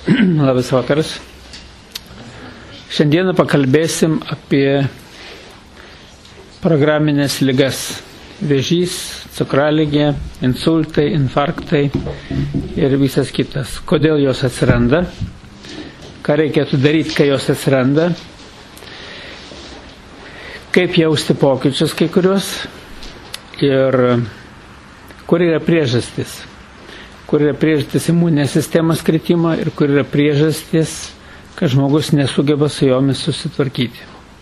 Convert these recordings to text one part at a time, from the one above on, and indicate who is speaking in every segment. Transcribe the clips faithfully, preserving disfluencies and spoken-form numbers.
Speaker 1: Labas vakaras. Šiandieną pakalbėsim apie programinės ligas. Vėžys, cukraligė, insultai, infarktai ir visas kitas. Kodėl jos atsiranda? Ką reikėtų daryti, kai jos atsiranda? Kaip jausti pokyčius kai kurios? Ir kur yra priežastis? Kur yra priežastis imuninės sistemos kritimo ir kur yra priežastis, kad žmogus nesugeba su jomis susitvarkyti.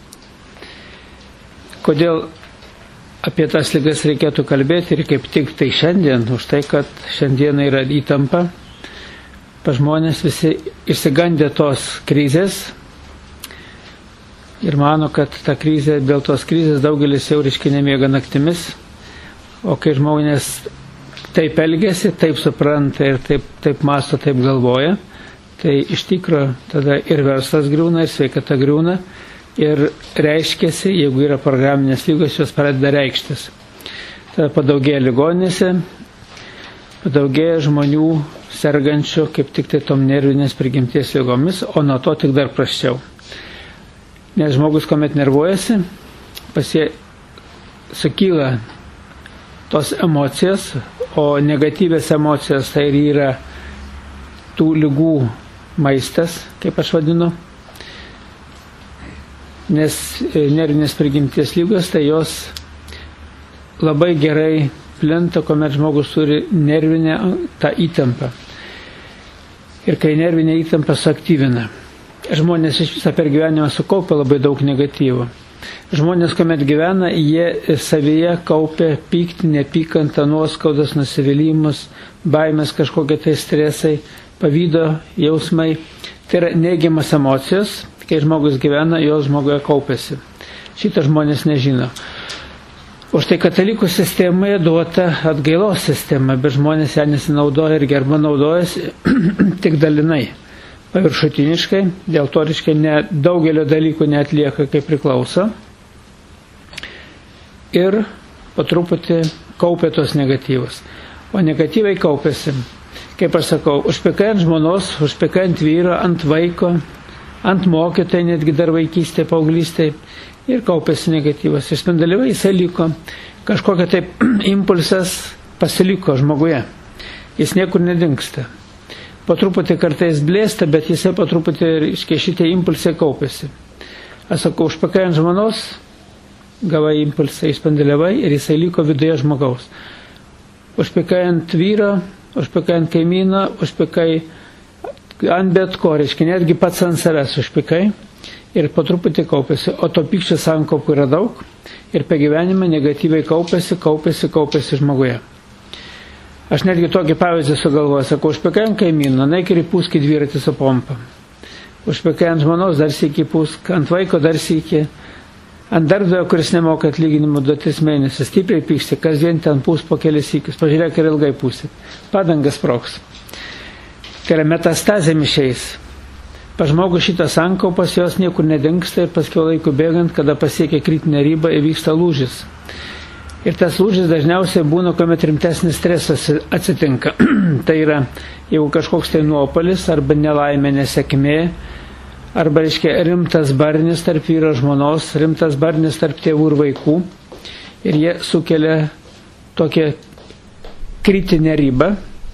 Speaker 1: Kodėl apie tas ligas reikėtų kalbėti ir kaip tik tai šiandien, už tai, kad šiandien yra įtampa, pa žmonės visi išsigandė tos krizės ir mano, kad ta krizė, dėl tos krizės daugelis jau reiškia nemiega naktimis, o kai žmonės taip elgesi, taip supranta ir taip, taip masto, taip galvoja, tai iš tikro tada ir verslas griūna, ir sveikata griūna, ir reiškiasi, jeigu yra programinės lygos, jos pradeda reikštis. Tada padaugėja ligoninėse, padaugėja žmonių sergančių kaip tik tai tom nervinės prigimties lygomis, o nuo to tik dar prasčiau. Nes žmogus, kuomet nervuojasi, pasie sukyla tos emocijos, o negatyvės emocijos tai yra tų ligų maistas, kaip aš vadinu. Nes nervinės prigimties lygos, tai jos labai gerai plinta, kuomet žmogus turi nervinę tą įtampą. Ir kai nervinė įtampa suaktyvina. Žmonės iš viso per gyvenimą sukaupia labai daug negatyvų. Žmonės, kuomet gyvena, jie savyje kaupia pyktį, nepykantą, nuoskaudas, nusivylimus, baimės, kažkokie tai stresai, pavydo jausmai. Tai yra neigiamas emocijos, kai žmogus gyvena, jos žmoguje kaupiasi. Šitą žmonės nežino. Už tai katalikų sistemoje duota atgailos sistema, bet žmonės ją nesinaudoja ir gerba naudojasi tik dalinai, paviršutiniškai, dėl to reiškia ne, daugelio dalykų neatlieka kaip priklauso. Ir po truputį kaupia tos negatyvus. O negatyvai kaupiasi, kaip aš sakau, užpykai ant žmonos, užpykai ant vyro, ant vaiko, ant mokytojai, netgi dar vaikystėje, paauglystėje, ir kaupiasi negatyvas. Ir spinduliavai jisai liko, kažkokia taip impulsas pasiliko žmoguje. Jis niekur nedingsta. Po truputį kartais blėsta, bet jisai po truputį, reiškia, šitie impulsai kaupiasi. Aš sakau, užpykai ant žmonos, gavai impulsai, spinduliavai ir jisai liko viduje žmogaus. Užpykai ant vyro, užpykai ant kaimyno, užpykai ant bet ko, reiškia, netgi pats ant savęs užpykai ir po truputį kaupiasi. O to pykčio sankaupų yra daug ir per gyvenimą negatyviai kaupiasi, kaupiasi, kaupiasi žmoguje. Aš netgi tokį pavyzdį sugalvoju, sakau, užpykai ant kaimyno, naik ir įpūsk į dviratį su pompa. Užpykai ant žmonos, dar sykį įpūsk, ant vaiko dar sykį. Ant darbdavio, kuris nemoka atlyginimų du tris mėnesius, stipriai pyksti, kasdien ten pūs po kelis sykius, pažiūrėk ir ilgai pūsi, padangas sprogs. Tai yra metastazėm išeis. Pa žmogų šitas sankaupas, jos niekur nedingsta ir paskui laikų bėgant, kada pasiekia kritinę ribą, įvyksta lūžis. Ir tas lūžis dažniausiai būna, kuomet rimtesnis stresas atsitinka. Tai yra, jeigu kažkoks tai nuopolis arba nelaimė, nesėkmė, arba, reiškia, rimtas barnis tarp vyro žmonos, rimtas barnis tarp tėvų ir vaikų. Ir jie sukelia tokią kritinę ribą,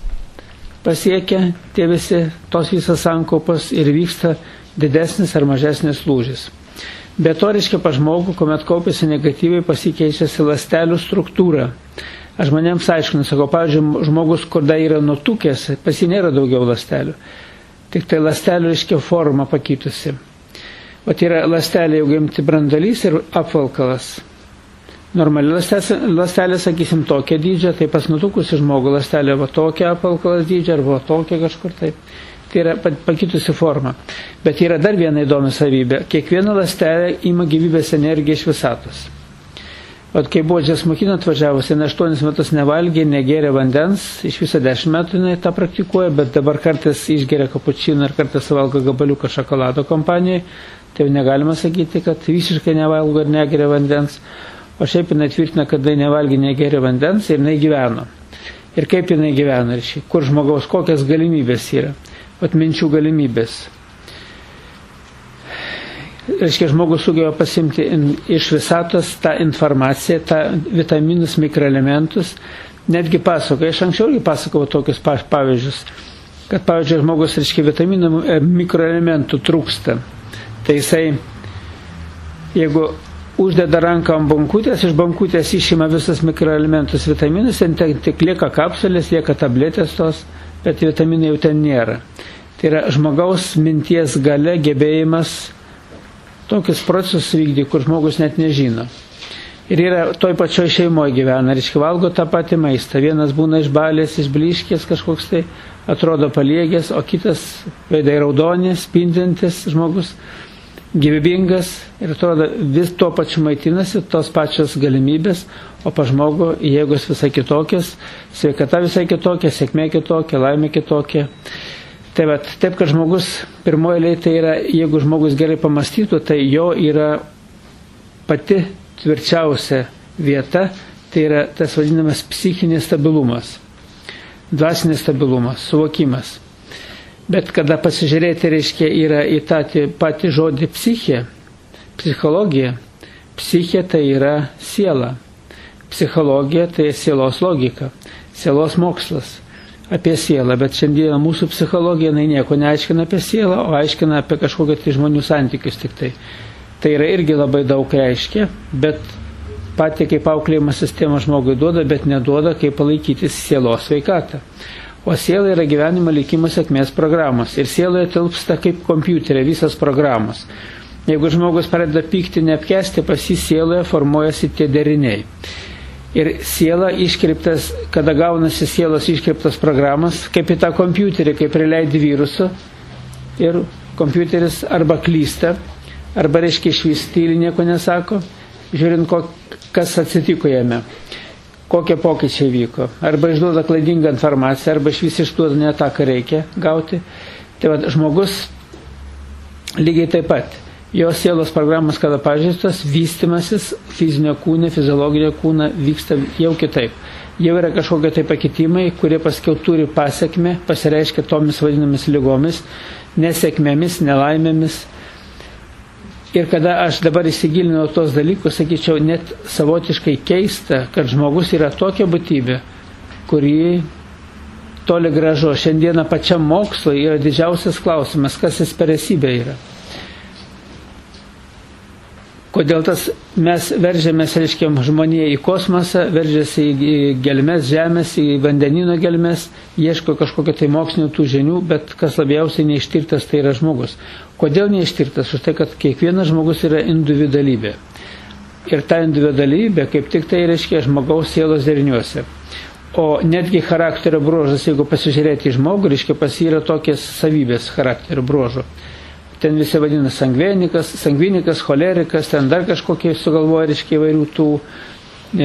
Speaker 1: pasiekia tie visi, tos visas sankaupos ir vyksta didesnis ar mažesnis lūžis. Be to, reiškia, pa žmogų, kuomet kaupiasi negatyviai, pasikeičiasi ląstelių struktūra. Aš žmonėms aiškinu, sakau, pavyzdžiui, žmogus, kur dar yra nutukęs, pas jį nėra daugiau ląstelių. Tik tai ląstelių, reiškia, forma pakitusi. O tai yra ląstelė, jeigu imti brandalys ir apvalkalas. Normali ląstelė, ląstelė, sakysim, tokia dydžia, tai pas nutukusi žmogų ląstelė va tokia apvalkalas dydžia, arba tokia kažkur taip. Tai yra pakitusi forma. Bet yra dar viena įdomi savybė. Kiekviena ląstelė ima gyvybės energiją iš visatos. O kai buvo Džesmokino atvažiavusi, jinai aštuonis metus nevalgė, negėrė vandens, iš viso dešimt metų jinai tą praktikuoja, bet dabar kartais išgeria kapučiną ir kartais valgo gabaliuką šokolado kompanijai, tai negalima sakyti, kad visiškai nevalgo ir negeria vandens, o šiaip jinai tvirtina, kad jinai nevalgė, negeria vandens ir jinai gyveno. Ir kaip jinai gyvena, ir šiaip, kur žmogaus kokias galimybės yra. atminčių galimybės. Reiškia, žmogus sugeba pasimti iš visatos tą informaciją, tą vitaminus, mikroelementus. Netgi pasakoju, aš anksčiau irgi pasakojau tokius pavyzdžius, kad, pavyzdžiui, žmogus, reiškia, vitaminų, mikroelementų trūksta. Tai jisai, jeigu uždeda ranką ant bankutės, iš bankutės išima visus mikroelementus, vitaminus, ten tik lieka kapsulės, lieka tabletės tos, bet vitaminai jau ten nėra. Tai yra žmogaus minties galia, gebėjimas tokius procesus vykdyti, kur žmogus net nežino. Ir yra toj pačioj šeimoje gyvena, reiškia, valgo tą patį maistą. Vienas būna išbalės, išbliškės, kažkoks tai atrodo paliegęs, o kitas veidai raudoni, spindintis žmogus, gyvybingas ir atrodo vis tuo pačiu maitinasi, tos pačios galimybės, o pa žmogų jėgos visai kitokios, sveikata visai kitokia, sėkmė kitokia, laimė kitokia. Tai vat, taip, kad žmogus pirmoje eilėje tai yra, jeigu žmogus gerai pamastytų, tai jo yra pati tvirčiausia vieta, tai yra tas vadinamas psichinis stabilumas, dvasinis stabilumas, suvokimas. Bet kada pasižiūrėti, reiškia, yra į tą patį žodį psichė, psichologija, psichė tai yra siela, psichologija tai sielos logika, sielos mokslas apie sielą, bet šiandien mūsų psichologija nieko neaiškina apie sielą, o aiškina apie kažkokią tai žmonių santykius tik tai. Tai yra irgi labai daug reiškia, bet pati kaip auklėjimo sistema žmogui duoda, bet neduoda, kaip palaikyti sielos sveikatą. O siela yra gyvenimo likimo sėkmės programos. Ir sieloje tilpsta kaip kompiuterė visas programos. Jeigu žmogus pradeda pykti, neapkesti, pas jį sieloje formuojasi tie deriniai. Ir siela iškreiptas, kada gaunasi sielos iškreiptas programas, kaip į tą kompiuterį, kaip prileidi virusų, ir kompiuteris arba klysta, arba reiškia išvis tyli, nieko nesako, žiūrint, kas atsitiko jame, kokie pokyčiai vyko, arba išduoda klaidingą informaciją, arba išvis išduoda ne tą, ką reikia gauti. Tai va, žmogus lygiai taip pat. Jo sielos programos, kada pažeistos, vystimasis fizinio kūne, fiziologinio kūno vyksta jau kitaip. Jau yra kažkokie tai pakitimai, kurie paskiau turi pasiekmę, pasireiškia tomis vadinamis ligomis, nesėkmėmis, nelaimėmis. Ir kada aš dabar įsigilinau tos dalykus, sakyčiau, net savotiškai keista, kad žmogus yra tokia būtybė, kuri toli gražu. Šiandieną pačiam mokslui yra didžiausias klausimas, kas jis per esybė yra. Kodėl tas mes veržėmės, reiškia, žmonėje į kosmosą, veržėsi į gelmes žemės, į vandenino gelmes, ieško kažkokio tai mokslinio tų žinių, bet kas labiausiai neištirtas, tai yra žmogus. Kodėl neištirtas? Už tai, kad kiekvienas žmogus yra individualybė. Ir ta individualybė, kaip tik tai reiškia žmogaus sielos deriniuose. O netgi charakterio bruožas, jeigu pasižiūrėti į žmogų, reiškia, pas jį yra tokias savybės charakterio bruožo. Ten visi vadina sangvinikas, sangvinikas, cholerikas, ten dar kažkokie sugalvoja, reiškia, įvairių tų e,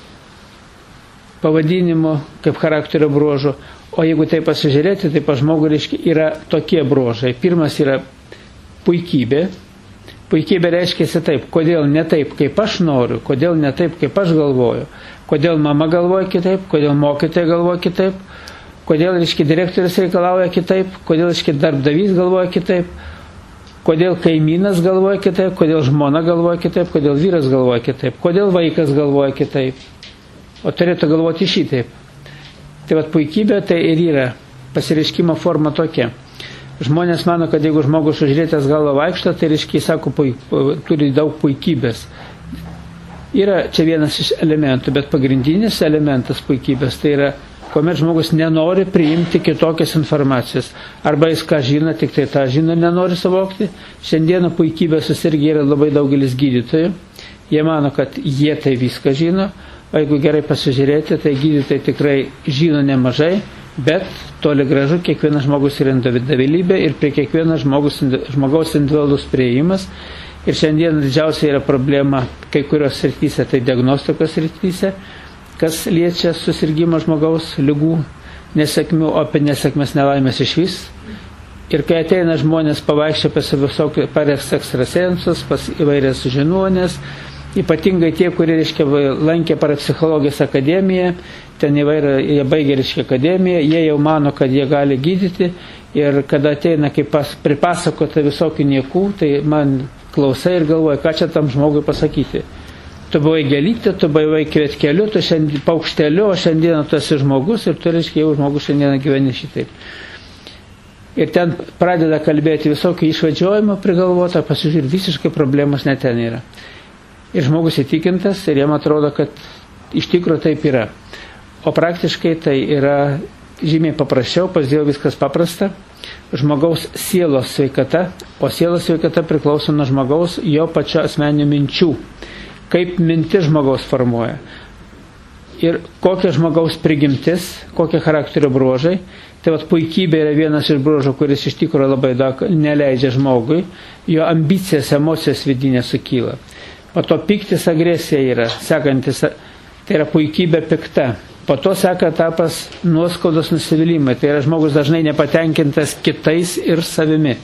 Speaker 1: pavadinimų kaip charakterio bruožų. O jeigu tai pasižiūrėti, tai pa žmogų, reiškia, yra tokie bruožai. Pirmas yra puikybė. Puikybė reiškia taip, kodėl ne taip, kaip aš noriu, kodėl ne taip, kaip aš galvoju, kodėl mama galvoja kitaip, kodėl mokytoja galvoja kitaip, kodėl, reiškia, direktorius reikalauja kitaip, kodėl, reiškia, darbdavys galvoja kitaip, kodėl kaimynas galvoja kitaip, kodėl žmona galvoja kitaip, kodėl vyras galvoja kitaip, kodėl vaikas galvoja kitaip, o turėtų galvoti šitaip. Tai vat puikybė tai ir yra pasireiškimo forma tokia. Žmonės mano, kad jeigu žmogus užrietęs galvą vaikšto, tai reiškia, sako, puik, turi daug puikybės. Yra čia vienas iš elementų, bet pagrindinis elementas puikybės tai yra, kuomet žmogus nenori priimti kitokios informacijos. Arba jis ką žino, tik tai tą žino, nenori suvokti. Šiandieną puikybė susirgė yra labai daugelis gydytojų. Jie mano, kad jie tai viską žino, o jeigu gerai pasižiūrėti, tai gydytojai tikrai žino nemažai, bet toli gražu kiekvienas žmogus yra individualybė ir prie kiekvieno žmogus, žmogaus individualus priėjimas. Ir šiandien didžiausia yra problema kai kurios srityse, tai diagnostikos srityse, kas liečia susirgymą žmogaus ligų, nesėkmių, o apie nesėkmės nelaimės iš vis. Ir kai ateina žmonės pavaikščia pas visokius pareks ekstrasensus, pas įvairias žiniuonės, ypatingai tie, kurie, reiškia, lankė parapsichologijos akademiją, ten įvairią, jie baigė, reiškia, akademiją, jie jau mano, kad jie gali gydyti Ir kada ateina, kaip pas, pripasakota visokių niekų, tai man klausai ir galvoja, ką čia tam žmogui pasakyti. Tu buvai gėlytė, tu buvai kvietkeliu, tu šiandien paukšteliu, o šiandieną tu esi žmogus ir tu, reiškia, jau žmogus šiandieną gyveni šitaip. Ir ten pradeda kalbėti visokį išvažiuojimą prigalvotą, pasižiūrėti, visiškai problemos net ten yra. Ir žmogus įtikintas ir jam atrodo, kad iš tikrųjų taip yra. O praktiškai tai yra žymiai paprasčiau, pas Dievą viskas paprasta. Žmogaus sielos sveikata, o sielos sveikata priklauso nuo žmogaus jo pačio asmeninių minčių. Kaip mintis žmogaus formuoja. Ir kokia žmogaus prigimtis, kokie charakterio bruožai. Tai vat puikybė yra vienas iš bruožų, kuris iš tikrųjų labai daug neleidžia žmogui. Jo ambicijas, emocijos vidinės sukyla. Po to piktis, agresija yra, sekantis, tai yra puikybė pikta. Po to seka etapas nuoskaudos nusivylimai. Tai yra žmogus dažnai nepatenkintas kitais ir savimi.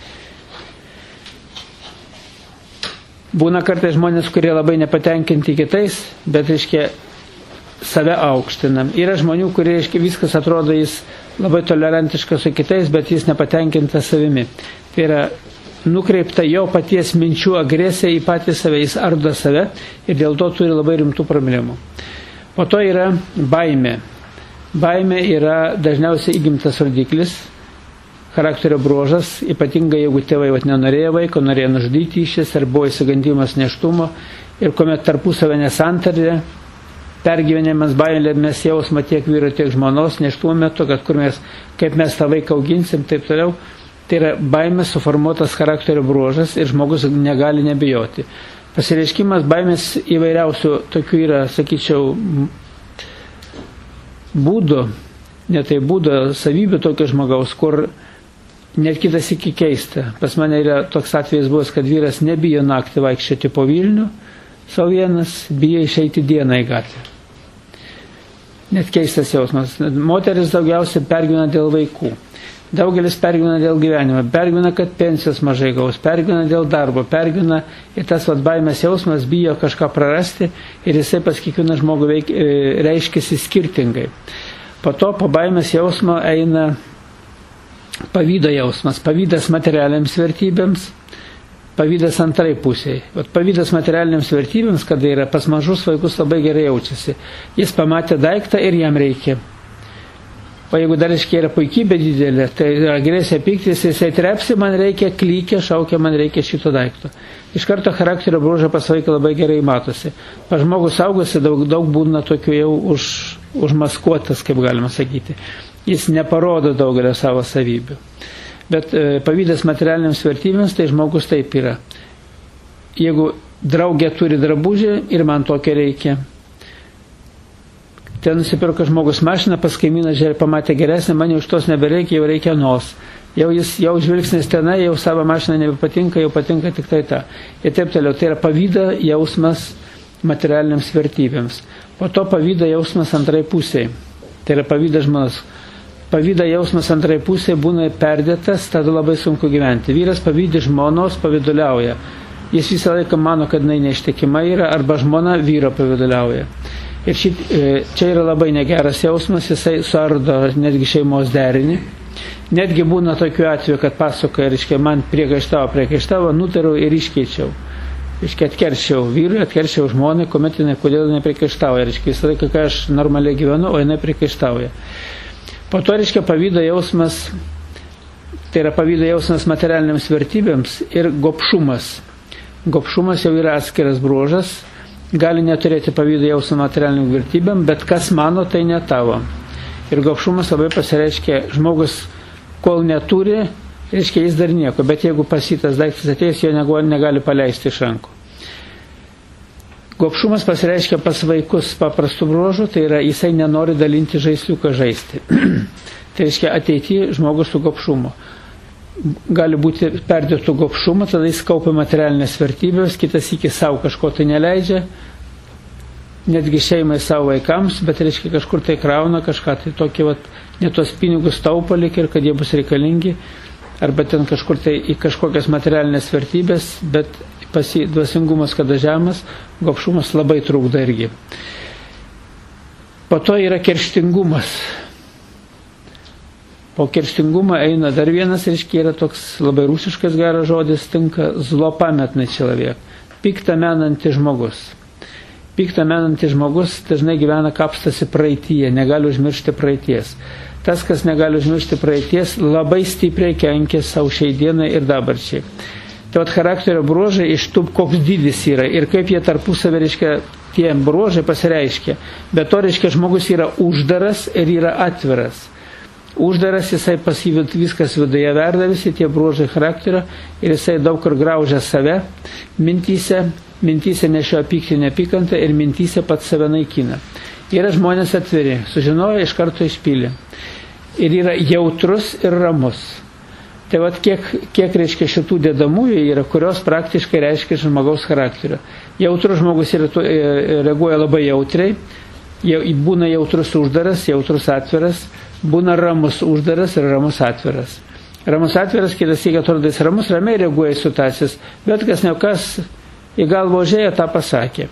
Speaker 1: Būna kartais žmonės, kurie labai nepatenkinti kitais, bet, reiškia, save aukštinam. Yra žmonių, kurie, reiškia, viskas atrodo, jis labai tolerantiškas su kitais, bet jis nepatenkintas savimi. Tai yra nukreipta jo paties minčių agresija į patį save, jis ardo save ir dėl to turi labai rimtų problemų. Po to yra baimė. Baimė yra dažniausiai įgimtas rodiklis, charakterio bruožas, ypatingai jeigu tėvai vat, nenorėjo vaiko, norėjo nužudyti išės, ar buvo įsigandimas neštumo, ir kuomet tarpusavio nesantarė, pergyvenimas, baimės jausmą tiek vyro, tiek žmonos neštumo metu, kad kur mes, kaip mes tą vaiką auginsim, taip toliau, tai yra baimės suformuotas charakterio bruožas ir žmogus negali nebijoti. Pasireiškimas baimės įvairiausių tokių yra, sakyčiau, būdų, netai būdų, savybių tokio žmogaus, kur net kitas iki keista. Pas mane yra toks atvejis buvęs, kad vyras nebijo naktį vaikščioti po Vilnių, savo vienas, bijo išeiti dieną į gatvę. Net keistas jausmas. Moteris daugiausiai pergyvena dėl vaikų. Daugelis pergyvena dėl gyvenimo, pergyvena, kad pensijos mažai gaus, pergyvena dėl darbo, pergyvena ir tas vat, baimės jausmas bijo kažką prarasti ir jisai pas kiekvieną žmogų veik, reiškiasi skirtingai. Po to po baimės jausmo eina pavydo jausmas, pavydas materialiniams vertybėms, pavydas antrai pusiai. Vat pavydas materialiniams vertybėms, kada yra pas mažus vaikus labai gerai jaučiasi. Jis pamatė daiktą ir jam reikia. O jeigu dar iškiai yra puikybė didelė, tai agresija, piktis, jisai trepsi, man reikia, klykia, šaukia, man reikia šito daikto. Iš karto charakterio bruožą pas vaiką labai gerai matosi. Pa žmogus saugosi, daug, daug būna tokių jau už, užmaskuotas, kaip galima sakyti. Jis neparodo daugelio savo savybių. Bet e, pavydas materialiniams vertybėms, tai žmogus taip yra. Jeigu draugė turi drabužį ir man tokio reikia. Ten nusipirko žmogus mašiną, pas kaimyną žiūrė, pamatė geresnį, man jau iš tos nebereikia, jau reikia nos. Jau jis, jau žvilgsnis tenai, jau savo mašiną nebepatinka, jau patinka tik tai ta. Ir taip toliau. Tai yra pavydo jausmas materialiniams vertybėms. Po to pavydo jausmas antrai pusiai. Tai yra pavydas žmonos. Pavydo jausmas antrai pusiai būna perdėtas, tada labai sunku gyventi. Vyras pavydė žmonos, pavyduliauja. Jis visą laiką mano, kad jinai neištikima yra, arba žmona vyro pavyduliauja. Ir šit, čia yra labai negeras jausmas, jisai suardo netgi šeimos derinį. Netgi būna tokių atvejų, kad pasakoja, reiškia, man priekaištavo, priekaištavo, nutariau ir iškeičiau. Reiškia, atkerščiau vyrui, atkerščiau žmonai, kuomet jinai, kodėl nepriekaištauja. Reiškia, visą laiką, kai aš normaliai gyvenu, o jinai priekaištauja. Po to, reiškia, pavydo jausmas, tai yra pavydo jausmas materialiniams vertybėms ir gobšumas. Gobšumas jau yra atskiras bruožas. Gali neturėti pavydo jausmą materialiniam vertybėm, bet kas mano, tai ne tavo. Ir gobšumas labai pasireiškia, žmogus, kol neturi, reiškia, jis dar nieko, bet jeigu pasitas daiktas ateis, jo negali paleisti iš rankų. Gobšumas pasireiškia pas vaikus paprastų bruožų, tai yra, jisai nenori dalinti žaisliuką žaisti. Tai reiškia, ateityje žmogus su gobšumu. Gali būti perdėtų gobšumą, tada jis kaupia materialinės vertybės, kitas iki savo kažko tai neleidžia, netgi šeimai savo vaikams, bet reiškia kažkur tai krauna kažką, tai tokį vat, ne tos pinigus taupo lik ir kad jie bus reikalingi, arba ten kažkur tai į kažkokias materialinės vertybės, bet pasi dvasingumas kada žemas, gobšumas labai trukdo irgi. Po to yra kerštingumas. Po kerštingumo eina dar vienas, reiškia, yra toks labai rusiškas geras žodis, tinka zlopametnai человек, piktą menantis žmogus. Piktą menantis žmogus dažnai gyvena kapstasi praeityje, negali užmiršti praeities. Tas, kas negali užmiršti praeities, labai stipriai kenkia savo šiai dienai ir dabarčiai. Tai vat charakterio bruožai iš tų, koks dydis yra ir kaip jie tarpusavį, reiškia, tie bruožai pasireiškia. Bet to, reiškia, žmogus yra uždaras ir yra atviras. Uždaras, jisai pasyvit viskas viduje verda, visi tie bruožai charakterio ir jisai daug kur graužia save, mintyse, mintyse nešioja pyktį neapykantą ir mintyse pats save naikina. Yra žmonės atviri, sužinoja, iš karto išpylė. Ir yra jautrus ir ramus. Tai vat kiek, kiek reiškia šitų dedamųjų yra, kurios praktiškai reiškia žmogaus charakterio. Jautrus žmogus yra, reaguoja labai jautriai, būna jautrus uždaras, jautrus atviras, būna ramus uždaras ir ramus atviras. Ramus atviras, kitas įkia atrodo, jis ramus, ramiai reaguoja į situacijas, bet kas ne kas į galvą užėjo, tą pasakė.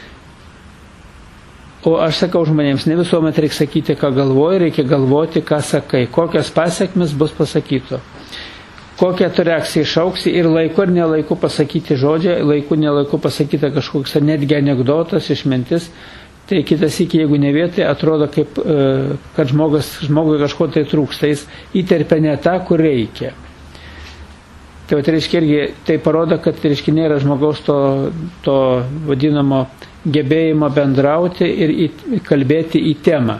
Speaker 1: O aš sakau žmonėms, ne visuomet reikia sakyti, ką galvoji, reikia galvoti, ką sakai, kokios pasiekmes bus pasakyto. Kokią tu reakciją išauksi ir laiku ir nelaiku pasakyti žodžiai, laiku nelaiku pasakyti kažkoks netgi anekdotas, išmintis. Tai kitas iki, jeigu ne vietai, atrodo, kaip, kad žmogus, žmogui kažko tai trūksta, jis įterpia ne tą, kur reikia. Tai, tai reiškia irgi, tai parodo, kad reiškia nėra žmogaus to, to vadinamo gebėjimo bendrauti ir į, kalbėti į temą.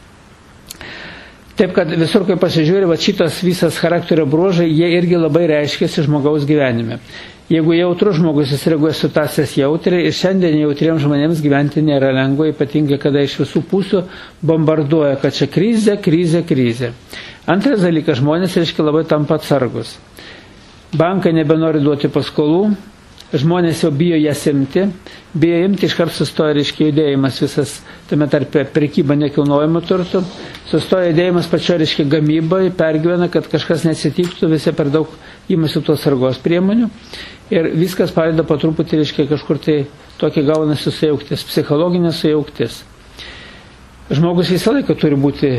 Speaker 1: Taip, kad visur, kai pasižiūrė, va šitas visas charakterio bruožai, jie irgi labai reiškiasi žmogaus gyvenime. Jeigu jautrus žmogus, jis reaguoja situacijas jautriai ir šiandien jautriems žmonėms gyventi nėra lengva, ypatingai kada iš visų pusių bombarduoja, kad čia krizė, krizė, krizė. Antras dalykas, žmonės, reiškia, labai tampa atsargus. Bankai nebenori duoti paskolų, žmonės jau bijo jas imti, bijo imti, iškart sustoja, reiškia, judėjimas visas, tame tarpe prekyba nekilnojamo turto, sustoja judėjimas pačio, reiškia, gamybai, pergyvena, kad kažkas neatsitiktų, visi per daug imasi tos sargos priemonių. Ir viskas pradeda po truputį, reiškia, kažkur tai tokia gaunasi sujauktis, psichologinė sujauktis. Žmogus visą laiką turi būti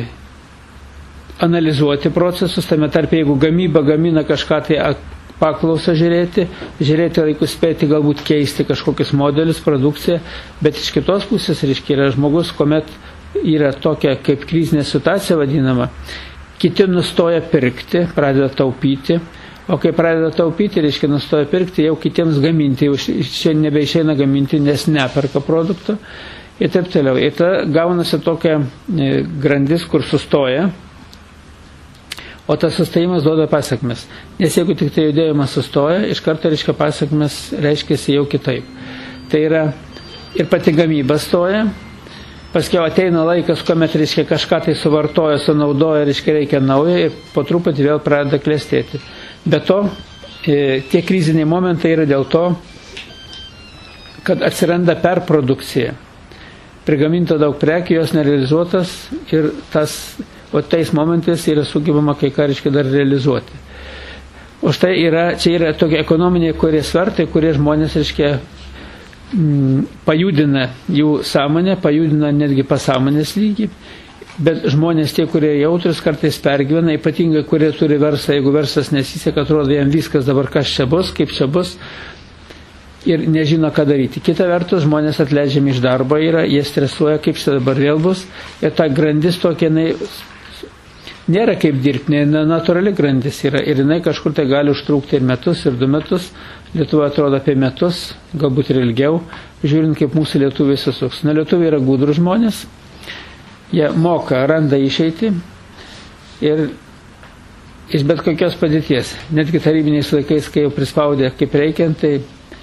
Speaker 1: analizuoti procesus, tame tarp, jeigu gamyba gamina kažką tai paklausą žiūrėti, žiūrėti laikus spėti, galbūt keisti kažkokius modelius, produkciją, bet iš kitos pusės, reiškia, yra žmogus, kuomet yra tokia kaip krizinė situacija vadinama, kiti nustoja pirkti, pradeda taupyti. O kai pradeda taupyti, reiškia, nustoja pirkti, jau kitiems gaminti, jau šiandien nebeišeina gaminti, nes neperka produktų ir taip toliau. Ir ta gaunasi tokia grandis, kur sustoja, o tas sustojimas duoda pasiekmes. Nes jeigu tik tai judėjimas sustoja, iš karto, reiškia, pasiekmes reiškiasi jau kitaip. Tai yra ir pati gamyba stoja, paskiau ateina laikas, kuomet, reiškia, kažką tai suvartoja, sunaudoja, reiškia, reikia naujo ir po truputį vėl pradeda klestėti. Be to, tie kriziniai momentai yra dėl to, kad atsiranda perprodukcija. Prigaminta daug prekių, jos nerealizuotas ir tas, o tais momentais yra sugebama kai ką, reiškia, dar realizuoti. O štai yra, čia yra tokie ekonominiai kurie svertai, kurie žmonės, reiškia, m, pajudina jų sąmonę, pajudina netgi pasąmonės lygį. Bet žmonės tie, kurie jautrus, kartais pergyvena, ypatingai kurie turi verslą, jeigu verslas nesiseka, atrodo jam viskas dabar kas čia bus, kaip čia bus ir nežino, ką daryti. Kita vertus, žmonės atleidžiami iš darbo yra, jie stresuoja, kaip čia dabar vėl bus ir ta grandis tokia, jinai nėra kaip dirbti, natūrali grandis yra ir jinai kažkur tai gali užtrukti ir metus, ir du metus. Lietuva atrodo apie metus, galbūt ir ilgiau, žiūrint, kaip mūsų lietuviai susuks. Na, lietuviai yra gudrūs žmonės. Jie moka, randa išeitį ir iš bet kokios padėties. Netgi tarybiniais laikais, kai jau prispaudė kaip reikiant, tai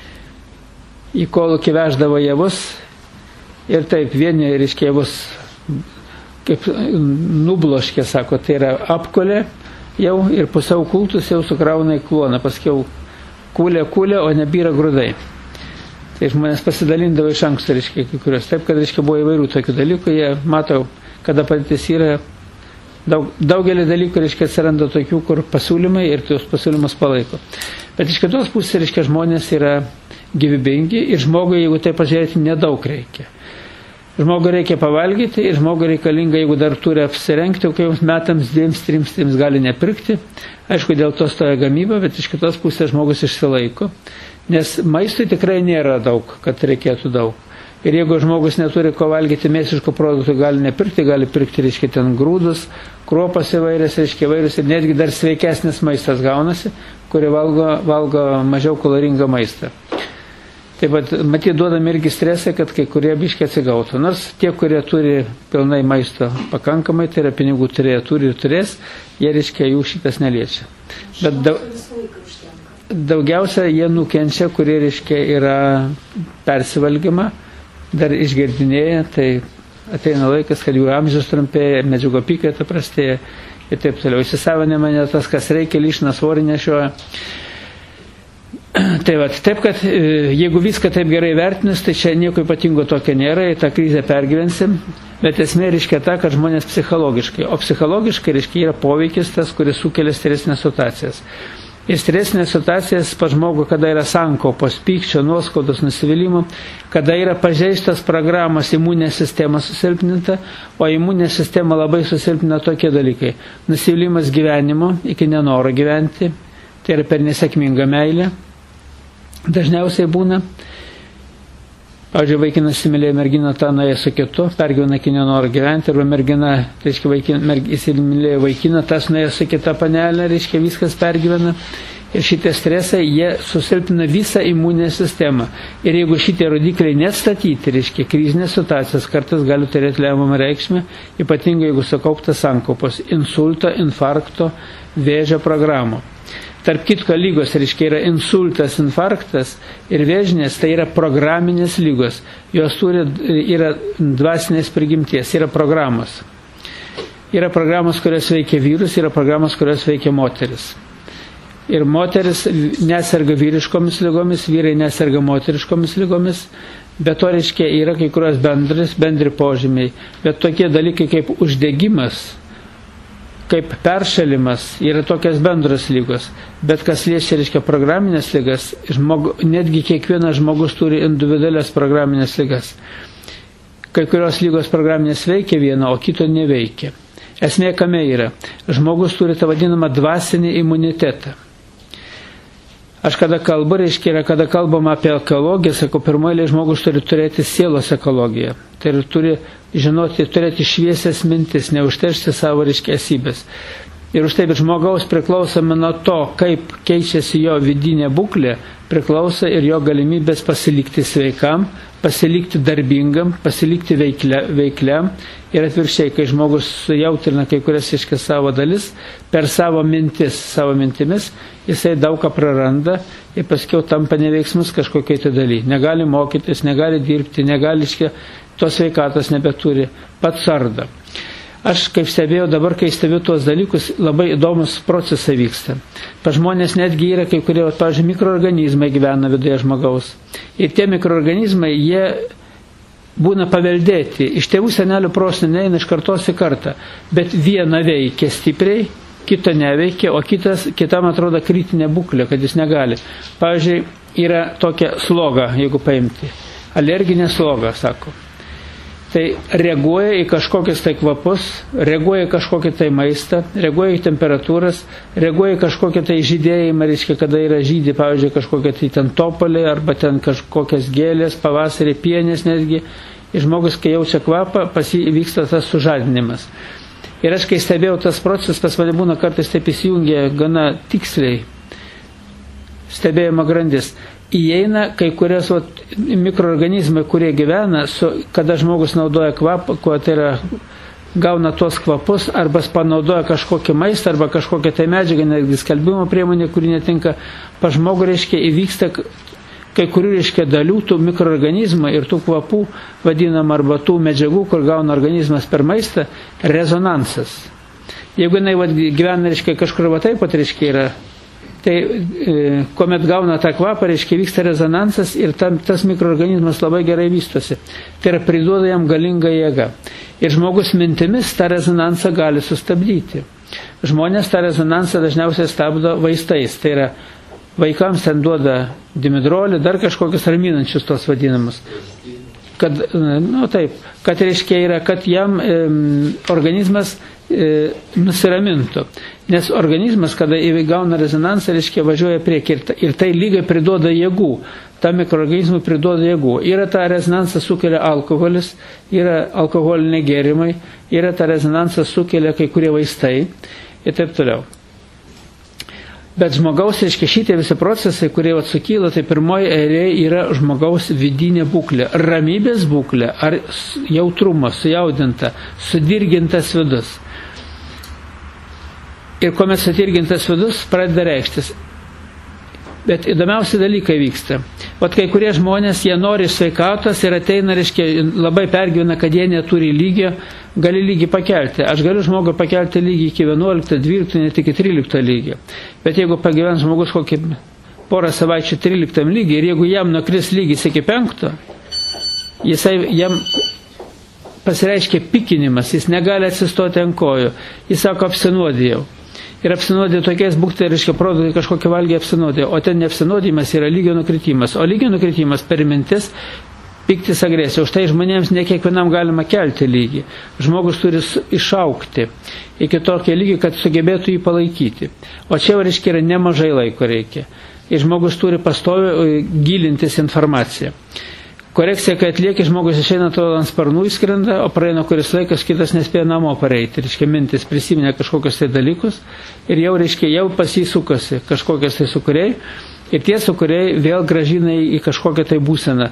Speaker 1: į kolūkį veždavo javus ir taip vieni, reiškia, javus kaip nubloškė, sako, tai yra apkolė jau ir pusiau kultus jau sukrauna į kloną, paskiau kūlė, kūlė, o nebyra grūdai. Tai žmonės pasidalindavo iš anksto, reiškia, kai kurios. Taip, kad, reiškia, buvo įvairių tokių dalykų, jie matau, kada padėtis yra, daug, daugelį dalykų, reiškia, atsiranda tokių, kur pasiūlymai ir tuos pasiūlymus palaiko. Bet iš kitos pusės, reiškia, žmonės yra gyvybingi ir žmogui, jeigu tai pažiūrėti, nedaug reikia. Žmogui reikia pavalgyti ir žmogui reikalinga, jeigu dar turi apsirengti, kokiems metams, dviems, trims, trims gali nepirkti. Aišku, dėl to stoja gamyba, bet iš kitos pusės žmogus išsilaiko. Nes maistui tikrai nėra daug, kad reikėtų daug. Ir jeigu žmogus neturi ko valgyti mėsiškų produktų, gali nepirkti, gali pirkti, reiškia, ten grūdus, kruopas įvairias, reiškia, įvairius ir netgi dar sveikesnis maistas gaunasi, kuri valgo, valgo mažiau kaloringą maistą. Taip pat, matyt, duodami irgi stresai, kad kai kurie biškiai atsigautų. Nors tie, kurie turi pilnai maisto pakankamai, tai yra pinigų turėjo, turi ir turės, jie, reiškia, jų šitas neliečia. Bet daug, daugiausia jie nukenčia, kurie, reiškia, yra persivalgymą, dar išgirdinėja, tai ateina laikas, kad jų amžius trumpėja, medžiagų apykaita prastėja ir taip toliau. Įsisavinimą ne tas, kas reikia, lyšina svorį nešioja. Tai va, taip, kad jeigu viską taip gerai vertinus, tai čia nieko ypatingo tokio nėra, į tą krizę pergyvensim, bet esmė reiškia ta, kad žmonės psichologiškai, o psichologiškai reiškia yra poveikis tas, kuris sukelia stresinės situacijas. Ir stresinės situacijas pa žmogų, kada yra sankaupos, pykčio, nuoskaudos, nusivylimų, kada yra pažeistas programos imuninė sistema susilpninta, o imuninė sistema labai susilpnina tokie dalykai. Nusivylimas gyvenimo iki nenoro gyventi, tai yra per nesėkmingą meilę. Dažniausiai būna, pavyzdžiui, vaikinas įsimylėjo merginą, tą nuėjo su kitu, pergyvena iki nenoro gyventi, arba mergina, reiškia, vaikin, merg, įsimylėjo vaikiną, tas nuėjo su kita panelė, reiškia, viskas pergyvena. Ir šitie stresai, jie susilpina visą imuninę sistemą. Ir jeigu šitie rodikliai neatstatyti, reiškia, krizinės situacijas kartais gali turėti lemiamą reikšmę, ypatingai jeigu sukauptas sankaupos, insulto, infarkto, vėžio programų. Tarp kitko lygos, reiškia, yra insultas, infarktas ir vėžinės, tai yra programinės lygos. Jos turi, yra dvasinės prigimties, yra programos. Yra programos, kurios veikia vyrus, yra programos, kurios veikia moteris. Ir moteris neserga vyriškomis lygomis, vyrai neserga moteriškomis lygomis, bet to, reiškia, yra kai kurios bendris, bendri požymiai. Bet tokie dalykai kaip uždegimas, kaip peršalimas, yra tokias bendros lygos. Bet kas liečia, reiškia, programinės lygas, žmogu, netgi kiekvienas žmogus turi individualias programinės lygas. Kai kurios lygos programinės veikia vieną, o kito neveikia. Esmė kame yra? Žmogus turi tą vadinamą dvasinį imunitetą. Aš kada kalbu, reiškia, yra, kada kalbam apie ekologiją, sakau, pirmoji žmogus turi turėti sielos ekologiją. Tai ir turi žinoti, turėti šviesias mintis, neužteršti savo, reiškia, esybės. Ir už tai, bet žmogaus priklausome nuo to, kaip keičiasi jo vidinė būklė, priklauso ir jo galimybės pasilikti sveikam, pasilikti darbingam, pasilikti veiklia, veikliam. Ir atvirkščiai, kai žmogus sujautrina kai kurias, reiškia, savo dalis, per savo mintis, savo mintimis, jisai daug ką praranda ir paskiau tampa neveiksmus kažkokiai tai daly. Negali mokytis, negali dirbti, negali, reiškia, tos sveikatos nebeturi, pats sarda. Aš, kaip stebėjau, dabar, kai stebiu tuos dalykus, labai įdomus procesai vyksta. Pa žmonės netgi yra kai kurie, pavyzdžiui, mikroorganizmai gyvena viduje žmogaus. Ir tie mikroorganizmai, jie būna paveldėti. Iš tėvų senelių prosenelių neina iš kartos į kartą. Bet viena veikia stipriai, kito neveikia, o kitas, kitam atrodo kritinė būklė, kad jis negali. Pavyzdžiui, yra tokia sloga, jeigu paimti. Alerginė sloga, sako. Tai reaguoja į kažkokius tai kvapus, reaguoja į kažkokį tai maistą, reaguoja į temperatūras, reaguoja į kažkokį tai žydėjimą, reiškia, kada yra žydį, pavyzdžiui, kažkokie tai ten topoliai, arba ten kažkokias gėlės, pavasarį pienės netgi. Ir žmogus, kai jaučia kvapą, pas jį vyksta tas sužadinimas. Ir aš, kai stebėjau tas procesas, pas mane būna kartais taip įsijungia gana tiksliai stebėjimo grandis. Įeina kai kurias vat, mikroorganizmai, kurie gyvena, su, kada žmogus naudoja kvapą, kuo tai yra, gauna tuos kvapus, arba panaudoja kažkokį maistą, arba kažkokią tai medžiagą, netgi skalbimo priemonė, kuri netinka, pa žmogų, reiškia, įvyksta kai kurių, reiškia, dalių tų mikroorganizmų ir tų kvapų, vadinam, arba tų medžiagų, kur gauna organizmas per maistą, rezonansas. Jeigu jinai vat, gyvena, reiškia, kažkur va taip pat, reiškia, yra, tai e, kuomet gauna tą kvapą, reiškia, vyksta rezonansas ir tam, tas mikroorganizmas labai gerai vystosi. Tai yra priduoda jam galingą jėgą. Ir žmogus mintimis tą rezonansą gali sustabdyti. Žmonės tą rezonansą dažniausiai stabdo vaistais. Tai yra vaikams ten duoda dimidrolį, dar kažkokius raminančius tos vadinamus. kad, nu, taip, kad reiškia yra, kad jam e, organizmas e, nusiramintų. Nes organizmas, kada įgauna rezonansą, reiškia, važiuoja prieki ir, ir tai lygiai priduoda jėgų. Ta mikroorganizmui priduoda jėgų. Yra ta rezonansą sukelia alkoholis, yra alkoholiniai gėrimai, yra ta rezonansą sukelia kai kurie vaistai ir taip toliau. Bet žmogaus, reiškia, šitie visi procesai, kurie vat sukyla, tai pirmoji eilėje yra žmogaus vidinė būklė. Ramybės būklė ar jautrumas, sujaudinta, sudirgintas vidus. Ir kuomet sudirgintas vidus pradeda reikštis. Bet įdomiausi dalykai vyksta. Vat kai kurie žmonės, jie nori sveikatos ir ateina, reiškia, labai pergyvena, kad jie neturi lygio, gali lygį pakelti. Aš galiu žmogui pakelti lygį iki vienuolikto, dvylikto, net iki trylikto lygio. Bet jeigu pagyvens žmogus kokį porą savaičių tryliktam lygį ir jeigu jam nukris lygis iki penkto, jisai, jam pasireiškia pikinimas, jis negali atsistoti ant kojų. Jis sako, apsinuodėjau. Ir apsinuodė tokiais būktai, reiškia, produktai kažkokie valgiai apsinuodė, o ten neapsinuodimas yra lygio nukritimas. O lygio nukritimas per mintis, piktis, agresija. Už tai žmonėms ne kiekvienam galima kelti lygį. Žmogus turi išaukti iki tokio lygį, kad sugebėtų jį palaikyti. O čia, reiškia, yra nemažai laiko reikia. Ir žmogus turi pastovi gilintis informaciją. Korekcija, kai atlieki, žmogus išeina, atrodo, ant sparnų įskrenda, o praeina kuris laikas, kitas nespėja namo pareiti. Reiškia, mintis prisiminė kažkokius tai dalykus ir jau, reiškia, jau pasisukasi kažkokias tai sukuriai ir tie sukuriai vėl grąžina į kažkokią tai būseną.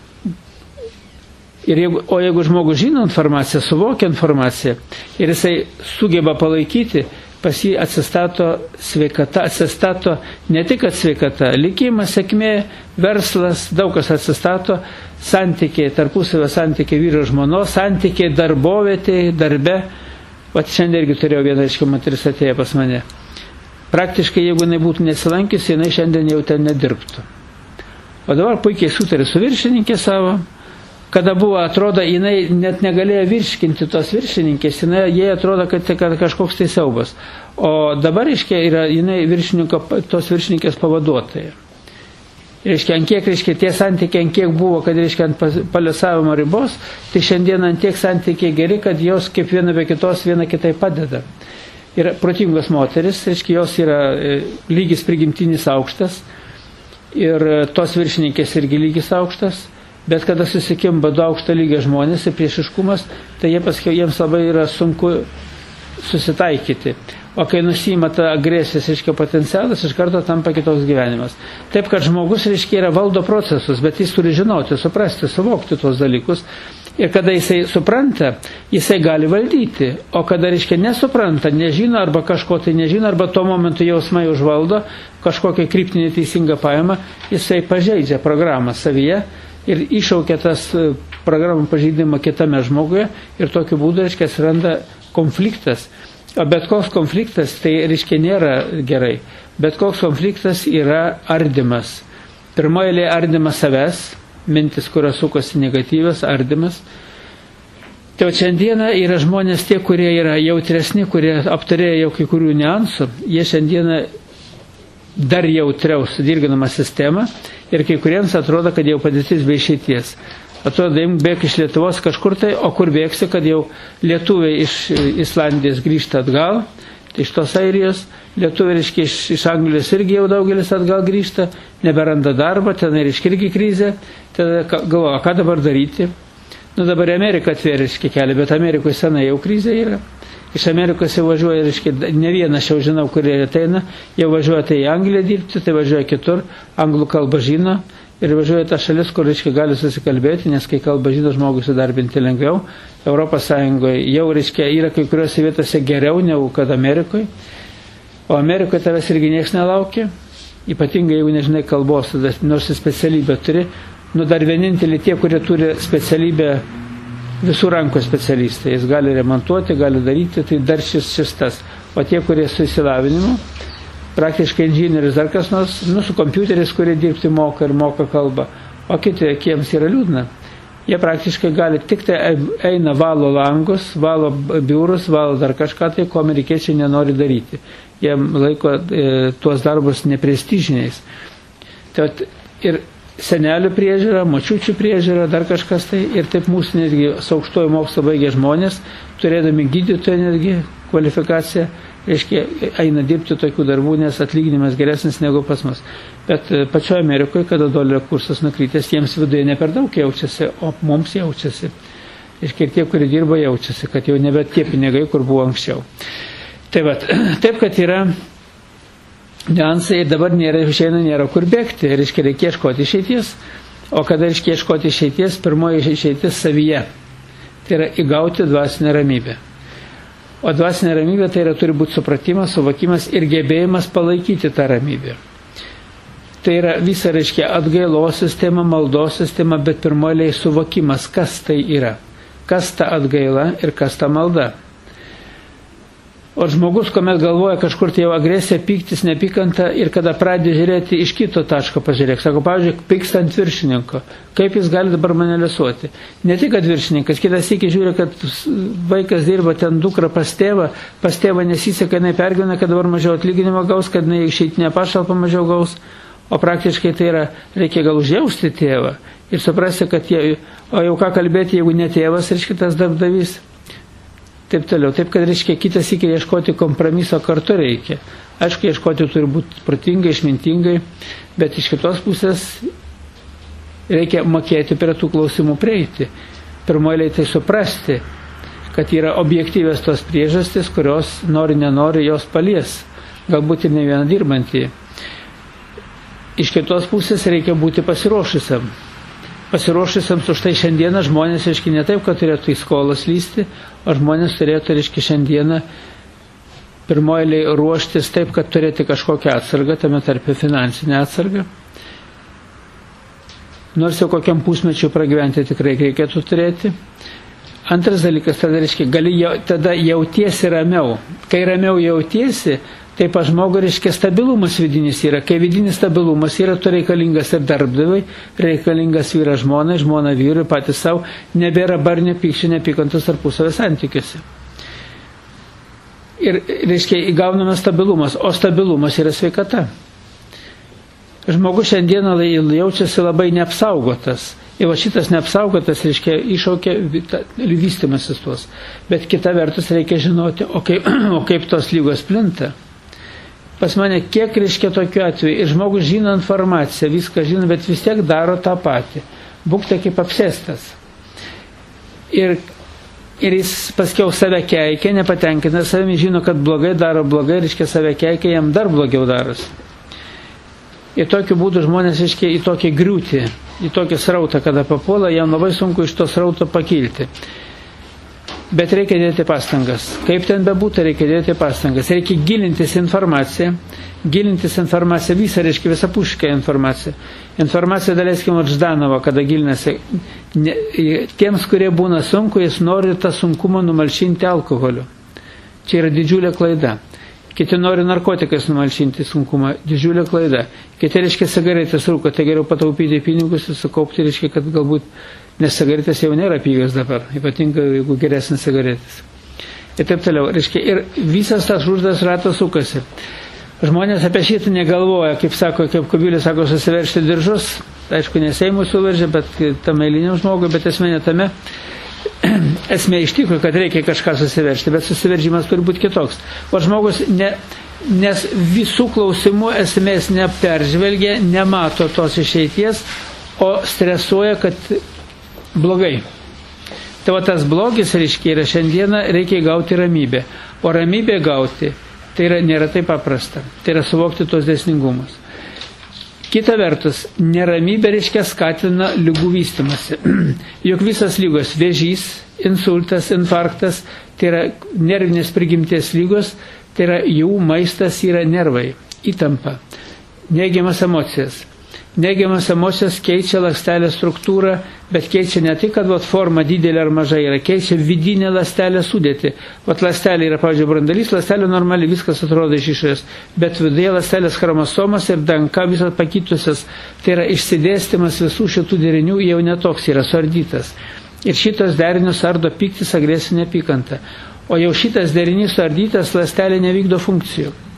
Speaker 1: Ir jeigu, o jeigu žmogus žino informaciją, suvokia informaciją ir jisai sugeba palaikyti, pas jį atsistato sveikata, atsistato ne tik sveikata, likimas, sėkmė, verslas, daug kas atsistato, santykiai, tarpusavio santykiai vyro žmonos, santykiai darbovietėje, darbe. Vat šiandien irgi turėjau vieną, aiškiai, moteris atėjo pas mane. Praktiškai, jeigu jinai būtų nesilankiusi, jinai šiandien jau ten nedirbtų. O dabar puikiai sutarė su viršininkė savo. Kada buvo, atrodo, jinai net negalėjo virškinti tos viršininkės, jinai, jie atrodo, kad, kad kažkoks tai siaubas. O dabar, reiškia, yra jinai viršininko, tos viršininkės pavaduotoja. Reiškia, ant kiek, reiškia, tie santykiai, ant kiek buvo, kad, reiškia, ant paliesavimo ribos, tai šiandien ant tiek santykiai geri, kad jos kaip viena be kitos viena kitai padeda. Yra protingos moteris, reiškia, jos yra lygis prigimtinis aukštas ir tos viršininkės irgi lygis aukštas. Bet kada susikimba du aukšto lygio žmonės ir priešiškumas, tai jie paskui, jiems labai yra sunku susitaikyti. O kai nusima ta agresijos, reiškia, potencialas, iš karto tampa kitoks gyvenimas. Taip, kad žmogus, reiškia, yra valdo procesus, bet jis turi žinoti, suprasti, suvokti tuos dalykus. Ir kada jisai supranta, jisai gali valdyti. O kada, reiškia, nesupranta, nežino arba kažko tai nežino, arba tuo momentu jausmai užvaldo, kažkokią kryptinį teisingą paėmą, jisai pažeidžia programą savyje ir iššaukia tas programų pažeidimą kitame žmoguje ir tokiu būdu, reiškia, atsiranda konfliktas. O bet koks konfliktas, tai, reiškia, nėra gerai. Bet koks konfliktas yra ardymas. Pirmoje ardymas savęs, mintis, kurios sukosi negatyvios, ardymas. Tai šiandieną yra žmonės tie, kurie yra jautresni, kurie aptarėja jau kai kurių niuansų, jie šiandieną dar jautriau sudirginama sistema ir kai kuriems atrodo, kad jau padėtis be išeities. Atrodo, bėg iš Lietuvos kažkur tai, o kur bėgsi, kad jau lietuviai iš Islandijos grįžta atgal, tai iš tos Airijos, lietuviai, reiškia, iš, iš Anglijos irgi jau daugelis atgal grįžta, neberanda darbą, ten ir irgi krizė, tada galvoja, ką dabar daryti. Nu dabar Amerika atvėrė, reiškia, kelią, bet Amerikoje senai jau krizė yra. Iš Amerikos jau važiuoja, reiškia, ne vienas jau žinau, kurie ateina, jau važiuoja tai į Angliją dirbti, tai važiuoja kitur, anglų kalbą žino ir važiuoja tą šalis, kur, reiškia, gali susikalbėti, nes kai kalbą žino, žmogus įdarbinti lengviau. Europos Sąjungoje jau, reiškia, yra kai kuriuose vietose geriau negu kad Amerikoje, o Amerikoje tavęs irgi nieks nelaukia, ypatingai jeigu nežinai kalbos, nors specialybę turi, nu dar vienintelį tie, kurie turi specialybę, visų rankų specialistai, jis gali remontuoti, gali daryti, tai dar šis šis tas. O tie, kurie su įsilavinimu, praktiškai inžinierius dar kas nors, nu, su kompiuteriais, kurie dirbti moka ir moka kalbą, o kiti, jiems yra liūdna. Jie praktiškai gali tik tai eina, valo langus, valo biurus, valo dar kažką, tai ko amerikiečiai nenori daryti. Jie laiko e, tuos darbus neprestižiniais. Tai, ir senelių priežiūra, močiučių priežiūra, dar kažkas tai. Ir taip mūsų netgi su aukštojo mokslo baigę žmonės, turėdami gydytojo netgi kvalifikaciją, reiškia, eina dirbti tokių darbų, nes atlyginimas geresnis negu pas mus. Bet pačioje Amerikoje, kada dolerio kursas nukrytęs, jiems viduje ne per daug jaučiasi, o mums jaučiasi. Reiškia, ir tie, kurie dirba, jaučiasi, kad jau nebe tie pinigai, kur buvo anksčiau. Tai va, taip, kad yra niuansai ir dabar nėra, išeina, nėra kur bėgti. Reiškia, reikia ieškoti išeities. O kada reiškia ieškoti išeities, pirmoji išeitis savyje. Tai yra įgauti dvasinę ramybę. O dvasinė ramybė tai yra turi būti supratimas, suvokimas ir gebėjimas palaikyti tą ramybę. Tai yra visa, reiškia, atgailos sistema, maldos sistema, bet pirmoji suvokimas, kas tai yra. Kas ta atgaila ir kas ta malda. O žmogus, kuomet galvoja kažkur tai jau agresija, pyktis, nepykanta ir kada pradė žiūrėti iš kito taško pažiūrėk. Sako, pavyzdžiui, pyksta ant viršininko. Kaip jis gali dabar mane lesuoti? Ne tik, kad viršininkas, kitas iki žiūri, kad vaikas dirba ten dukra pas tėvą, pas tėvą nesiseka, jinai pergyvena, kad dabar mažiau atlyginimo gaus, kad jinai išeitinę pašalpą mažiau gaus. O praktiškai tai yra, reikia gal užjausti tėvą ir suprasti, kad jie, o jau ką kalbėti, jeigu ne tėvas, reiškia tas darbdavys. Taip toliau. Taip, kad reiškia kitas iki ieškoti kompromiso kartu reikia. Aišku, ieškoti turi būti protingai, išmintingai, bet iš kitos pusės reikia mokėti prie tų klausimų prieiti. Pirmoje tai suprasti, kad yra objektyvės tos priežastys, kurios nori, nenori, jos palies. Galbūt ir ne vieną dirbantį. Iš kitos pusės reikia būti pasiruošusiam. Pasiruošusiams už tai šiandieną žmonės, reiškia, ne taip, kad turėtų į skolas lysti, o žmonės turėtų, reiškia, šiandieną pirmoji ruoštis taip, kad turėti kažkokią atsargą, tame tarpe finansinę atsargą. Nors jau kokiam pusmečiu pragyventi tikrai reikėtų turėti. Antras dalykas, tada, reiškia, gali jau, tada jautiesi ramiau. Kai ramiau jautiesi, taip aš žmogui, reiškia, stabilumas vidinis yra. Kai vidinis stabilumas yra, tu reikalingas ir darbdaviai, reikalingas vyra žmonai, žmona vyrui, patys savo, nebėra barnio pykščių, nepykantos tarpusavio santykiuose. Ir, reiškia, įgaunamas stabilumas, o stabilumas yra sveikata. Žmogus šiandieną jaučiasi labai neapsaugotas. Ir va šitas neapsaugotas, reiškia, iššaukia vystymasis tuos. Bet kita vertus reikia žinoti, o kaip, o kaip tos lygos plinta. Pas mane kiek, reiškia, tokiu atveju. Ir žmogus žino informaciją, viską žino, bet vis tiek daro tą patį. Būkite kaip apsėstas. Ir, ir jis paskiau save keikia, nepatenkina savimi, žino, kad blogai daro blogai, reiškia, save keikia, jam dar blogiau darosi. Ir tokiu būdu žmonės, reiškia, į tokį griūtį, į tokį srautą, kada papuola, jam labai sunku iš to srauto pakilti. Bet reikia dėti pastangas. Kaip ten bebūtų, reikia dėti pastangas. Reikia gilintis informaciją, gilintis informaciją, visą, reiškia, visapušką informaciją. Informacija, daleiskim, od Ždanovo, kada gilinasi. Ne, tiems, kurie būna sunku, jis nori tą sunkumą numalšinti alkoholiu. Čia yra didžiulė klaida. Kiti nori narkotikais numalšinti sunkumą. Didžiulė klaida. Kiti, reiškia, cigaretės rūko, tai geriau pataupyti pinigus ir sukaupti, reiškia, kad galbūt, nes cigaretės jau nėra pigios dabar, ypatingai jeigu geresnis cigaretės. Ir taip toliau. Reiškia, ir visas tas uždas ratas sukasi. Žmonės apie šitą negalvoja, kaip sako, kaip Kubilius sako, susiveršti diržus. Aišku, ne Seimui suveržė, bet tam eiliniam žmogui, bet esmė ne tame. Esmė iš tikrųjų, kad reikia kažką susiveršti, bet susiveržimas turi būti kitoks. O žmogus, ne, nes visų klausimų esmės neperžvelgia, nemato tos išeities, o stresuoja, kad blogai. Tai va tas blogis, reiškia, yra šiandieną reikia gauti ramybę. O ramybę gauti, tai yra, nėra taip paprasta. Tai yra suvokti tos dėsningumus. Kita vertus, neramybė, reiškia, skatina ligų vystymasi. Juk visas lygos – vėžys, insultas, infarktas, tai yra nervinės prigimties lygos, tai yra jų maistas yra nervai, įtampa, neigiamas emocijas. Neigiamas emocijos keičia ląstelės struktūrą, bet keičia ne tik, kad vat, forma didelė ar maža yra, keičia vidinę ląstelę sudėtį. Vat ląstelė yra, pavyzdžiui, brandalys, ląstelė normaliai viskas atrodo iš išorės, bet viduje ląstelės chromosomas ir D N K visas pakitusias, tai yra išsidėstymas visų šitų derinių jau netoks yra suardytas. Ir šitas derinius ardo pyktis, agresija, neapykanta. O jau šitas derinys suardytas, ląstelė nevykdo funkcijų.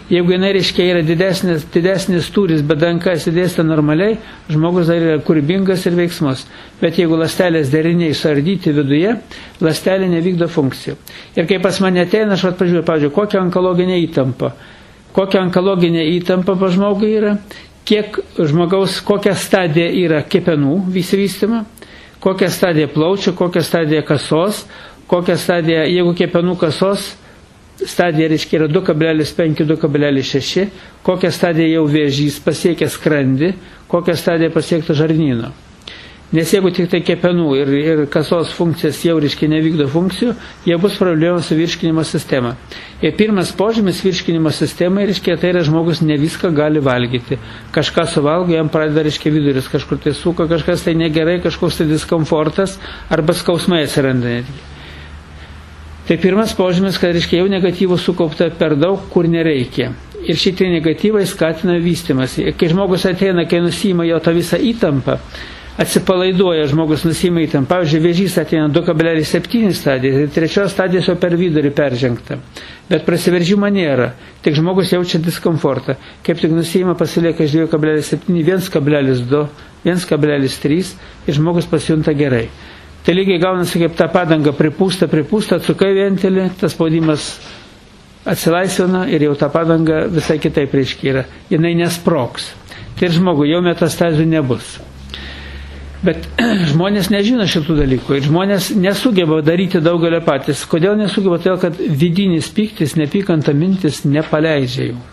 Speaker 1: Jeigu jinai, reiškia, yra didesnis, didesnis tūris, bet D N K įsidėsta normaliai, žmogus dar yra kūrybingas ir veiksmus. Bet jeigu ląstelės deriniai suardyti viduje, ląstelė nevykdo funkcijų. Ir kai pas mane ateina, aš pažiūrėjau, pavyzdžiui, kokią onkologinę įtampą. Kokia onkologinė įtampa pas žmogų yra, kiek žmogaus, kokia stadija yra kepenų vystymo, kokia stadija plaučių, kokia stadija kasos, kokia stadija, jeigu kepenų kasos stadija, reiškia, yra du kablelis penki - du kablelis šeši, kokia stadija jau vėžys pasiekia skrandį, kokia stadija pasiekta žarnyno. Nes jeigu tik tai kepenų ir, ir kasos funkcijas jau, reiškia, nevykdo funkcijų, jie bus problemos su virškinimo sistema. Ir pirmas požymis virškinimo sistemai, reiškia, tai yra žmogus ne viską gali valgyti. Kažką suvalgo, jam pradeda, reiškia, viduris, kažkur tai suka, kažkas tai negerai, kažkoks tai diskomfortas arba skausmai atsiranda netgi. Tai pirmas požymis, kad, reiškia, jau negatyvų sukaupta per daug, kur nereikia. Ir šitie negatyvai skatina vystymąsi. Kai žmogus ateina, kai nusima jo tą visą įtampą, atsipalaiduoja žmogus nusima įtampą. Pavyzdžiui, vėžys ateina du kablelis septyni stadijas ir trečios stadijos jau per vidurį peržengta. Bet prasiveržimo nėra. Tik žmogus jaučia diskomfortą. Kaip tik nusima, pasilieka iš du kablelis septyni, vienas kablelis du, vienas kablelis trys ir žmogus pasijunta gerai. Tai lygiai gaunasi, kaip ta padanga pripūsta, pripūsta, atsukai ventilį, tas spaudimas atsilaisvina ir jau ta padanga visai kitaip reiškia yra. Jinai nesproks. Tai ir žmogui jau metastazių nebus. Bet žmonės nežino šitų dalykų ir žmonės nesugeba daryti daugelio patys. Kodėl nesugeba? Todėl, kad vidinis pyktis, nepykanta mintis nepaleidžia jų.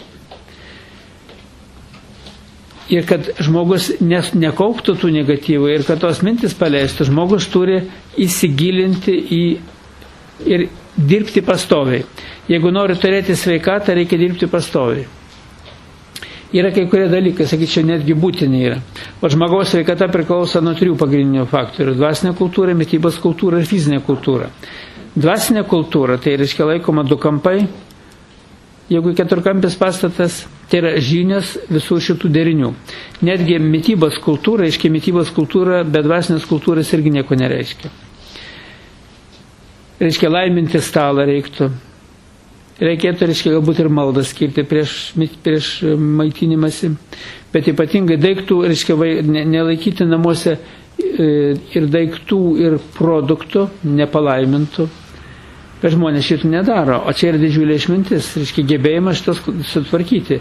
Speaker 1: Ir kad žmogus nes, nekauptų tų negatyvų ir kad tos mintis paleistų, žmogus turi įsigilinti į ir dirbti pastoviai. Jeigu nori turėti sveikatą, reikia dirbti pastoviai. Yra kai kurie dalykai, sakyčiau, netgi būtini yra. O žmogaus sveikata priklauso nuo trijų pagrindinių faktorių. Dvasinė kultūra, mitybos kultūra ir fizinė kultūra. Dvasinė kultūra, tai reiškia laikoma du kampai. Jeigu keturkampis pastatas, tai yra žinios visų šitų derinių. Netgi mitybos kultūra, reiškia mitybos kultūra, bet dvasinės kultūros irgi nieko nereiškia. Reiškia laiminti stalą reiktų. Reikėtų, reiškia, galbūt ir maldą skirti prieš, prieš maitinimąsi, bet ypatingai daiktų, reiškia, nelaikyti namuose ir daiktų, ir produktų nepalaimintų. Bet žmonės šitų nedaro, o čia yra didžiulė išmintis, reiškia, gebėjimas šitos sutvarkyti.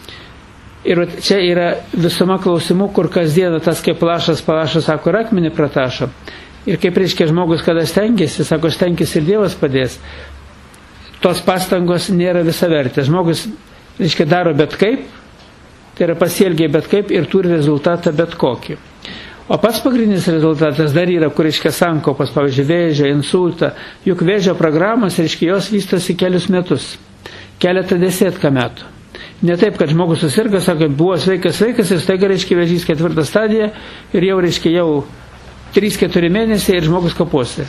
Speaker 1: Ir čia yra visuma klausimų, kur kasdieną tas kaip lašas palašas, sako, ir akmenį pratašo. Ir kaip, reiškia, žmogus, kada stengiasi, sako, stenkis ir Dievas padės. Tos pastangos nėra visavertės. Žmogus, reiškia, daro bet kaip, tai yra pasielgia bet kaip ir turi rezultatą bet kokį. O pats pagrindinis rezultatas dar yra, kur, reiškia, sankopas, pavyzdžiui, vėžio, insultą. Juk vėžio programos, reiškia, jos vystosi kelius metus, keletą desėtką metų. Ne taip, kad žmogus susirga, sako, buvo sveikas, sveikas ir staiga, reiškia, vėžys ketvirtą stadiją ir jau, reiškia, jau trys keturi mėnesiai ir žmogus kapuosi.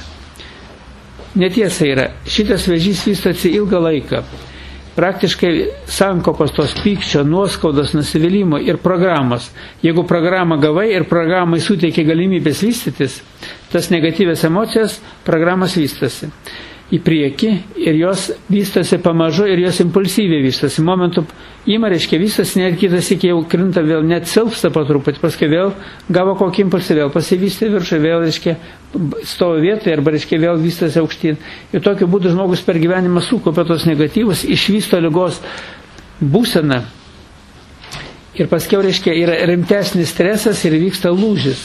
Speaker 1: Netiesa yra, šitas vėžys vystosi ilgą laiką. Praktiškai sankopos tos pykčio, nuoskaudos, nusivylimų ir programos. Jeigu programą gavai ir programai suteikia galimybės vystytis, tas negatyvias emocijas, programas vystosi į priekį ir jos vystosi pamažu ir jos impulsyviai vystosi. Momentu ima, reiškia, vystosi, net kitas iki jau krinta vėl, net silpsta po truputį, paskui vėl gavo kokį impulsą, vėl pasivystė viršų, vėl, reiškia, stovi vietoje arba, reiškia, vėl vystosi aukštyn. Ir tokiu būdu žmogus per gyvenimą sukaupia tos negatyvus, išvysto ligos būseną ir paskiau, reiškia, yra rimtesnis stresas ir vyksta lūžis.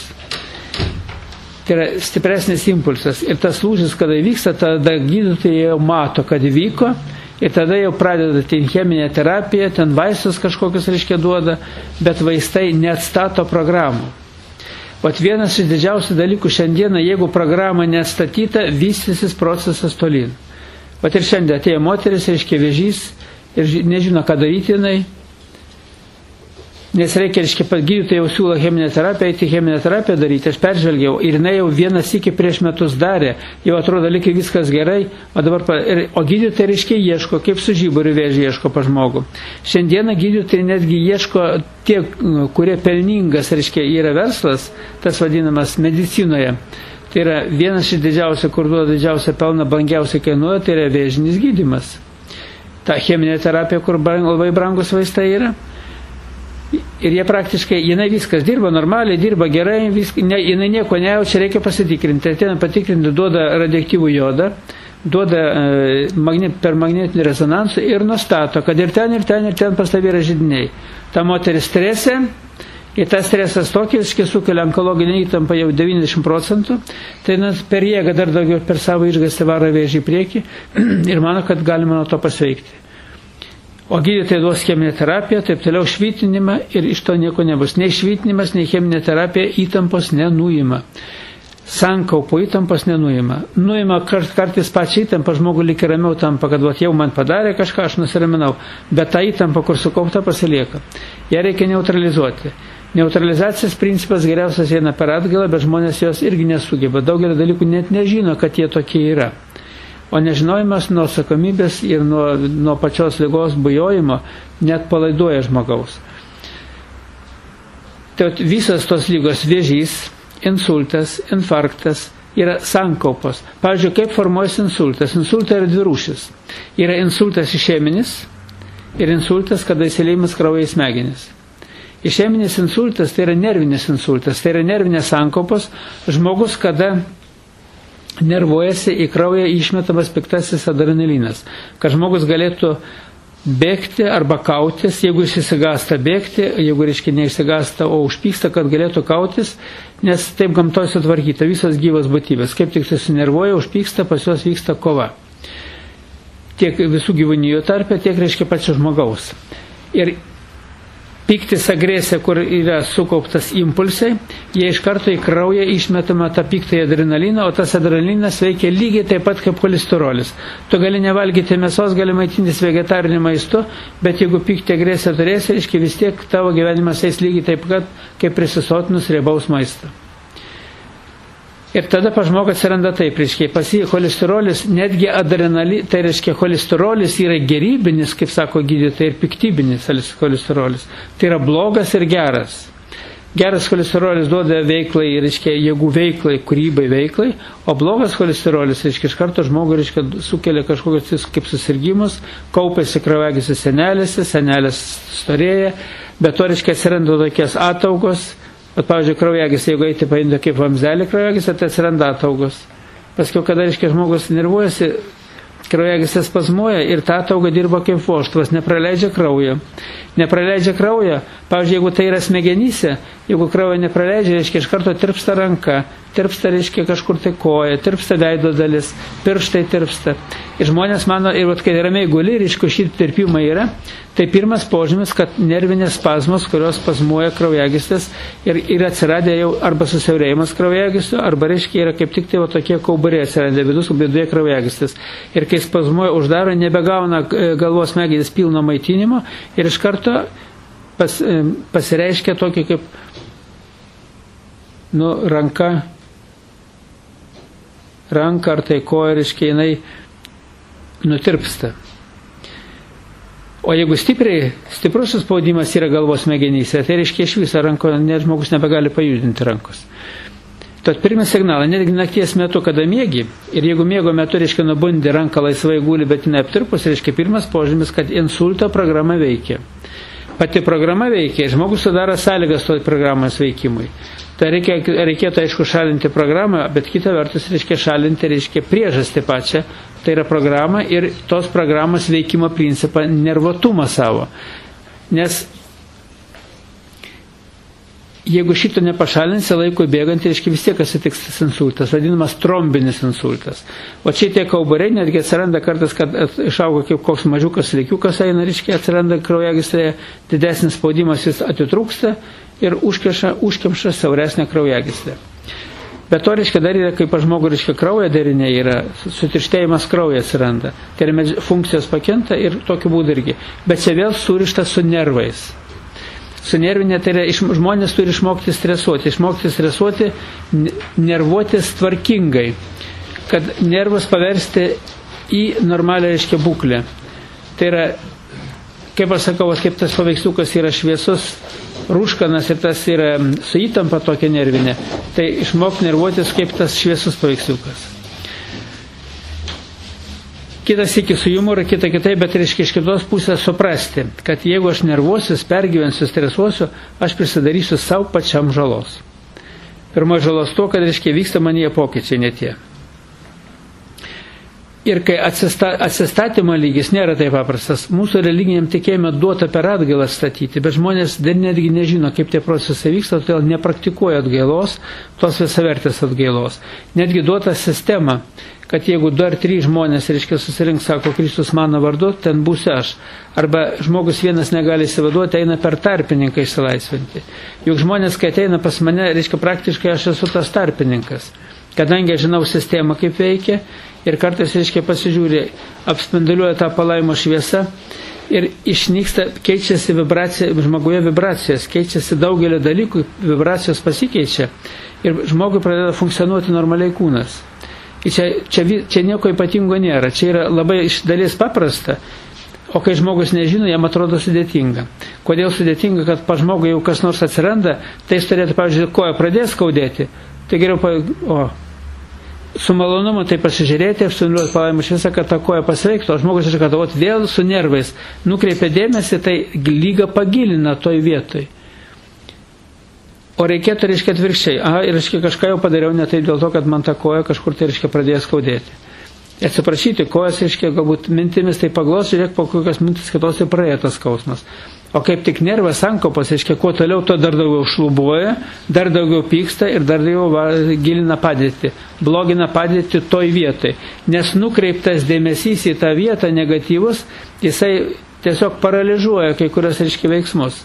Speaker 1: Tai yra stipresnis impulsas. Ir tas lūžis, kada vyksta, tada gydytojai jau mato, kad vyko ir tada jau pradeda ten cheminę terapiją, ten vaistus kažkokius, reiškia, duoda, bet vaistai neatstato programų. Vat vienas iš didžiausių dalykų šiandieną, jeigu programa neatstatyta, vystysis procesas tolyn. Vat ir šiandien atėjo moteris, reiškia, vėžys ir nežino, ką daryti jinai. Nes reikia, reiškia, gydytojai jau siūlo cheminę terapiją, eiti cheminę terapiją daryti, aš peržvelgiau ir jinai jau vienas iki prieš metus darė, jau atrodo, lyg viskas gerai, o dabar, o gydytojai, reiškia, ieško, kaip su žiburiu vėžį ieško pa žmogų. Šiandieną gydytojai netgi ieško tie, kurie pelningas, reiškia, yra verslas, tas vadinamas medicinoje. Tai yra vienas iš didžiausių, kur duoda didžiausią pelną, brangiausiai kainuoja, tai yra vėžinis gydymas. ta cheminė terapija, kur labai brangus vaistai yra. Ir jie praktiškai, jinai viskas dirba normaliai, dirba gerai, vis, ne, jinai nieko nejaučia, reikia pasitikrinti. Ateina patikrinti, duoda radioaktyvų jodą, duoda e, magnet, per magnetinį rezonansą ir nustato, kad ir ten, ir ten, ir ten pas tavį yra židiniai. Ta moteris stresė, ir tas stresas tokis, kai sukelia onkologinę įtampą jau devyniasdešimt procentų, tai net per jėgą dar daugiau per savo išgąstį varo vėžį į priekį ir mano, kad galima nuo to pasveikti. O gydytojai duos cheminę terapiją, taip toliau švitinimą ir iš to nieko nebus. Nei švitinimas, nei cheminė terapija įtampos nenuima. Sankaupo įtampos nenuima. Nuima kart, kartais pačią įtampą, žmogų lyg ramiau tampa, kad vat, jau man padarė kažką, aš nusiraminau. Bet ta įtampa, kur sukaupta, pasilieka. Ją reikia neutralizuoti. Neutralizacijos principas geriausias eina per atgalą, bet žmonės jos irgi nesugeba. Daugelį dalykų net nežino, kad jie tokie yra. O nežinojimas nuo atsakomybės ir nuo, nuo pačios ligos bujojimo net palaiduoja žmogaus. Tai visas tos lygos vėžys, insultas, infarktas yra sankaupos. Pavyzdžiui, kaip formuojasi insultas? Insultai yra dvi rūšis. Yra insultas išeminis ir insultas, kada įsiliejimas kraujo į smegenis. Išeminis insultas tai yra nervinis insultas, tai yra nervinės sankaupos. Žmogus, kada nervuojasi, į kraują išmetamas piktasis adrenalinas, kad žmogus galėtų bėgti arba kautis, jeigu jis įsigasta bėgti, jeigu reiškia neišsigasta, o užpyksta, kad galėtų kautis, nes taip gamtoje sutvarkyta, visos gyvos būtybės, kaip tik tai sunervuoja, užpyksta, pas juos vyksta kova. Tiek visų gyvūnijų tarpe, tiek reiškia pačio žmogaus. Ir piktis, agresija, kur yra sukauptas impulsai, jie iš karto į kraują išmetama tą piktąjį adrenaliną, o tas adrenalinas veikia lygiai taip pat kaip cholesterolis. Tu gali nevalgyti mėsos, gali maitintis vegetariniu maistu, bet jeigu piktį agresiją turėsi, reiškia vis tiek tavo gyvenimas eis lygiai taip pat, kaip prisisotinus riebaus maistą. Ir tada pas žmogų atsiranda taip, reiškia, pas jį cholesterolis, netgi adrenali, tai reiškia, cholesterolis yra gerybinis, kaip sako gydytojai, ir piktybinis cholesterolis. Tai yra blogas ir geras. Geras cholesterolis duoda veiklai, reiškia, jėgų veiklai, kūrybai veiklai, o blogas cholesterolis, reiškia, iš karto žmogų, reiškia, sukelia kažkokius kaip susirgymus, kaupiasi kraujagyslėse senelėse, senelės storėja, bet to, reiškia, atsiranda tokias ataugos. Bet, pavyzdžiui, kraujagysė, jeigu eiti paimti kaip vamzelį kraujagysę, tai atsiranda ataugos. Paskiau, kada, reiškia, žmogus nervuojasi, kraujagysė spazmuoja ir ta atauga dirba kaip vožtuvas, nepraleidžia kraują. Nepraleidžia kraują, pavyzdžiui, jeigu tai yra smegenyse, jeigu kraujo nepraleidžia, reiškia, iš karto tirpsta ranka, tirpsta, reiškia, kažkur tai koja, tirpsta veido dalis, pirštai tirpsta. Ir žmonės mano, ir vat, kai ramiai guli, reiškia, šitą tirpimą yra, tai pirmas požymis, kad nervinės spazmos, kurios spazmuoja kraujagyslės ir yra atsiradę jau arba susiaurėjimas kraujagyslių, arba, reiškia, yra kaip tik tai va, tokie kauburiai atsiradę vidus, viduje kraujagyslės. Ir kai spazmuoja, uždaro, nebegauna galvos smegenys pilno maitinimo ir iš karto pas, pasireiškia tokį kaip nu, ranka, ranka ar tai koja, reiškia, jinai nutirpsta. O jeigu stipriai, stiprus spaudimas yra galvos smegenyse, tai reiškia iš viso ranko, net žmogus nebegali pajudinti rankos. Tad pirmas signalas, netgi nakties metu, kada miegi, ir jeigu miego metu, reiškia, nubundi ranką laisvai guli, bet neaptirpus, reiškia, pirmas požymis, kad insulto programa veikia. Pati programa veikia, žmogus sudaro sąlygas to programos veikimui. Tai reikia, reikėtų, aišku, šalinti programą, bet kita vertus, reiškia, šalinti, reiškia, priežastį pačią, tai yra programa ir tos programos veikimo principą, nervotumą savo. Nes jeigu šito nepašalinsi laikui bėgant, reiškia, vis tiek atsitiks tas insultas, vadinamas trombinis insultas. O čia tie kauburiai netgi atsiranda kartais, kad išauga kaip koks mažiukas likiukas eina, reiškia, atsiranda kraujagyslėje, didesnis spaudimas, jis atitrūksta ir užkemša, užkemša siauresnę kraujagyslę. Bet to, reiškia, dar yra, kaip žmogų, reiškia, kraujo deriniai yra, sutirštėjimas kraujo atsiranda. Tai yra funkcijos pakenta ir tokiu būdu irgi. Bet čia vėl surišta su nervais. Su nervinė, tai yra, žmonės turi išmokti stresuoti. Išmokti stresuoti, nervuotis tvarkingai. Kad nervus paversti į normalią, reiškia, būklę. Tai yra, kaip aš sakau, kaip tas paveiksliukas yra šviesus, rūškanas ir tas yra su įtampa tokia nervinė, tai išmok nervuotis kaip tas šviesus paveiksliukas. kitas iki su jumoru, kita kitaip, bet reiškia iš kitos pusės suprasti, kad jeigu aš nervuosius, pergyvensiu, stresuosiu, aš prisidarysiu savo pačiam žalos. Pirma žalos to, kad reiškia vyksta manyje pokyčiai ne tie. Ir kai atsista, atsistatymo lygis nėra taip paprastas, mūsų religiniam tikėjime duota per atgailą statyti, bet žmonės dar netgi nežino, kaip tie procesai vyksta, todėl nepraktikuoja atgailos, tos visavertės atgailos. Netgi duota sistema, kad jeigu du ar trys žmonės, reiškia, susirinks, sako, Kristus mano vardu, ten būsiu aš. Arba žmogus vienas negali įsivaduoti, eina per tarpininką išsilaisvinti. Juk žmonės, kai ateina pas mane, reiškia, praktiškai aš esu tas tarpininkas. Kadangi aš žinau sistemą, kaip veikia, ir kartais, reiškia, pasižiūrė, apspinduliuoja tą palaimo šviesą ir išnyksta, keičiasi vibracija, žmoguje vibracijos, keičiasi daugelio dalykų, vibracijos pasikeičia ir žmogui pradeda funkcionuoti normaliai kūnas. Ir čia, čia, čia nieko ypatingo nėra, čia yra labai iš dalies paprasta, o kai žmogus nežino, jam atrodo sudėtinga. Kodėl sudėtinga, kad pa žmogui jau kas nors atsiranda, tai jis turėtų, pavyzdžiui, koja pradės skaudėti, tai geriau, pa, o, su malonumu tai pasižiūrėti, apsinuliuoti palaimą šviesą, kad ta koja pasveiktų, o žmogus iš karto vėl su nervais nukreipia dėmesį, tai lygą pagilina toj vietoj. O reikėtų, reiškia, atvirkščiai. Aha, ir reiškia, kažką jau padariau ne taip dėl to, kad man ta koja kažkur tai, reiškia, pradėjo skaudėti. Atsiprašyti, kojas, reiškia, galbūt mintimis tai paglos, žiūrėk, po kokios mintis kitos tai praėjo tas skausmas. O kaip tik nervas sankaupas, reiškia, kuo toliau, to dar daugiau šlubuoja, dar daugiau pyksta ir dar daugiau va, gilina padėtį, blogina padėtį toj vietai. Nes nukreiptas dėmesys į tą vietą negatyvus, jisai tiesiog paralyžuoja kai kurios, reiškia, veiksmus.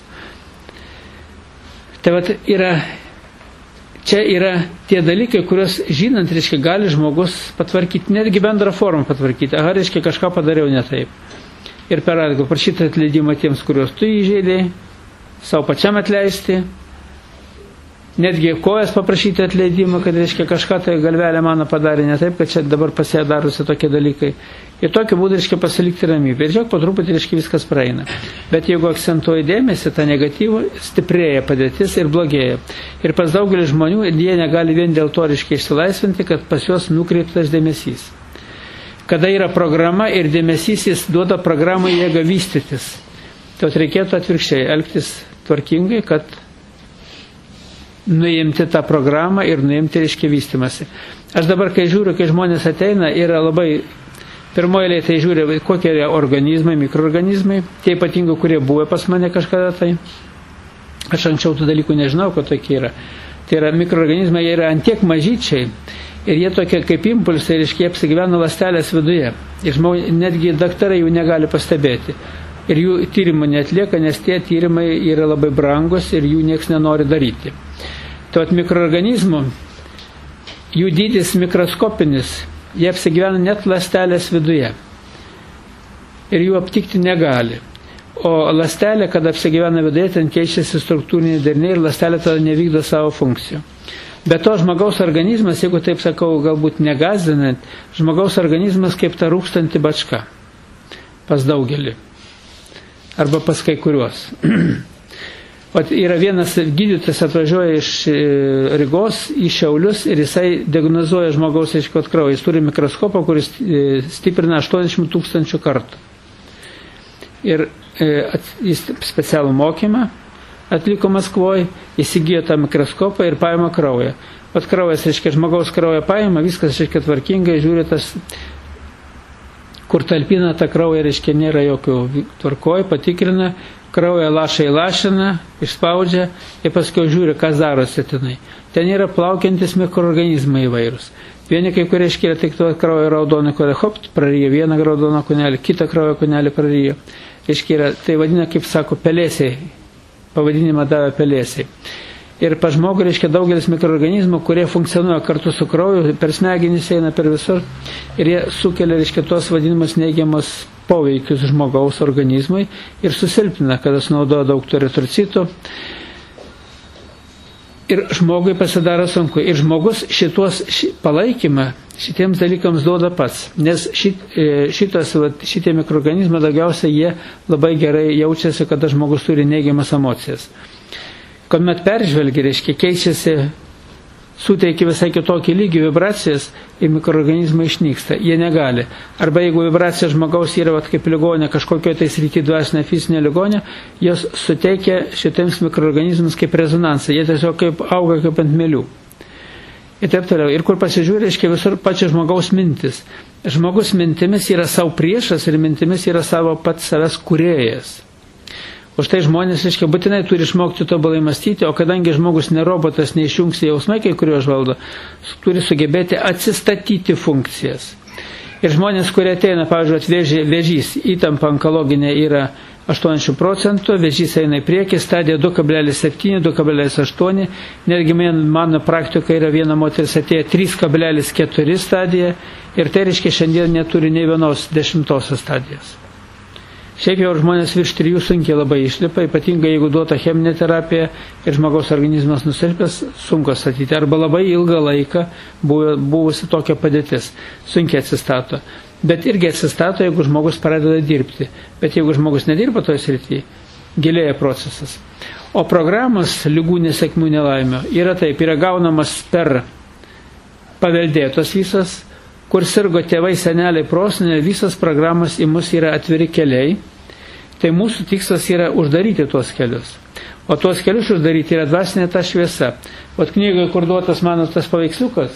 Speaker 1: Tai vat yra, čia yra tie dalykai, kuriuos žinant, reiškia, gali žmogus patvarkyti, netgi bendrą formą patvarkyti. Aha, reiškia, kažką padariau ne taip. Ir per atgailą prašyti atleidimą tiems, kuriuos tu įžeidėjai, savo pačiam atleisti, netgi kojas paprašyti atleidimą, kad, reiškia, kažką tai galvelė mano padarė ne taip, kad čia dabar pas ją darosi tokie dalykai. Ir tokiu būdu, reiškia, pasilikti ramybę. Ir žiūrėk, po truputį, reiškia, viskas praeina. Bet jeigu akcentuoji dėmesį, tą negatyvų stiprėja padėtis ir blogėja. Ir pas daugelį žmonių jie negali vien dėl to, reiškia, išsilaisvinti, kad pas juos nukreiptas dėmesys. Kada yra programa ir dėmesys, jis duoda programai jėgą vystytis. Tai reikėtų atvirkščiai elgtis tvarkingai, kad nuimti tą programą ir nuimti, reiškia, vystymasi. Aš dabar, kai žiūriu, kai žmonės ateina, yra labai, pirmoje tai žiūri, kokie yra organizmai, mikroorganizmai, tie ypatingai, kurie buvo pas mane kažkada tai. Aš anksčiau tų dalykų nežinau, kad tokie yra. Tai yra mikroorganizmai, jie yra antiek mažyčiai. Ir jie tokie kaip impulsai, reiškia, apsigyvena ląstelės viduje. Ir žmonių, netgi daktarai jų negali pastebėti. Ir jų tyrimų neatlieka, nes tie tyrimai yra labai brangus ir jų nieks nenori daryti. Tai at mikroorganizmų, jų dydis mikroskopinis, jie apsigyvena net ląstelės viduje. Ir jų aptikti negali. O ląstelė, kada apsigyvena viduje, ten keičiasi struktūriniai dariniai ir ląstelė tada nevykdo savo funkcijų. Bet to žmogaus organizmas, jeigu taip sakau, galbūt negazdinant, žmogaus organizmas kaip ta rūkstanti bačka. Pas daugelį. Arba pas kai kuriuos. O yra vienas gydytojas atvažiuoja iš Rygos į Šiaulius ir jisai diagnozuoja žmogaus, aišku, kraują. Jis turi mikroskopą, kuris stiprina aštuoniasdešimt tūkstančių kartų. Ir jis specialų mokymą atliko Maskvoje, įsigijo tą mikroskopą ir paima kraują. Pat kraujas, reiškia, žmogaus kraują paima, viskas, reiškia, tvarkingai, žiūri tas, kur talpina tą kraują, reiškia, nėra jokių tvarkoj, patikrina, kraują lašai lašina, išspaudžia ir paskui žiūri, kas darosi tenai. Ten yra plaukiantis mikroorganizmai įvairūs. Vieni kai kurie iškiria tik to kraujo raudoną kūnelį, hop, praryja vieną raudoną kūnelį, kitą kraujo kūnelį praryja. Iškiria, tai vadina, kaip sako, pelėsiai. Pavadinimą davė pelėsiai. Ir pa žmogų, reiškia, daugelis mikroorganizmų, kurie funkcionuoja kartu su krauju, per smegenis eina per visur ir jie sukelia, reiškia, tuos vadinimus neigiamus poveikius žmogaus organizmui ir susilpina, kada sunaudoja daug tų eritrocitų. Ir žmogui pasidaro sunku. Ir žmogus šitos ši, palaikymą šitiems dalykams duoda pats. Nes šit, šitos, šitie mikroorganizmai daugiausiai jie labai gerai jaučiasi, kada žmogus turi neigiamas emocijas. Kuomet peržvelgia, reiškia, keičiasi suteikia visai kitokį lygį vibracijas ir mikroorganizmai išnyksta. Jie negali. Arba jeigu vibracija žmogaus yra vat, kaip ligonė, kažkokio tai srity dvasinė fizinė ligonė, jos suteikia šitiems mikroorganizmams kaip rezonansą. Jie tiesiog kaip auga kaip ant mėlių. Ir taip toliau. Ir kur pasižiūrė, reiškia visur pačio žmogaus mintis. Žmogus mintimis yra savo priešas ir mintimis yra savo pats savęs kūrėjas. Už tai žmonės, reiškia, būtinai turi išmokti tobulai mąstyti, o kadangi žmogus ne robotas, neišjungs jausmai, kai kuriuos valdo, turi sugebėti atsistatyti funkcijas. Ir žmonės, kurie ateina, pavyzdžiui, vėžys, įtampa onkologinė yra aštuoniasdešimt procentų, vėžys eina į priekį, stadija du kablelis septyni, du kablelis aštuoni, netgi mano praktikoje yra viena moteris atėjo trys kablelis keturi stadija ir tai reiškia šiandien neturi nei vienos dešimtosios stadijos. Šiaip jau žmonės virš trijų sunkiai labai išlipa, ypatingai jeigu duota cheminė terapija ir žmogaus organizmas nusilpęs, sunku statyti. Arba labai ilgą laiką buvo, buvusi tokia padėtis, sunkiai atsistato. Bet irgi atsistato, jeigu žmogus pradeda dirbti. Bet jeigu žmogus nedirba toje srityje, gilėja procesas. O programos ligų nesėkmių nelaimio yra taip, yra gaunamas per paveldėtos visas, kur sirgo tėvai, seneliai, proseneliai, visas programos į mus yra atviri keliai. Tai mūsų tikslas yra uždaryti tuos kelius. O tuos kelius uždaryti yra dvasinė ta šviesa. O knygoje, kur duotas mano tas paveiksliukas,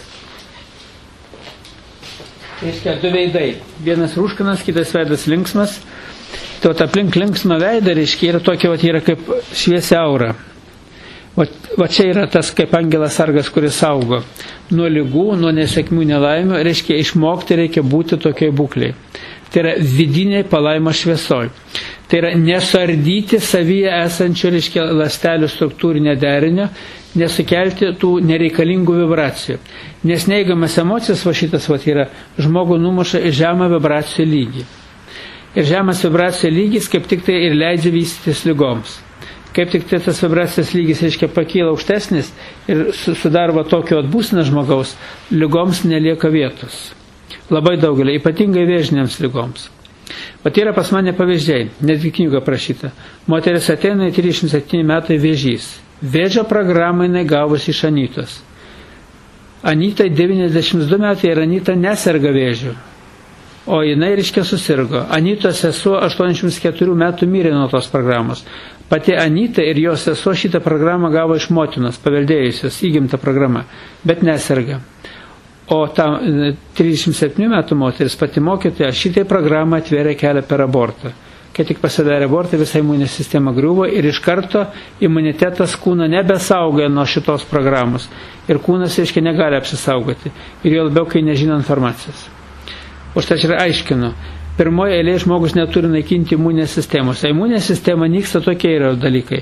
Speaker 1: reiškia du veidai. Vienas rūškanas, kitas veidas linksmas. Tai aplink linksmą veidą, reiškia, yra tokia, vat, yra kaip šviesia aura. Va, va čia yra tas kaip angelas sargas, kuris saugo nuo ligų, nuo nesėkmių nelaimio, reiškia išmokti reikia būti tokiai būkliai. Tai yra vidiniai palaimo šviesoj. Tai yra nesardyti savyje esančio, reiškia, ląstelių struktūrinio derinio, nesukelti tų nereikalingų vibracijų. Nes neigiamas emocijas, va šitas va yra, žmogų numuša į žemą vibracijų lygį. Ir žemas vibracijų lygis kaip tik tai ir leidžia vystytis ligoms. Kaip tik tai tas vibracijos lygis, reiškia, pakyla aukštesnis ir sudarva tokio atbūsina žmogaus, ligoms nelieka vietos. Labai daugelį, ypatingai vėžinėms ligoms. Pat yra pas mane pavyzdžiai, netgi knyga prašyta. Moteris ateina į trisdešimt septyni metai vėžys. Vėžio programą jinai gavosi iš Anytos. Anytai devyniasdešimt du metai ir Anyta neserga vėžiu. O jinai, reiškia, susirgo. Anytos sesuo aštuoniasdešimt keturių metų mirė nuo tos programos. Pati Anyta ir jos sesuo šitą programą gavo iš motinos, paveldėjusios, įgimtą programą, bet neserga. O ta trisdešimt septynių metų moteris, pati mokytoja, šitai programą atvėrė kelią per abortą. Kai tik pasidarė abortą, visa imuninė sistema griuvo ir iš karto imunitetas kūno nebesaugoja nuo šitos programos. Ir kūnas, reiškia, negali apsisaugoti. Ir jau labiau, kai nežino informacijos. Už tai aš ir aiškinu. Pirmoje eilėje žmogus neturi naikinti imuninės sistemos. Imuninė sistema nyksta, tokie yra dalykai.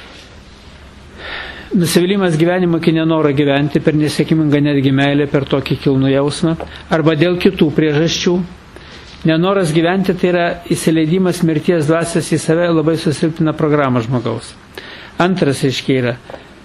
Speaker 1: Nusivylimas gyvenimo iki nenoro gyventi, per nesėkmingą netgi meilę, per tokį kilnų jausmą, arba dėl kitų priežasčių. Nenoras gyventi tai yra įsileidimas mirties dvasios į save, labai susilpina programą žmogaus. Antras, reiškia, yra.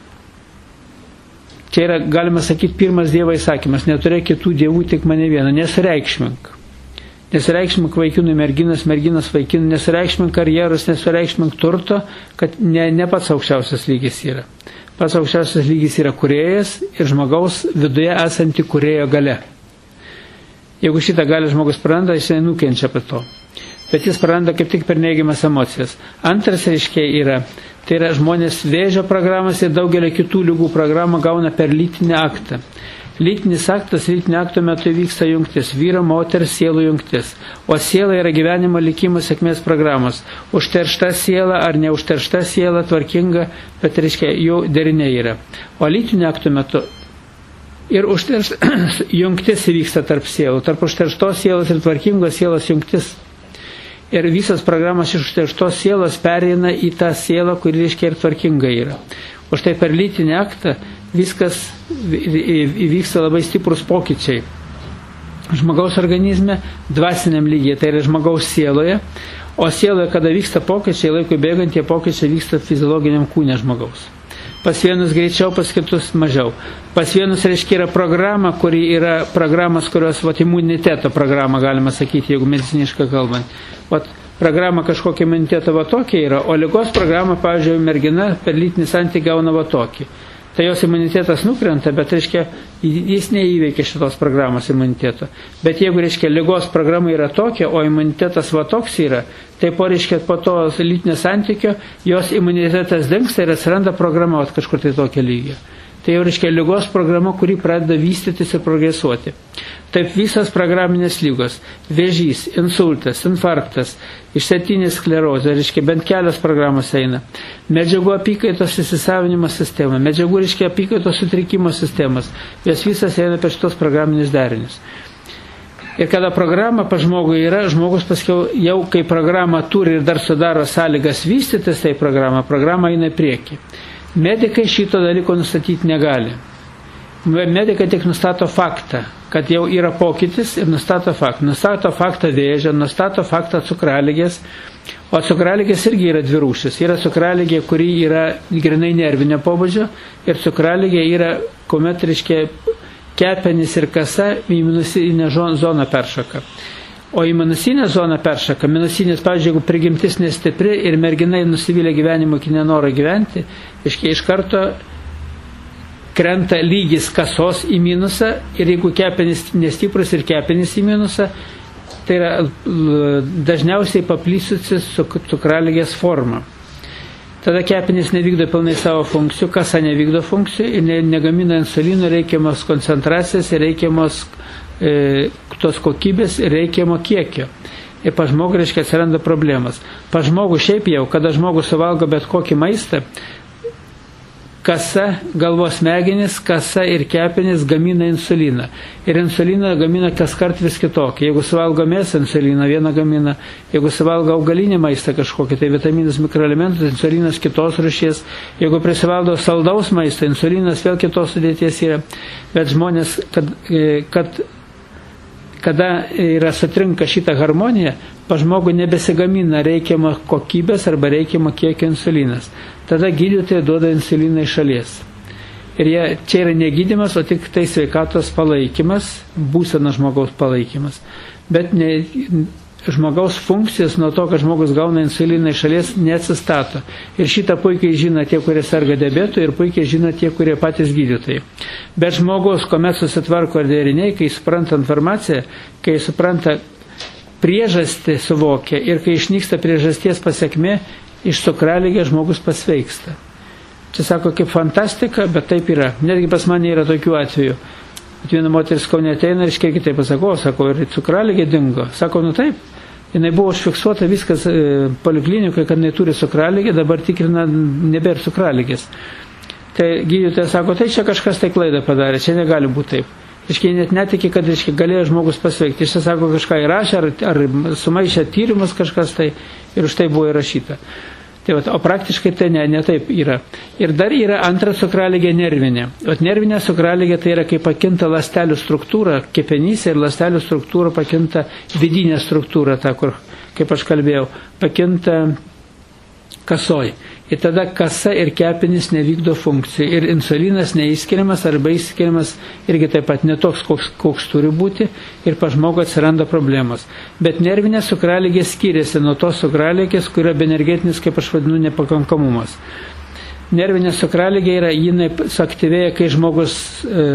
Speaker 1: Čia yra, galima sakyti, pirmas Dievo įsakymas. Neturėk kitų dievų, tik mane vieną. Nesureikšmink. Nesureikšmink vaikinų merginas, merginas vaikinų, nesureikšmink karjeros, nesureikšmink turto, kad ne, ne pats aukščiausias lygis yra. Pats aukščiausias lygis yra kūrėjas ir žmogaus viduje esanti kūrėjo galia. Jeigu šitą galę žmogus praranda, jis nukenčia apie to. Bet jis praranda kaip tik per neigiamas emocijas. Antras, reiškia, yra, tai yra žmonės vėžio programas ir daugelio kitų lygų programą gauna per lytinį aktą. Lytinis aktas, lytinio akto metu vyksta jungtis, vyro, moters, sielų jungtis. O siela yra gyvenimo likimo sėkmės programos. Užteršta siela ar neužteršta siela, tvarkinga, bet reiškia, jų deriniai yra. O lytinio akto metu ir užteršta jungtis įvyksta tarp sielų, tarp užterštos sielos ir tvarkingos sielos jungtis. Ir visas programos iš užterštos sielos pereina į tą sielą, kuri, reiškia, ir tvarkinga yra. Už tai per lytinį aktą viskas įvyksta labai stiprus pokyčiai. Žmogaus organizme, dvasiniam lygyje, tai yra žmogaus sieloje, o sieloje, kada vyksta pokyčiai, laikui bėgant, tie pokyčiai vyksta fiziologiniam kūne žmogaus. Pas vienus greičiau, pas kitus mažiau. Pas vienus, reiškia, yra programa, kuri yra programas, kurios, vat, imuniteto programa, galima sakyti, jeigu mediciniškai kalbant. Vat, programa kažkokia imuniteto va tokia yra, o ligos programa, pavyzdžiui, mergina per lytinį santykį gauna va tokį. tai jos imunitetas nukrenta, bet, reiškia, jis neįveikia šitos programos imuniteto. Bet jeigu, reiškia, ligos programa yra tokia, o imunitetas va toks yra, tai po, reiškia, po to lytinio santykio jos imunitetas dingsta ir atsiranda programa vat, kažkur tai tokia lygio. Tai jau, reiškia, ligos programa, kuri pradeda vystytis ir progresuoti. Taip visas programinės lygos – vėžys, insultas, infarktas, išsėtinė sklerozė, reiškia, bent kelios programos eina. Medžiagų apykaitos įsisavinimo sistema, medžiagų, reiškia, apykaitos sutrikimo sistemas, jos visas eina per šitos programinius derinius. Ir kada programa pa žmogui yra, žmogus paskiau jau kai programą turi ir dar sudaro sąlygas vystytis, tai programa, programa eina į priekį. Medikai šito dalyko nustatyti negali. Medikai tik nustato faktą, kad jau yra pokytis ir nustato faktą. Nustato faktą vėžio, nustato faktą cukraligės, o cukraligės irgi yra dvi rūšis. Yra cukraligė, kuri yra grinai nervinio pobūdžio ir cukraligė yra, kuomet, reiškia, kepenys ir kasa į minusinę zoną peršoka. O į minusinę zoną peršoka, minusinės, pavyzdžiui, jeigu prigimtis nestipri ir merginai nusivylė gyvenimo iki nenoro gyventi, reiškia, iš karto krenta lygis kasos į minusą ir jeigu kepenys nestiprus ir kepenys į minusą, tai yra dažniausiai paplysusi su cukraligės forma. Tada kepenys nevykdo pilnai savo funkcijų, kasa nevykdo funkcijų ir negamina insulino reikiamos koncentracijos ir reikiamos e, tos kokybės ir reikiamo kiekio. Ir pa žmogų, reiškia, atsiranda problemas. Pa žmogų šiaip jau, kada žmogus suvalgo bet kokį maistą, kasa, galvos smegenys, kasa ir kepenys gamina insuliną. Ir insuliną gamina kas kart vis kitokį. Jeigu suvalgo mėsą, insuliną vieną gamina. Jeigu suvalgo augalinį maistą kažkokį, tai vitaminus, mikroelementus, insulinas kitos rūšies. Jeigu prisivaldo saldaus maistą, insulinas vėl kitos sudėties yra. Bet žmonės, kad, kad kada yra sutrinka šitą harmoniją, pa žmogų nebesigamina reikiamo kokybės arba reikiamo kiekio insulinas. Tada gydytojai duoda insuliną iš šalies. Ir jie, čia yra ne gydymas, o tik tai sveikatos palaikymas, būsena žmogaus palaikymas. Bet ne, žmogaus funkcijas nuo to, kad žmogus gauna insuliną iš šalies, neatsistato. Ir šitą puikiai žino tie, kurie serga diabetu, ir puikiai žino tie, kurie patys gydytojai. Bet žmogus, kuomet susitvarko deriniai, kai supranta informaciją, kai supranta priežastį suvokia ir kai išnyksta priežasties pasiekmė, iš cukraligės žmogus pasveiksta. Čia sako kaip fantastika, bet taip yra. Netgi pas mane yra tokių atvejų. Viena moteris Kaune ateina ir iškiek kitaip pasako, sako, ir cukraligė dingo. Sako, nu taip, jinai buvo užfiksuota viskas e, poliklinikoje, kad jinai turi cukraligę, dabar tikrina nebėra cukraligės. Tai gydytojas sako, tai čia kažkas tai klaidą padarė, čia negali būti taip. Iškiai net netiki, kad iškiai galėjo žmogus pasveikti. Jis sako, kažką įrašė, ar, ar sumaišė tyrimus kažkas tai ir už tai buvo įrašyta. Tai, vat, o praktiškai tai ne, ne taip yra. Ir dar yra antra cukraligė nervinė. O nervinė cukraligė tai yra, kai pakinta ląstelių struktūra, kepenyse ir ląstelių struktūra pakinta vidinė struktūra, ta, kur, kaip aš kalbėjau, pakinta kasoj. Ir tada kasa ir kepenys nevykdo funkcijų. Ir insulinas neįskiriamas arba įskiriamas irgi taip pat netoks, koks, koks turi būti. Ir pa žmogų atsiranda problemos. Bet nervinė cukraligė skiriasi nuo tos cukraligės, kur yra benergetinis, kaip aš vadinu, nepakankamumas. Nervinė cukraligė yra, jinai suaktyvėja, kai žmogus e,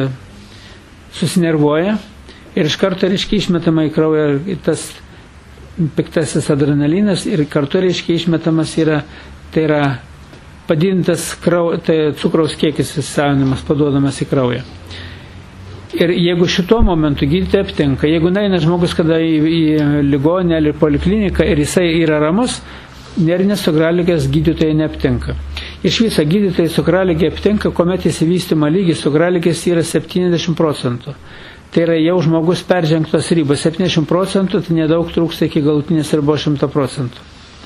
Speaker 1: susinervuoja ir iš karto, reiškia, išmetama į kraują tas piktasis adrenalinas ir kartu, reiškia, išmetamas yra, tai yra padidintas krau, tai cukraus kiekis įsisavinimas paduodamas į kraują. Ir jeigu šituo momentu gydytojai aptinka, jeigu neina žmogus kada į, į ligoninę ar polikliniką ir jisai yra ramus, nervinės cukraligės gydytojai neaptinka. Iš viso gydytojai cukraligė aptinka, kuomet įsivystymo lygis cukraligės yra septyniasdešimt procentų. Tai yra jau žmogus peržengtos ribos. septyniasdešimt procentų, tai nedaug trūksta iki galutinės ribos šimto procentų.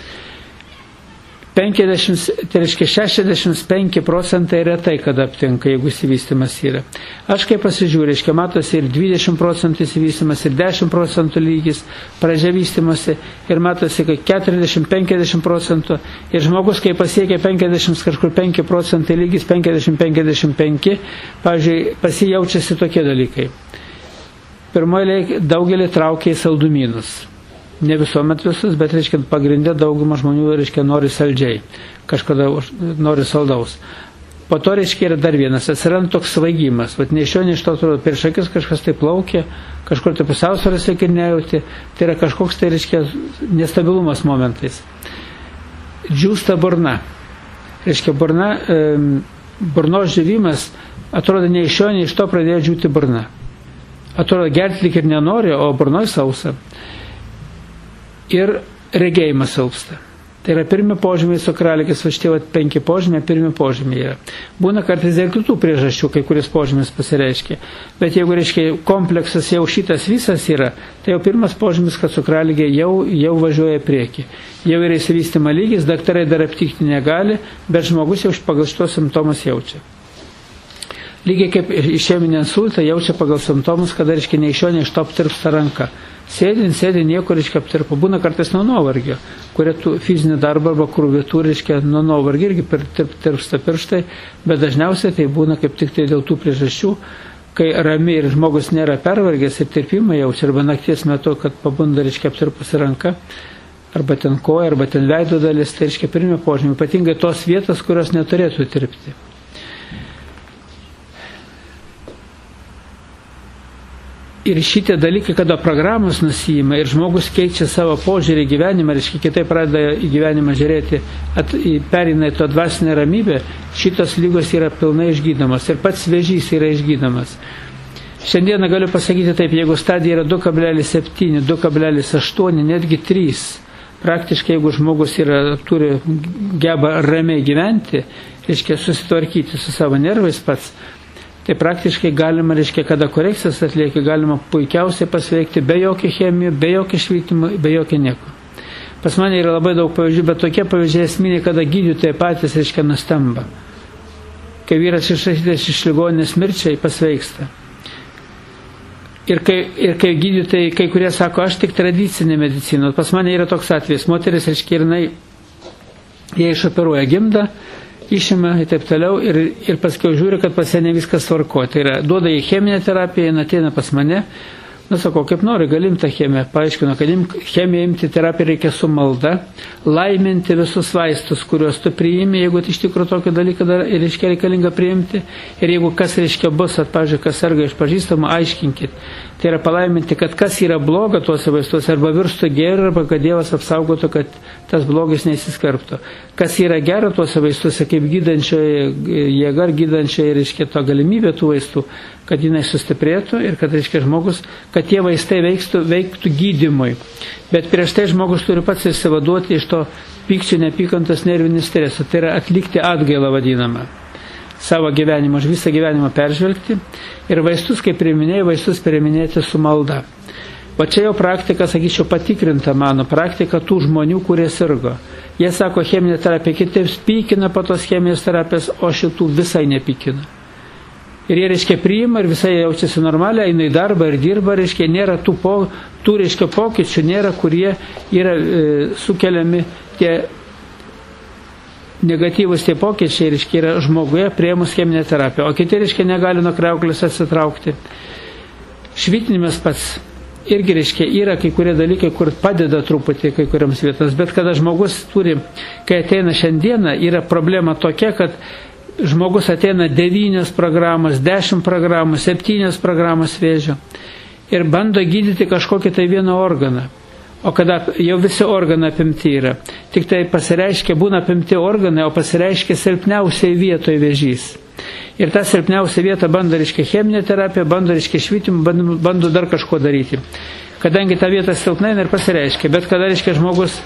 Speaker 1: penkiasdešimt, tai reiškia šešiasdešimt penki procentai retai, kada aptinka, jeigu įsivystymas yra. Aš kaip pasižiūrė, reiškia, matosi ir dvidešimt procentų įsivystymas, ir dešimt procentų lygis pradžia vystymasi, ir matosi, kad keturiasdešimt penkiasdešimt procentų, ir žmogus, kai pasiekia penkiasdešimt kažkur penki procentai lygis, penkiasdešimt penkiasdešimt penki, pavyzdžiui, pasijaučiasi tokie dalykai. Pirmoji daugelį traukia į saldumynus. Ne visuomet visus, bet, reiškia, pagrindę daugumą žmonių, reiškia, nori saldžiai. Kažkada nori saldaus. Po to, reiškia, yra dar vienas, atsiranda toks svaigimas. Vat ne iš jo, ne iš to, atrodo, prieš akis kažkas tai plaukia, kažkur tai pusiausvyros ir nejauti. Tai yra kažkoks, tai reiškia, nestabilumas momentais. Džiūsta burna. Reiškia, burna, e, burnos džiūvimas, atrodo, ne iš jo, ne iš to pradėjo džiūti burna. Atrodo, gerti lyg ir nenori, o burnoj sausa. Ir regėjimas silpsta. Tai yra pirmi požymiai sokralikis, va šitie penki požymiai, pirmi požymiai yra. Būna kartais dėl kitų priežasčių, kai kuris požymis pasireiškia. Bet jeigu, reiškia, kompleksas jau šitas visas yra, tai jau pirmas požymis, kad cukraligė jau, jau važiuoja prieki. Jau yra įsivystymo lygis, daktarai dar aptikti negali, bet žmogus jau pagal šitos simptomus jaučia. Lygiai kaip išeminį insultą jaučia pagal simptomus, kada, reiškia, ne iš jo, ne iš to aptirpsta ranka. Sėdint, sėdint, nieko, reiškia, aptirpa. Būna kartais nuo nuovargio, kurie tu fizinį darbą arba krūvėtų, reiškia, nuo nuovargio irgi tirpsta pirštai, bet dažniausiai tai būna kaip tik tai dėl tų priežasčių, kai rami ir žmogus nėra pervargęs ir tirpimą jaučia, arba nakties metu, kad pabunda, reiškia, aptirpusi ranka, arba ten koja, arba ten veido dalis, tai reiškia pirmi požymiai, ypatingai tos vietos, kurios neturėtų tirpti. Ir šitie dalykai, kada programos nusijima ir žmogus keičia savo požiūrį į gyvenimą, reiškia, kitaip pradeda į gyvenimą žiūrėti, at, perina į to dvasinę ramybę, šitos lygos yra pilnai išgydomos ir pats vėžys yra išgydomas. Šiandieną galiu pasakyti taip, jeigu stadija yra du kablelis septyni, du kablelis aštuoni, netgi trys, praktiškai jeigu žmogus yra, turi geba ramiai gyventi, reiškia, susitvarkyti su savo nervais pats, tai praktiškai galima, reiškia, kada korekcijas atlieki, galima puikiausiai pasveikti be jokio chemijų, be jokio švietimo, be jokio nieko. Pas mane yra labai daug pavyzdžių, bet tokie pavyzdžiai esminiai, kada gydytojai patys, reiškia, nustemba. Kai vyras išrašytas iš ligoninės mirčiai, pasveiksta. Ir kai, ir kai gydytojai, kai kurie sako, aš tik tradicinė medicina, pas mane yra toks atvejis, moteris, reiškia, ir jinai, jie išoperuoja gimdą, išima ir taip toliau ir, ir paskiau žiūri, kad pas ją ne viskas tvarko. Tai yra, duoda į cheminę terapiją, jin ateina pas mane, nu, sako, kaip nori, galim tą chemiją. Paaiškino, kad chemiją imti terapiją reikia su malda, laiminti visus vaistus, kuriuos tu priimi, jeigu iš tikrųjų tokį dalyką dar ir reiškia reikalinga priimti. Ir jeigu kas reiškia bus, at, pavyzdžiui, kas serga iš pažįstamų, aiškinkit. Tai yra palaiminti, kad kas yra bloga tuose vaistuose, arba virstų gėrį, arba kad Dievas apsaugotų, kad tas blogis neįsiskverbtų. Kas yra gera tuose vaistuose, kaip gydančioji jėga, gydančioji, reiškia, to galimybė tų vaistų, kad jinai sustiprėtų ir kad, reiškia, žmogus, kad tie vaistai veiktų, veiktų gydymui. Bet prieš tai žmogus turi pats išsivaduoti iš to pykčio, neapykantos, nervinį stresą. Tai yra atlikti atgailą vadinamą. Savo gyvenimą, už visą gyvenimą peržvelgti ir vaistus, kaip priiminėjai, vaistus priiminėti su malda. O čia jau praktika, sakyčiau, patikrinta mano praktika tų žmonių, kurie sirgo. Jie sako, cheminė terapija kitaip pykina po tos chemijos terapijos, o šitų visai nepykina. Ir jie, reiškia, priima ir visai jaučiasi normaliai, eina į darbą ir dirba, reiškia, nėra tų, po, tų reiškia, pokyčių, nėra, kurie yra e, sukeliami tie negatyvus tie pokyčiai, reiškia, yra žmoguje priėmus cheminę terapiją, o kiti, reiškia, negali nuo kriauklės atsitraukti. Švitinimas pats irgi, reiškia, yra kai kurie dalykai, kur padeda truputį kai kuriams vietos, bet kada žmogus turi, kai ateina šiandieną, yra problema tokia, kad žmogus ateina devynios programos, dešimt programų, septynios programos vėžio ir bando gydyti kažkokį tai vieną organą. O kada jau visi organai apimti yra, tik tai pasireiškia, būna apimti organai, o pasireiškia silpniausiai vietoje vėžys. Ir tą silpniausią vietą bando, reiškia, cheminė terapija, bando, reiškia, švitimą, bando, bando dar kažko daryti. Kadangi ta vieta silpnai ir pasireiškia, bet kada, reiškia, žmogus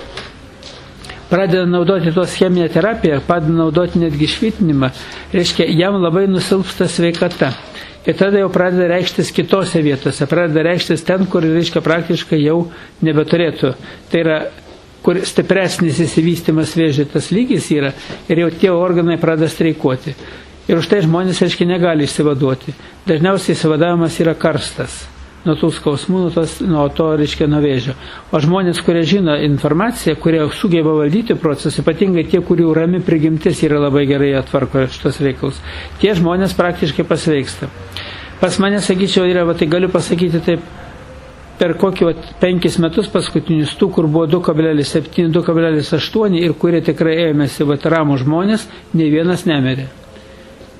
Speaker 1: pradeda naudoti tos cheminę terapiją, pradeda naudoti netgi švitinimą, reiškia, jam labai nusilpsta sveikata. Ir tada jau pradeda reikštis kitose vietose, pradeda reikštis ten, kur, reiškia, praktiškai jau nebeturėtų. Tai yra, kur stipresnis įsivystymas vėžio tas lygis yra ir jau tie organai pradeda streikuoti. Ir už tai žmonės, reiškia, negali išsivaduoti. Dažniausiai išsivadavimas yra karstas. Nuo tų skausmų, nuo, tos, nuo to, reiškia, nuo vėžio. O žmonės, kurie žino informaciją, kurie sugeba valdyti procesą, ypatingai tie, kurių rami prigimtis yra labai gerai atvarko šitos reikalus, tie žmonės praktiškai pasveiksta. Pas mane, sakyčiau, yra, va, tai galiu pasakyti taip, per kokį va, penkis metus paskutinius tų, kur buvo du kablelis septyni, du kablelis aštuoni ir kurie tikrai ėmėsi va, ramų žmonės, nei vienas nemirė.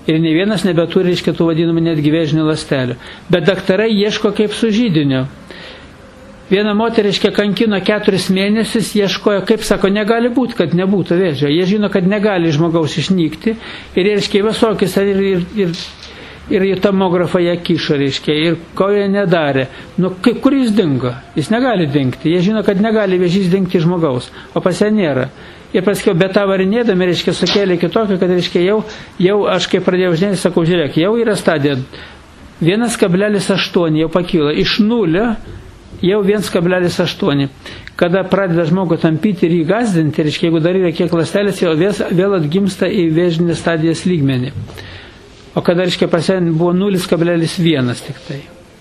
Speaker 1: Ir ne vienas nebeturi, reiškia, tų vadinamų netgi vėžinių ląstelių. Bet daktarai ieško kaip su židiniu. Viena moteris, reiškia, kankino keturis mėnesius, ieškojo, kaip sako, negali būti, kad nebūtų vėžio. Jie žino, kad negali žmogaus išnykti. Ir, reiškia, visokis ir, ir, ir, ir į tomografą ją kišo, reiškia, ir ko jie nedarė. Nu, kaip, kur jis dingo? Jis negali dingti. Jie žino, kad negali vėžys dingti žmogaus, o pas ją nėra. Ir paskiau, bet tą varinėdami, reiškia, sukėlė kitokį, kad, reiškia, jau, jau aš kaip pradėjau žinėti, sakau, žiūrėk, jau yra stadija vienas kablelis aštuoni, jau pakyla, iš nulio jau vienas kablelis aštuoni. Kada pradeda žmogų tampyti ir jį gazdinti, reiškia, jeigu dar yra kiek ląstelės, jau vėl atgimsta į vėžinį stadijos lygmenį. O kada, reiškia, pasien buvo nulis kablelis vienas tik tai.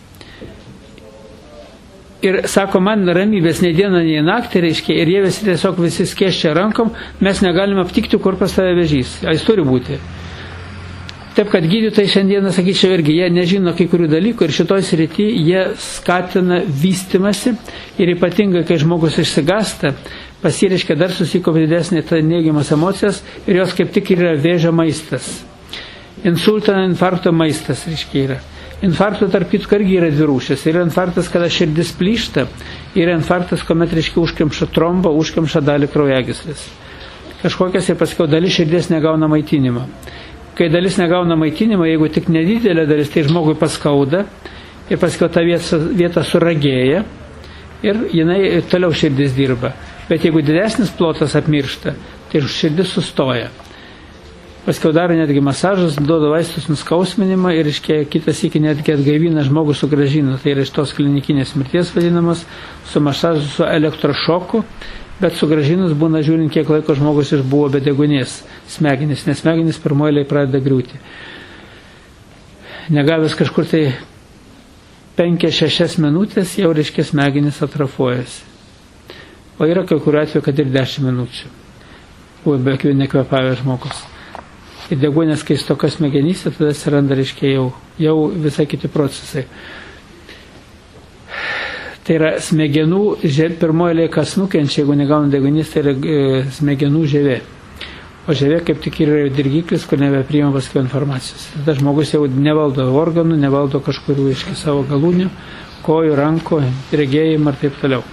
Speaker 1: Ir sako, man ramybės nei dieną, nei naktį, reiškia, ir jie visi tiesiog visi skėsčia rankom, mes negalime aptikti, kur pas tave vėžys. A, jis turi būti. Taip, kad gydytojai šiandieną, sakyčiau, irgi jie nežino kai kurių dalykų ir šitoj srity jie skatina vystimasi ir ypatingai, kai žmogus išsigasta, pasireiškia dar susikopia didesnė ta neigiamas emocijas ir jos kaip tik yra vėžio maistas. Insulto, infarkto maistas, reiškia, yra. Infarkto tarp kitko irgi yra dvi rūšis. Yra infarktas, kada širdis plyšta, yra infarktas, kuomet, reiškia, užkemša trombą, užkemša dalį kraujagyslės. Kažkokias ir paskiau dalis širdies negauna maitinimą. Kai dalis negauna maitinimą, jeigu tik nedidelė dalis, tai žmogui paskauda ir paskiau ta vieta, vieta suragėja ir jinai toliau širdis dirba. Bet jeigu didesnis plotas apmiršta, tai širdis sustoja. Paskiau daro netgi masažas, duoda vaistus nuskausminimą ir, reiškia, kitas iki netgi atgaivina žmogų sugražina. Tai yra iš tos klinikinės mirties vadinamas, su masažu, su elektrošoku, bet sugražinus būna žiūrint, kiek laiko žmogus išbuvo be degunės smegenis, nes smegenis pirmoji pradeda griūti. Negavęs kažkur tai penkias šešias minutės, jau, reiškia, smegenis atrafuojasi. O yra kai kuriuo atveju, kad ir dešimt minučių. Buvo be akių nekvepavęs žmogus. Ir deguonės, kai stoka smegenyse, tada atsiranda, reiškia, jau, jau visai kiti procesai. Tai yra smegenų, pirmoji kas nukenčia, jeigu negauna deguonies, tai yra e, smegenų žievė. O žievė kaip tik yra dirgiklis, kur nebepriima paskui informacijos. Tada žmogus jau nevaldo organų, nevaldo kažkurių, reiškia, savo galūnių, kojų, rankų, regėjimą ir taip toliau.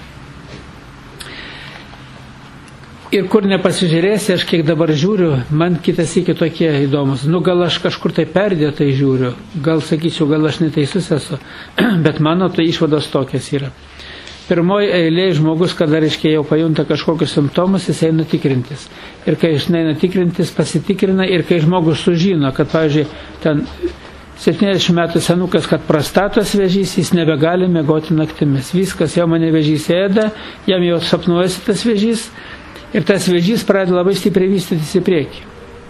Speaker 1: Ir kur nepasižiūrėsi, aš kiek dabar žiūriu, man kitas iki tokie įdomus. Nu, gal aš kažkur tai perdėtai žiūriu, gal sakyčiau, gal aš neteisus esu, bet mano tai išvados tokias yra. Pirmoji eilėje žmogus, kada, reiškia, jau pajunta kažkokius simptomus, jis eina tikrintis. Ir kai jis eina tikrintis, pasitikrina, ir kai žmogus sužino, kad, pavyzdžiui, ten septyniasdešimt metų senukas, kad prostatos vėžys, jis nebegali miegoti naktimis. Viskas, jau mane vėžys ėda, jam jau sapnuojasi tas vėžys. Ir tas vėžys pradeda labai stipriai vystytis į priekį.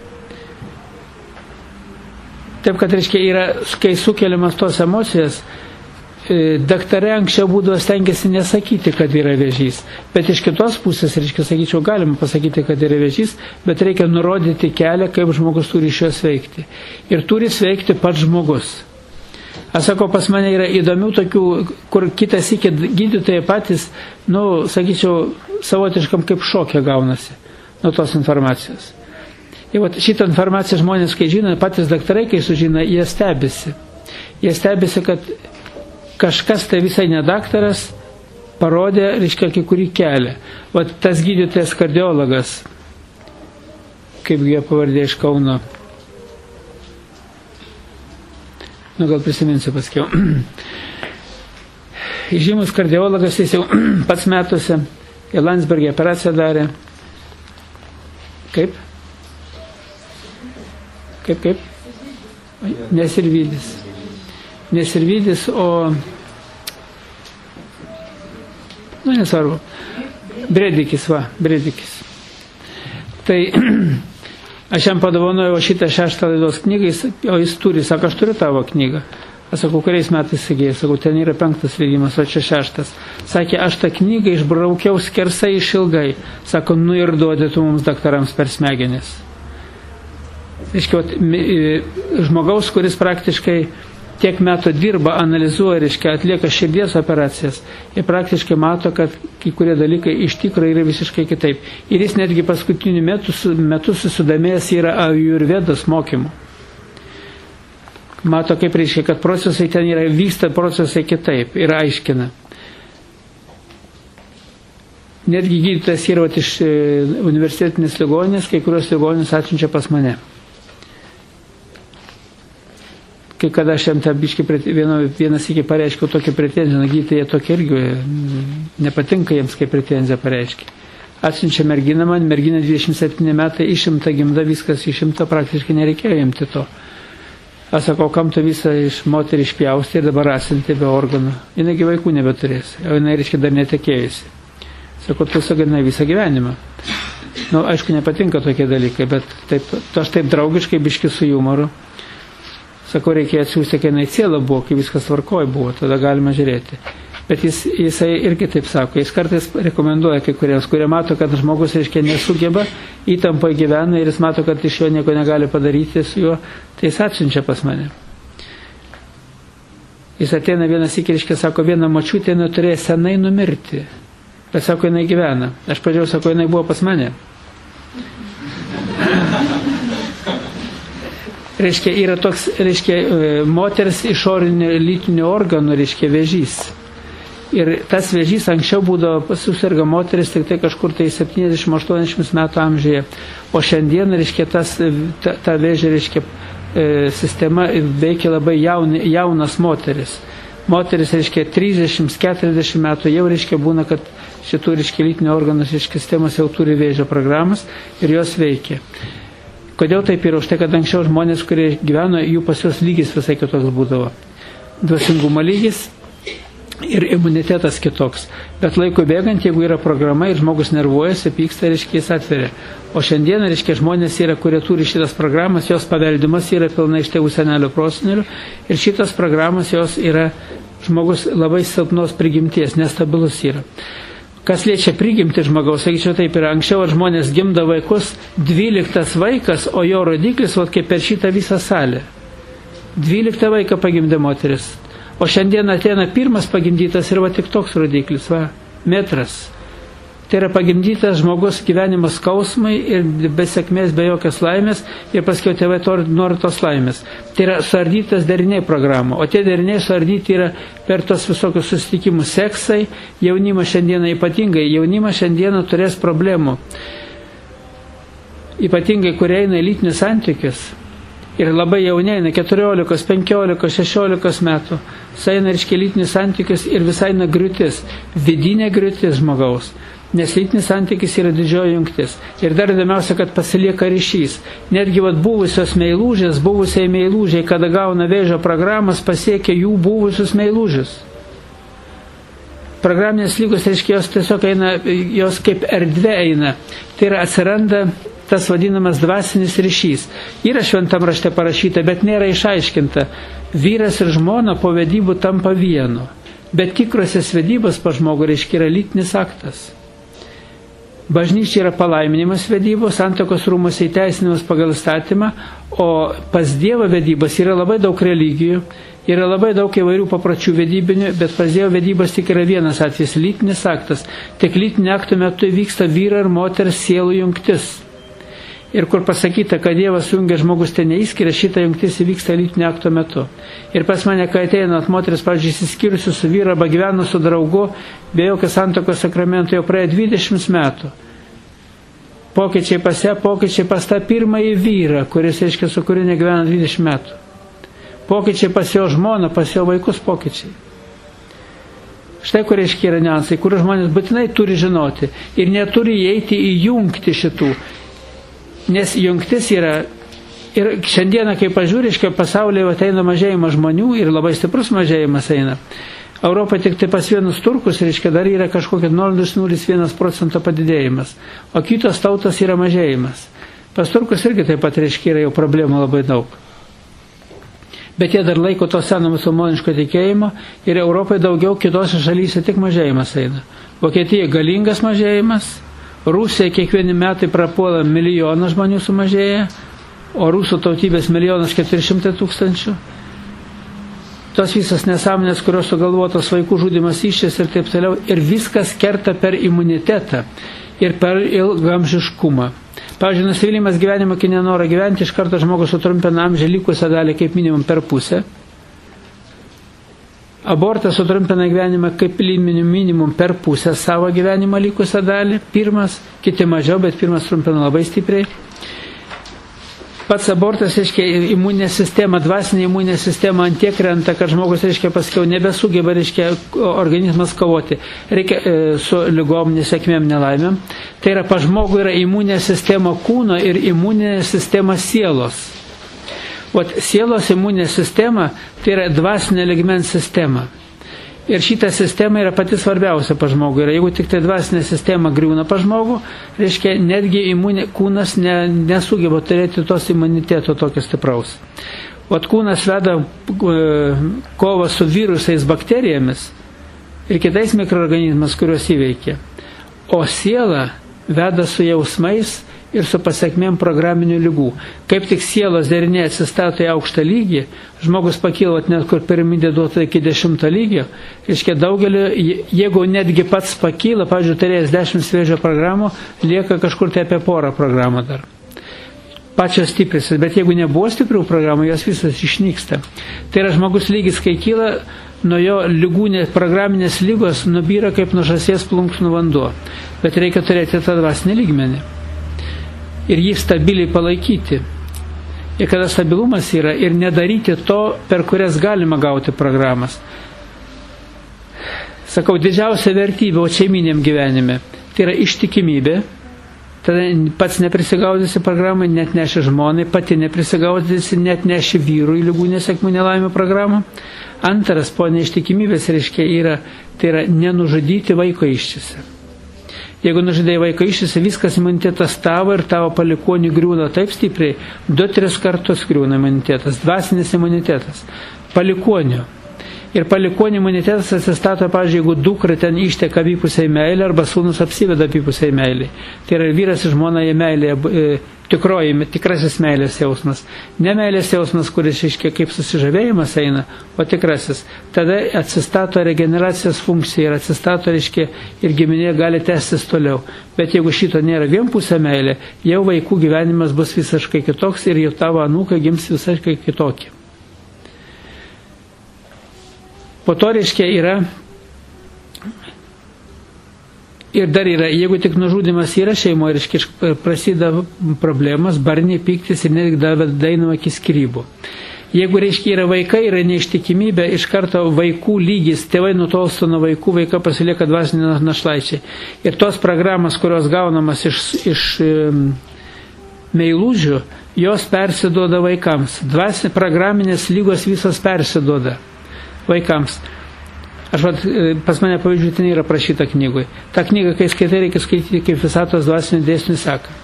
Speaker 1: Taip, kad, reiškia, yra, kai sukeliamas tos emocijas, daktarai anksčiau būdavo stengiasi nesakyti, kad yra vėžys. Bet iš kitos pusės, reiškia, sakyčiau, galima pasakyti, kad yra vėžys, bet reikia nurodyti kelią, kaip žmogus turi iš jos veikti. Ir turi sveikti pats žmogus. Aš sakau, pas mane yra įdomių tokių, kur kitas iki gydytojai patys, nu, sakyčiau, savotiškam kaip šokė gaunasi nuo tos informacijos. Ir vat, šitą informaciją žmonės, kai žino, patys daktarai, kai sužino, jie stebisi. Jie stebisi, kad kažkas tai visai ne daktaras parodė, reiškia, kai kurį kelią. Vat tas gydytojas kardiologas, kaip jie pavardė iš Kauno, nu, gal prisiminsiu paskiau. Žymus kardiologas, jis jau pats metuose, į Landsbergį operaciją darė. Kaip? Kaip, kaip? Nesirvidis. Nesirvidis, o... Nu, nesvarbu. Bredikis, va, Bredikis. Tai... Aš jam padovanojau šitą šeštą laidos knygą, o jis turi, sako, aš turiu tavo knygą. Aš sakau, kuriais metais įgėjai, sakau, ten yra penktas leidimas, o čia šeštas. Sakė, aš tą knygą išbraukiau skersai išilgai. Sako, nu ir duodi tu mums daktarams per smegenis. Reiškia, žmogaus, kuris praktiškai tiek metų dirba, analizuoja, reiškia, atlieka širdies operacijas ir praktiškai mato, kad kai kurie dalykai iš tikrųjų yra visiškai kitaip. Ir jis netgi paskutiniu metu, metu susidomėjęs yra ajurvedos mokymu. mato, kaip reiškia, kad procesai ten yra, vyksta procesai kitaip ir aiškina. Netgi gydytas yra vat, iš universitetinės ligoninės, kai kurios ligoninės atsiunčia pas mane. Kai kada aš jam tą biškį vienas iki pareiškiau tokią pretenziją, gydytojai tokia irgi nepatinka jiems, kaip pretenzija pareiškia. Atsiunčia merginą man, mergina dvidešimt septyni metai, išimta gimda, viskas išimta, praktiškai nereikėjo imti to. Aš sakau, kam tu visą iš moterį išpjausti ir dabar asinti be organų. Jinai vaikų nebeturės, o jinai, reiškia, dar netekėjusi. Sakau, tu saganai visą gyvenimą. Nu, aišku, nepatinka tokie dalykai, bet taip, aš taip draugiškai, biški su humoru. Sakau, reikėjo atsiųsti, kai jinai ciela buvo, kai viskas tvarkoj buvo, tada galima žiūrėti. Bet jis, jisai irgi taip sako, jis kartais rekomenduoja kai kuriems, kurie mato, kad žmogus, reiškia, nesugeba, įtampoje gyvena ir jis mato, kad iš jo nieko negali padaryti su juo, tai jis atsiunčia pas mane. Jis ateina vienas iki, reiškia, sako, viena močiutė turėjo senai numirti. Bet sako, jinai gyvena. Aš pradėjau, sako, jinai buvo pas mane. Reiškia, yra toks, reiškia, moters išorinio lytinio organų, reiškia, vėžys. Ir tas vėžys anksčiau būdavo susirga moteris tik tai kažkur tai septyniasdešimt aštuoniasdešimt metų amžiuje. O šiandien, reiškia, tas, ta, ta vėžė, reiškia, sistema veikia labai jaun, jaunas moteris. Moteris, reiškia, trisdešimt keturiasdešimt metų jau, reiškia, būna, kad šitų, reiškia, lytinio organų, reiškia, sistemos jau turi vėžio programas ir jos veikia. Kodėl taip yra? Už tai, kad anksčiau žmonės, kurie gyveno, jų pas juos lygis visai kitoks būdavo. Dvasingumo lygis ir imunitetas kitoks. Bet laikui bėgant, jeigu yra programa ir žmogus nervuojasi, pyksta, reiškia, jis atveria. O šiandien, reiškia, žmonės yra, kurie turi šitas programas, jos paveldimas yra pilnai iš tėvų senelio prosenelių ir šitas programas jos yra žmogus labai silpnos prigimties, nestabilus yra. Kas liečia prigimti žmogaus, sakyčiau, taip yra, anksčiau žmonės gimda vaikus, dvyliktas vaikas, o jo rodiklis, vat kaip per šitą visą salę. Dvyliktą vaiką pagimdė moteris. O šiandien ateina pirmas pagimdytas ir va tik toks rodiklis, va, metras. Tai yra pagimdytas žmogus gyvenimo skausmai ir be sėkmės, be jokios laimės ir paskiau tėvai nori tos laimės. Tai yra suardytas deriniai programų, o tie deriniai suardyti yra per tos visokius susitikimus seksai. Jaunimas šiandieną ypatingai, jaunimas šiandieną turės problemų. Ypatingai, kurie eina į lytinius santykius. Ir labai jauniai, keturiolikos, penkiolikos, šešiolikos metų, sueina ir lytinius santykius ir visai nagriūtis, vidinė griūtis žmogaus, nes lytinis santykis yra didžioji jungtis. Ir dar įdomiausia, kad pasilieka ryšys. Netgi vat, buvusios meilužės, buvusiai meilužiai, kada gauna vėžio programas, pasiekia jų buvusius meilužius. Programinės lygos, reiškia, jos tiesiog eina, jos kaip erdvė eina. Tai yra atsiranda tas vadinamas dvasinis ryšys. Yra šventam rašte parašyta, bet nėra išaiškinta. Vyras ir žmona po vedybų tampa vienu. Bet tikrosios vedybos pa žmogų, reiškia, yra lytinis aktas. Bažnyčia yra palaiminimas vedybos, santuokos rūmuose įteisinimas pagal įstatymą, o pas Dievą vedybos yra labai daug religijų, yra labai daug įvairių papročių vedybinių, bet pas Dievo vedybos tik yra vienas atvejis, lytinis aktas. Tik lytinio akto metu vyksta vyro ir moters sielų jungtis. Ir kur pasakyta, kad Dievas jungia žmogus ten neįskiria, šitą jungtis įvyksta lytinio akto metu. Ir pas mane, kai ateina moteris, pavyzdžiui, įsiskyrusi su vyru arba gyveno su draugu, be jokio santuokos sakramento jau praėjo dvidešimt metų. Pokyčiai pas ją, pokyčiai pas tą pirmąjį vyrą, kuris, reiškia, su kuriuo negyvena dvidešimt metų. Pokyčiai pas jo žmoną, pas jo vaikus pokyčiai. Štai kur, reiškia, yra niuansai, kur žmonės būtinai turi žinoti ir neturi įeiti į jungti šitų. Nes jungtis yra, ir šiandieną, kai pažiūriškai, pasaulyje ateina mažėjimas žmonių ir labai stiprus mažėjimas eina. Europa tik tai pas vienus turkus, reiškia, dar yra kažkokia nulis kablelis nulis vienas procento padidėjimas, o kitos tautos yra mažėjimas. Pas turkus irgi taip pat, reiškia, yra jau problemų labai daug. Bet jie dar laiko to seno musulmoniško tikėjimo ir Europai daugiau, kitose šalyse tik mažėjimas eina. Vokietija galingas mažėjimas. Rusija kiekvieni metai prapuola milijoną žmonių sumažėja, o rusų tautybės milijonas keturi šimtai tūkstančių. Tos visas nesąmonės, kurios sugalvotos vaikų žudymas išės ir taip toliau, ir viskas kerta per imunitetą ir per ilgamžiškumą. Pavyzdžiui, nusivylimas gyvenimo, kai nenoro gyventi, iš karto žmogus sutrumpina amžių likusią dalį kaip minimum per pusę. Abortas sutrumpina gyvenimą kaip minimum per pusę savo gyvenimą likusią dalį. Pirmas, kiti mažiau, bet pirmas trumpina labai stipriai. Pats abortas, reiškia, imuninė sistema, dvasinė imuninė sistema ant tiek krenta, kad žmogus, reiškia, paskiau nebesugeba, reiškia, organizmas kovoti. Reikia e, su lygom, nesėkmėm, nelaimėm. Tai yra, pa žmogų yra imuninė sistema kūno ir imuninė sistema sielos. O sielos imuninė sistema tai yra dvasinė lygmens sistema. Ir šita sistema yra pati svarbiausia pa žmogų. Ir jeigu tik tai dvasinė sistema griūna pa žmogų, reiškia, netgi imunė, kūnas ne, nesugeba turėti tos imuniteto tokio stipraus. O kūnas veda e, kovą su virusais, bakterijomis ir kitais mikroorganizmas, kuriuos įveikia. O siela veda su jausmais ir su pasiekmėm programinių lygų. Kaip tik sielos deriniai atsistato į aukštą lygį, žmogus pakyla net kur piramidė duota iki dešimto lygio, reiškia daugelį, jeigu netgi pats pakyla, pavyzdžiui, turėjęs dešimt vėžio programų, lieka kažkur tai apie porą programų dar. Pačios stipriosios, bet jeigu nebuvo stiprių programų, jos visas išnyksta. Tai yra žmogus lygis, kai kyla, nuo jo lygūnės programinės lygos nubyra kaip nuo žąsies plunksnų vanduo. Bet reikia turėti tą dvasinį lygmenį ir jį stabiliai palaikyti. Ir kada stabilumas yra, ir nedaryti to, per kurias galima gauti programas. Sakau, didžiausia vertybė, o šeiminiam gyvenime, tai yra ištikimybė. Tada pats neprisigaudysi programą, net neši žmonai, pati neprisigaudysi, net neši vyrui lygų nesėkmų nelaimę programą. Antras, po neištikimybės, reiškia, yra, tai yra nenužudyti vaiko ištisą. Jeigu nužudai vaiką ištisą, viskas imunitetas tavo ir tavo palikonių griūna taip stipriai, du, tris kartus griūna imunitetas, dvasinis imunitetas, palikonių. Ir palikonių imunitetas atsistato, pavyzdžiui, jeigu dukra ten išteka abipusiai meilė arba sūnus apsiveda abipusiai meilė. Tai yra vyras ir žmona į meilę, e, tikroji, tikrasis meilės jausmas. Ne meilės jausmas, kuris iškia kaip susižavėjimas eina, o tikrasis. Tada atsistato regeneracijos funkcija ir atsistato, reiškia, ir giminė gali tęstis toliau. Bet jeigu šito nėra vienpusė meilė, jau vaikų gyvenimas bus visiškai kitoks ir jau tavo anūkai gims visiškai kitokie. Po to, reiškia, yra, ir dar yra, jeigu tik nužudimas yra šeimoje, reiškia, prasideda problemas, barniai, pyktis ir netgi dainama iki skyrybų. Jeigu, reiškia, yra vaikai, yra neištikimybė, iš karto vaikų lygis, tėvai nutolsta nuo vaikų, vaiką pasilieka dvasiniai našlaičiai. Ir tos programos, kurios gaunamas iš, iš um, meilužių, jos persiduoda vaikams. Dvasinė programinės lygos visos persiduoda vaikams. Aš vat, pas mane pavyzdžiui, ten yra prašyta knygui. Ta knyga, kai skaitai, reikia skaityti kaip visatos dvasinių dėsnių seka.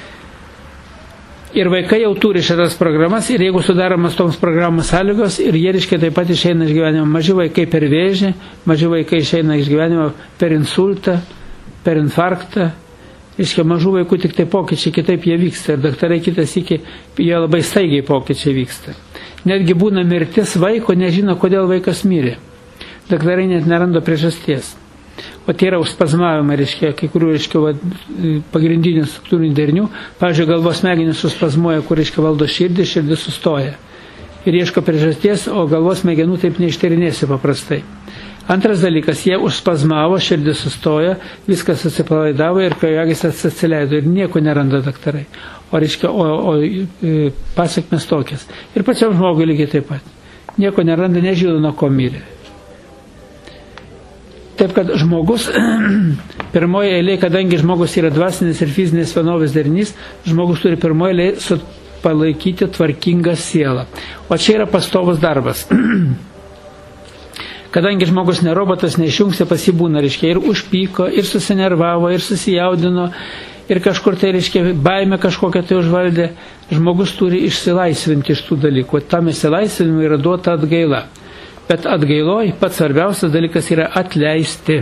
Speaker 1: Ir vaikai jau turi šitas programas ir jeigu sudaromas toms programos sąlygos ir jie, reiškia, taip pat išeina iš gyvenimo. Maži vaikai per vėžį, maži vaikai išeina iš gyvenimo per insultą, per infarktą. Reiškia, mažų vaikų tik tai pokyčiai kitaip jie vyksta. Ir daktarai kitas iki, jie labai staigiai pokyčiai vyksta. Netgi būna mirtis vaiko, nežino, kodėl vaikas mirė. Daktarai net neranda priežasties. O tai yra užspazmavimai, reiškia, kai kurių, reiškia, va, pagrindinių struktūrinių derinių. Pavyzdžiui, galvos smegenys suspazmuoja, kur, reiškia, valdo širdį, širdis sustoja. Ir ieško priežasties, o galvos smegenų taip neištyrinėsi paprastai. Antras dalykas, jie užspazmavo, širdis sustoja, viskas atsipalaidavo ir kraujagysės atsileido ir nieko neranda daktarai. O, reiškia, o, o pasiekmes tokias. Ir pačiam žmogui lygiai taip pat. Nieko neranda, nežino, nuo ko mirė. Taip, kad žmogus, pirmoje eilėje, kadangi žmogus yra dvasinis ir fizinis vienovės derinys, žmogus turi pirmoje eilėje palaikyti tvarkingą sielą. O čia yra pastovus darbas. Kadangi žmogus ne robotas, neišjungsi, pasibūna, reiškia, ir užpyko, ir susinervavo, ir susijaudino, ir kažkur tai, reiškia, baimė kažkokią tai užvaldė, žmogus turi išsilaisvinti iš tų dalykų. Tam išsilaisvinimui yra duota atgaila. Bet atgailoj pats svarbiausias dalykas yra atleisti.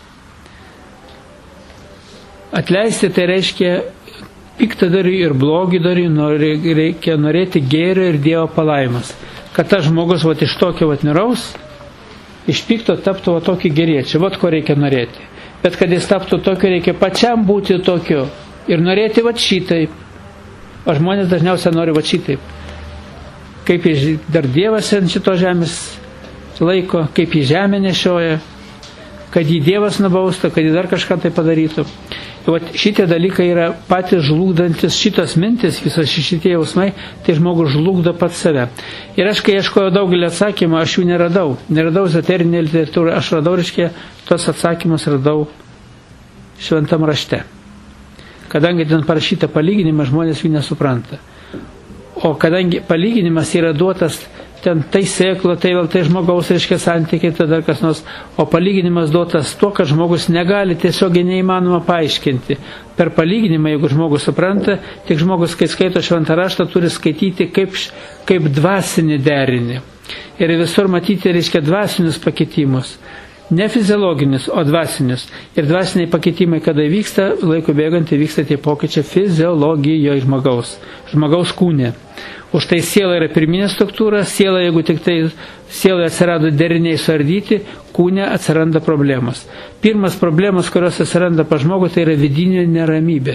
Speaker 1: Atleisti tai reiškia piktą darį ir blogį darį, reikia norėti gėrio ir Dievo palaimas. Kad tas žmogus vat, iš tokio vat, niraus, iš pikto taptų vat, tokį geriečią. Vat ko reikia norėti. Bet kad jis taptų tokiu, reikia pačiam būti tokiu. Ir norėti va šitaip. O žmonės dažniausiai nori va šitaip. Kaip dar Dievas ant šito žemės laiko, kaip į žemę nešioja, kad jį Dievas nubaustų, kad jį dar kažką tai padarytų. Ir vat šitie dalykai yra patys žlugdantis, šitos mintis, visos šitie jausmai, tai žmogus žlugdo pats save. Ir aš, kai ieškojau daugelį atsakymų, aš jų neradau. Neradau ezoterinė literatūra, aš radau, reiškia, tos atsakymus radau šventam rašte. Kadangi ten parašyta palyginimą, žmonės jų nesupranta. O kadangi palyginimas yra duotas ten tai sėklo, tai vėl tai žmogaus, reiškia, santykiai, tai dar kas nors, o palyginimas duotas tuo, kad žmogus negali tiesiogiai neįmanoma paaiškinti. Per palyginimą, jeigu žmogus supranta, tik žmogus, kai skaito šventą raštą, turi skaityti kaip, kaip dvasinį derinį. Ir visur matyti, reiškia, dvasinius pakitimus. Ne fiziologinius, o dvasinius. Ir dvasiniai pakitimai, kada vyksta, laiko bėgant, vyksta tie pokyčiai fiziologijoje žmogaus, žmogaus kūne. Už tai siela yra pirminė struktūra, siela, jeigu tik tai siela atsirado deriniai suardyti, kūne atsiranda problemos. Pirmas problemas, kurios atsiranda pa žmogų, tai yra vidinė neramybė.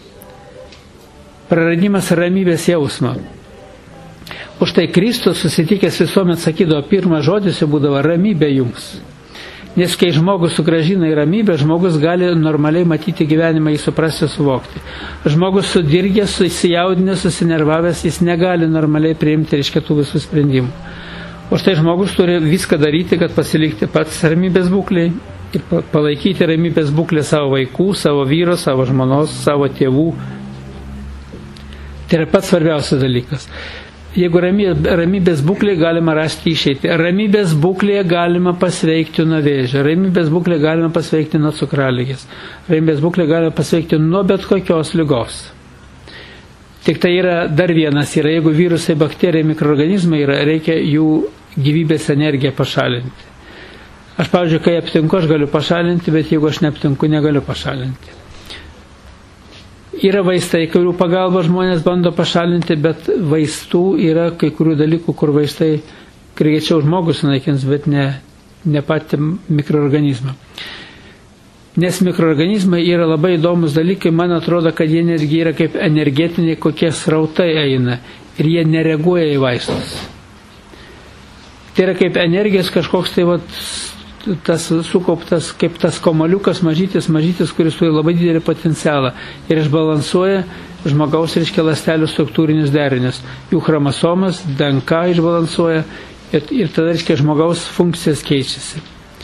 Speaker 1: Praradimas ramybės jausmo. Už tai Kristus susitikęs visuomet sakydavo, pirmas žodis jau būdavo ramybė jums. Nes kai žmogus sugrąžina į ramybę, žmogus gali normaliai matyti gyvenimą, jį suprasti, suvokti. Žmogus sudirgęs, susijaudinęs, susinervavęs, jis negali normaliai priimti, reiškia, tų visų sprendimų. O štai žmogus turi viską daryti, kad pasilikti pats ramybės būklei ir palaikyti ramybės būklę savo vaikų, savo vyro, savo žmonos, savo tėvų. Tai yra pats svarbiausias dalykas. Jeigu ramybės būklėje galima rasti išeitį. Ramybės būklėje galima pasveikti nuo vėžio. Ramybės būklėje galima pasveikti nuo cukraligės. Ramybės būklėje galima pasveikti nuo bet kokios ligos. Tik tai yra dar vienas, yra, jeigu virusai, bakterijai, mikroorganizmai yra, reikia jų gyvybės energiją pašalinti. Aš, pavyzdžiui, kai aptinku, aš galiu pašalinti, bet jeigu aš neaptinku, negaliu pašalinti. Yra vaistai, kurių pagalba žmonės bando pašalinti, bet vaistų yra kai kurių dalykų, kur vaistai greičiau žmogus sunaikins, bet ne, ne patį mikroorganizmą. Nes mikroorganizmai yra labai įdomus dalykai, man atrodo, kad jie netgi yra kaip energetiniai, kokie srautai eina ir jie nereaguoja į vaistus. Tai yra kaip energijos kažkoks tai vat, tas sukauptas, kaip tas komaliukas mažytis, mažytis, kuris turi labai didelį potencialą ir išbalansuoja žmogaus, reiškia, ląstelių struktūrinius derinius. Jų chromosomas, D N K išbalansuoja ir, ir tada, reiškia, žmogaus funkcijas keičiasi.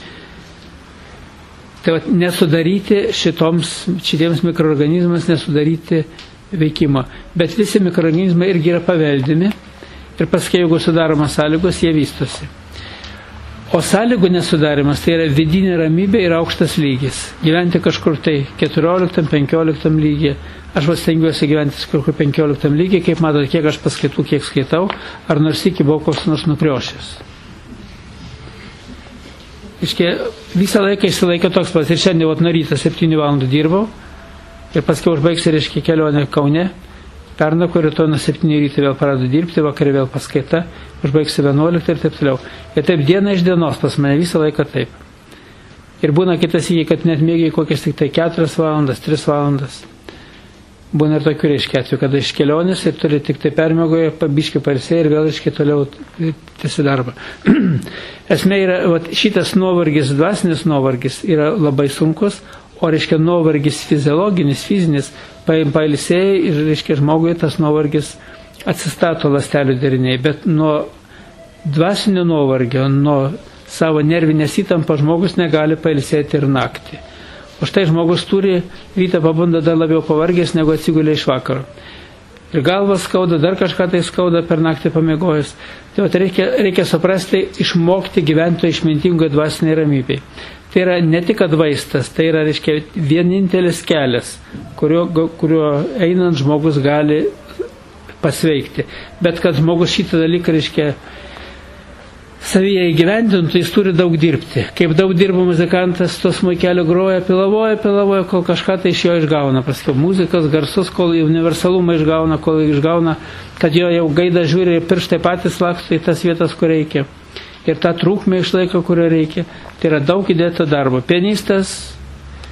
Speaker 1: Tai vat, nesudaryti šitoms, šitiems mikroorganizmams, nesudaryti veikimo. Bet visi mikroorganizmai irgi yra paveldimi ir paskui, jeigu sudaromas sąlygos, jie vystosi. O sąlygų nesudarimas tai yra vidinė ramybė ir aukštas lygis. Gyventi kažkur tai keturioliktam, penkioliktam lygiai. Aš vas stengiuosi gyventi kažkur penkioliktam lygiai, kaip matote, kiek aš paskaitų, kiek skaitau, ar nors iki buvau koks nors nukriošęs. Iškia, visą laiką išsilaikė toks pats. Ir šiandien vat nuo ryto septynių valandų dirbau ir paskui užbaigsiu, reiškia, kelionę Kaune. Pernai, kur rytoj nuo septynių ryto vėl pradedu dirbti, vakarį vėl paskaita, užbaigsiu vienuoliktą ir taip toliau. Ir taip diena iš dienos pas mane visą laiką taip. Ir būna kitas įgy, kad net mėgiai kokias tik tai keturias valandas, tris valandas. Būna ir tokių reiškia atveju, kada iš kelionės ir turi tik tai permiegoja, pabiškiai pailsėja ir vėl reiškia toliau tiesi darbą. Esmė yra, vat, šitas nuovargis, dvasinis nuovargis yra labai sunkus, o reiškia nuovargis fiziologinis, fizinis, pailsėjai ir reiškia žmogui tas nuovargis atsistato ląstelių deriniai, bet nuo dvasinio nuovargio, nuo savo nervinės įtampos žmogus negali pailsėti ir naktį. O štai žmogus turi rytą pabunda dar labiau pavargęs, negu atsigulė iš vakaro. Ir galvą skauda, dar kažką tai skauda per naktį pamiegojus. Tai reikia, reikia suprasti, išmokti gyventi išmintingoje dvasinėje ramybėje. Tai yra ne tik vaistas, tai yra, reiškia, vienintelis kelias, kuriuo, kuriuo einant žmogus gali pasveikti. Bet kad žmogus šitą dalyką, reiškia, savyje įgyvendintų, jis turi daug dirbti. Kaip daug dirba muzikantas, to smuikelio groja, pilavoja, pilavoja, kol kažką tai iš jo išgauna. Paskiau muzikas, garsus, kol universalumą išgauna, kol išgauna, kad jo jau gaida žiūri ir pirštai patys laksto į tas vietas, kur reikia. Ir tą trūkmę išlaiko, kurio reikia. Tai yra daug įdėto darbo. Pianistas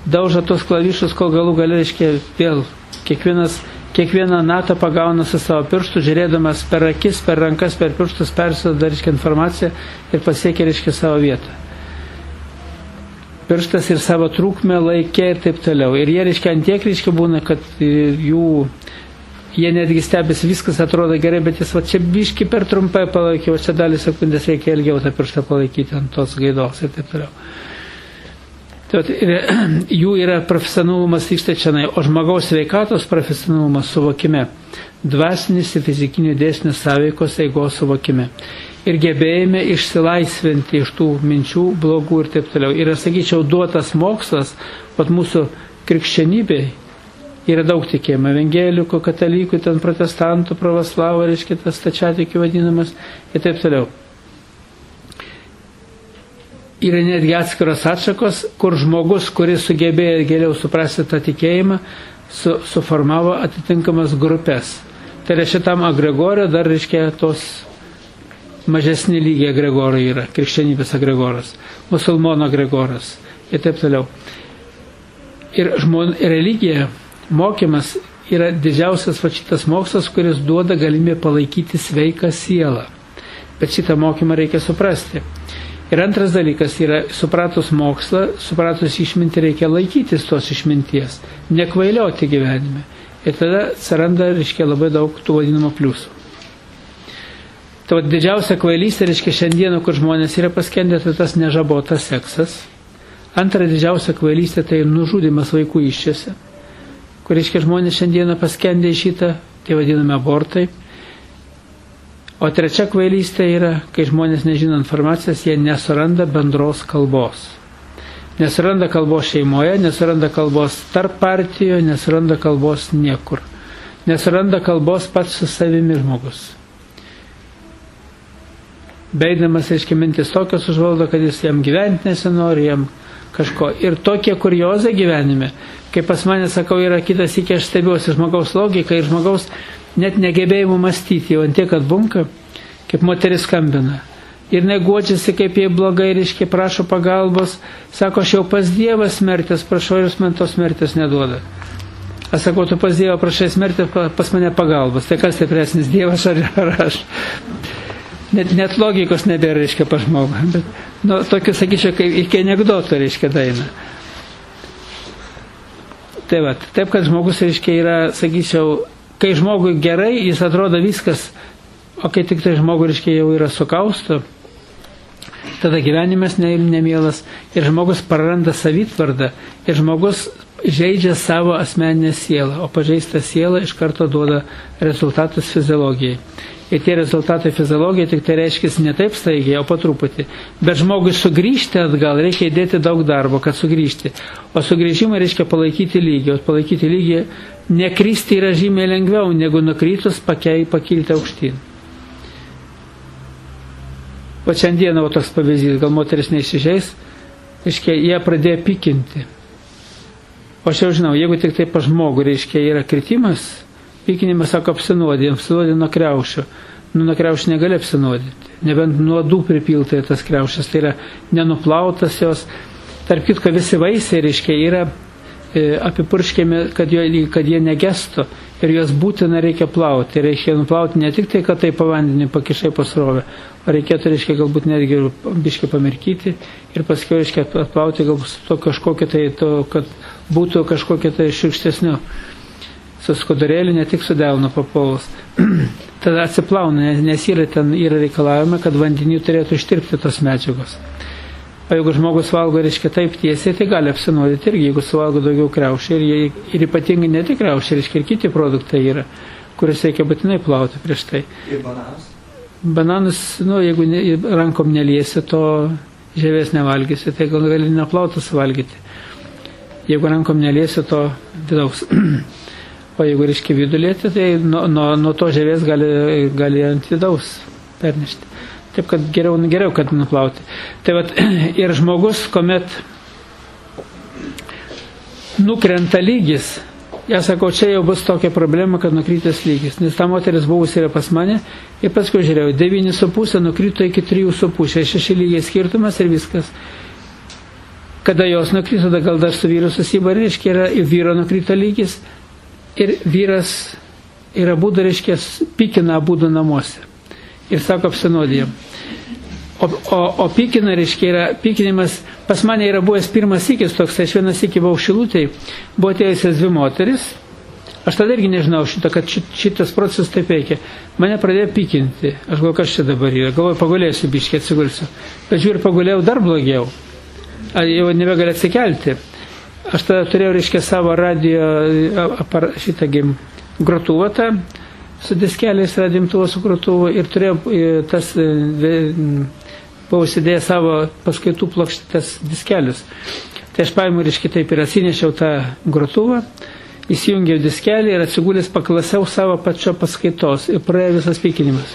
Speaker 1: daužo tos klavišus, kol galų gale, reiškia, vėl kiekvienas, kiekvieną natą pagauna su savo pirštų, žiūrėdamas per akis, per rankas, per pirštus, persiduoda, reiškia, informaciją ir pasiekia, reiškia, savo vietą. Pirštas ir savo trūkmę laikė ir taip toliau. Ir jie, reiškia, antiek, reiškia, būna, kad jų, jie netgi stebisi, viskas atrodo gerai, bet jis, va, čia biški per trumpai palaikė, o čia dalį sekundės reikia ilgiau tą pirštą palaikyti ant tos gaidos ir taip toliau. Tai, ir, jų yra profesionalumas vyksta čianai, o žmogaus sveikatos profesionalumas suvokime, dvasinis ir fizikinių dėsnių sąveikos eigos suvokime. Ir gebėjime išsilaisvinti iš tų minčių blogų ir taip toliau. Ir, sakyčiau, duotas mokslas, pat mūsų krikščionybei yra daug tikėjimo, evangelikų, katalikų, ten protestantų, pravoslavų, reiškia tas stačiatikių vadinamas ir taip toliau. Yra netgi atskiros atšakos, kur žmogus, kuris sugebėjo geriau suprasti tą tikėjimą, su, suformavo atitinkamas grupės. Tai yra šitam agregorė dar, reiškia, tos mažesni lygiai agregorai yra, krikščionybės agregoras, musulmonų agregoras ir taip toliau. Ir žmon, religija, mokymas yra didžiausias va šitas mokslas, kuris duoda galimybę palaikyti sveiką sielą. Bet šitą mokymą reikia suprasti. Ir antras dalykas yra, supratus mokslą, supratus išmintį, reikia laikytis tos išminties, nekvailioti gyvenime. Ir tada atsiranda, reiškia, labai daug tų vadinamų pliusų. Tai didžiausia kvailystė, reiškia, šiandieną, kur žmonės yra paskendę, tai tas nežabotas seksas. Antra didžiausia kvailystė, tai nužudimas vaikų iščiose, kur, reiškia, žmonės šiandieną paskendė į šitą, tai vadiname abortai. O trečia kvailystė yra, kai žmonės nežino informacijos, jie nesuranda bendros kalbos. Nesuranda kalbos šeimoje, nesuranda kalbos tarp partijų, nesuranda kalbos niekur. Nesuranda kalbos pats su savimi žmogus. Beidamas, reiškia, mintis tokios užvaldo, kad jis jam gyventi nesinori, jam kažko. Ir tokie kuriozai gyvenime, kaip pas mane, sakau, yra kitas, iki aš stebiuosi žmogaus logiką ir žmogaus net negebėjimų mąstyti, jau antiek atbunka, kaip moteris skambina. Ir neguodžiasi, kaip jai blogai, reiškia, prašo pagalbos, sako, aš jau pas Dievą smertės, prašau, ir jis man tos smertės neduoda. Aš sakau, tu pas Dievą prašai smertės, pas mane pagalbos. Tai kas stipresnis, Dievas ar, ar aš? Net, net logikos nebėra, reiškia, pas žmogų. Bet, nu, tokiu, sakyčiau, kaip iki anekdoto, reiškia, daina. Tai va, taip, kad žmogus, reiškia, yra, sakyčiau, kai žmogui gerai, jis atrodo viskas, o kai tik tai žmogui, reiškia, jau yra sukausto, tada gyvenimas ne, nemielas ir žmogus praranda savitvardą ir žmogus žaidžia savo asmeninę sielą, o pažeista siela iš karto duoda rezultatus fiziologijai. Ir tie rezultatai fiziologijai tik tai reiškia ne taip staigiai, o po truputį. Bet žmogui sugrįžti atgal reikia įdėti daug darbo, kad sugrįžti. O sugrįžimą reiškia palaikyti lygį. O palaikyti lygį, nekristi yra žymiai lengviau, negu nukrytus pakei, pakilti aukštyn. O šiandieną o toks pavyzdys, gal moteris neišsižeis, reiškia, jie pradėjo pykinti. O aš jau žinau, jeigu tik tai pa žmogų, reiškia, yra kritimas, pykinimas, sako, apsinuodė, apsinuodė nuo kriaušio. Nu, nuo kriaušio negali apsinuodyti. Nebent nuodų pripiltai tas kriaušas, tai yra nenuplautas jos. Tarp kitko, visi vaisiai, reiškia, yra e, apipurškiami, kad, jo, kad jie negestų ir juos būtina reikia plauti. Reikia nuplauti ne tik tai, kad tai pavandenį pakišai pasrovę, o reikėtų, reiškia, galbūt netgi biškai pamirkyti ir paskui, reiškia, atplauti galbūt to kažkokio tai, to, kad būtų kažkokio tai šiurkštesnio. Su skudurėliu, ne tik su delnu papuolus. Tada atsiplauna, nes yra ten yra reikalavimai, kad vandenį turėtų ištirpti tos medžiagos. O jeigu žmogus valgo, reiškia, taip tiesiai, tai gali apsinuodyti irgi, jeigu suvalgo daugiau kriaušių. Ir, ir ypatingai ne tik kriaušių, reiškia, ir kiti produktai yra, kuris reikia būtinai plauti prieš tai.
Speaker 2: Ir bananus?
Speaker 1: Bananus, nu, jeigu ne, rankom neliesi, to žievės nevalgysi, tai gal gali neplautas valgyti. Jeigu rankom neliesi, to vidaus. O jeigu reiškia vidulėti, tai nuo, nuo, nuo to žievės gali, gali ant vidaus pernešti. Taip, kad geriau, geriau kad nuplauti. Tai vat, ir žmogus, kuomet nukrenta lygis, ja sakau, čia jau bus tokia problema, kad nukrytęs lygis. Nes ta moteris buvus yra pas mane ir paskui žiūrėjau, devyni su pusė nukrito iki trijų su pusė, šeši lygiai skirtumas ir viskas. Kada jos nukrito, tada gal dar su vyru susibarė, reiškia, yra ir vyro nukrito lygis, ir vyras yra būdų, reiškia, pykina būdų namuose. Ir sako, apsinuodijam. O, o, o pykina, reiškia, yra pykinimas, pas mane yra buvęs pirmas sykis toks, aš vienas sykį buvau Šilutėj, buvo atėjusios dvi moteris, aš tada irgi nežinau šitą, kad šitas procesas taip veikia. Mane pradėjo pykinti, aš galvoju, kas čia dabar yra, galvoju, pagulėsiu biškį, atsigulsiu. Bet žiūrėjau, pagulėjau dar blogiau. Jau nebegali atsikelti. Aš tada turėjau, reiškia, savo radio šitą grotuvą tą, su diskeliais radimtuvo su grotuvu ir turėjau tas, buvau įsidėję savo paskaitų plokštės diskelius. Tai aš paimu, reiškia, taip ir atsinešiau tą grotuvą, įsijungiau diskelį ir atsigulęs paklausiau savo pačio paskaitos ir praėjo visas pykinimas.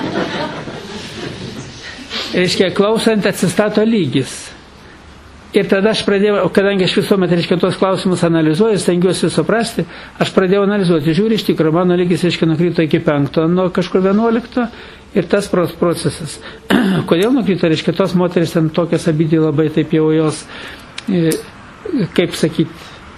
Speaker 1: Reiškia, klausant atsistato lygis. Ir tada aš pradėjau, kadangi aš visuomet, reiškia, tuos klausimus analizuoju, stengiuosi suprasti, aš pradėjau analizuoti. Žiūri, iš tikrųjų, mano lygis, reiškia, nukrito iki penkto, nuo kažkur vienuolikto ir tas procesas. Kodėl nukrito, reiškia, tos moteris ten tokias abidį labai taip jau jos, kaip sakyti,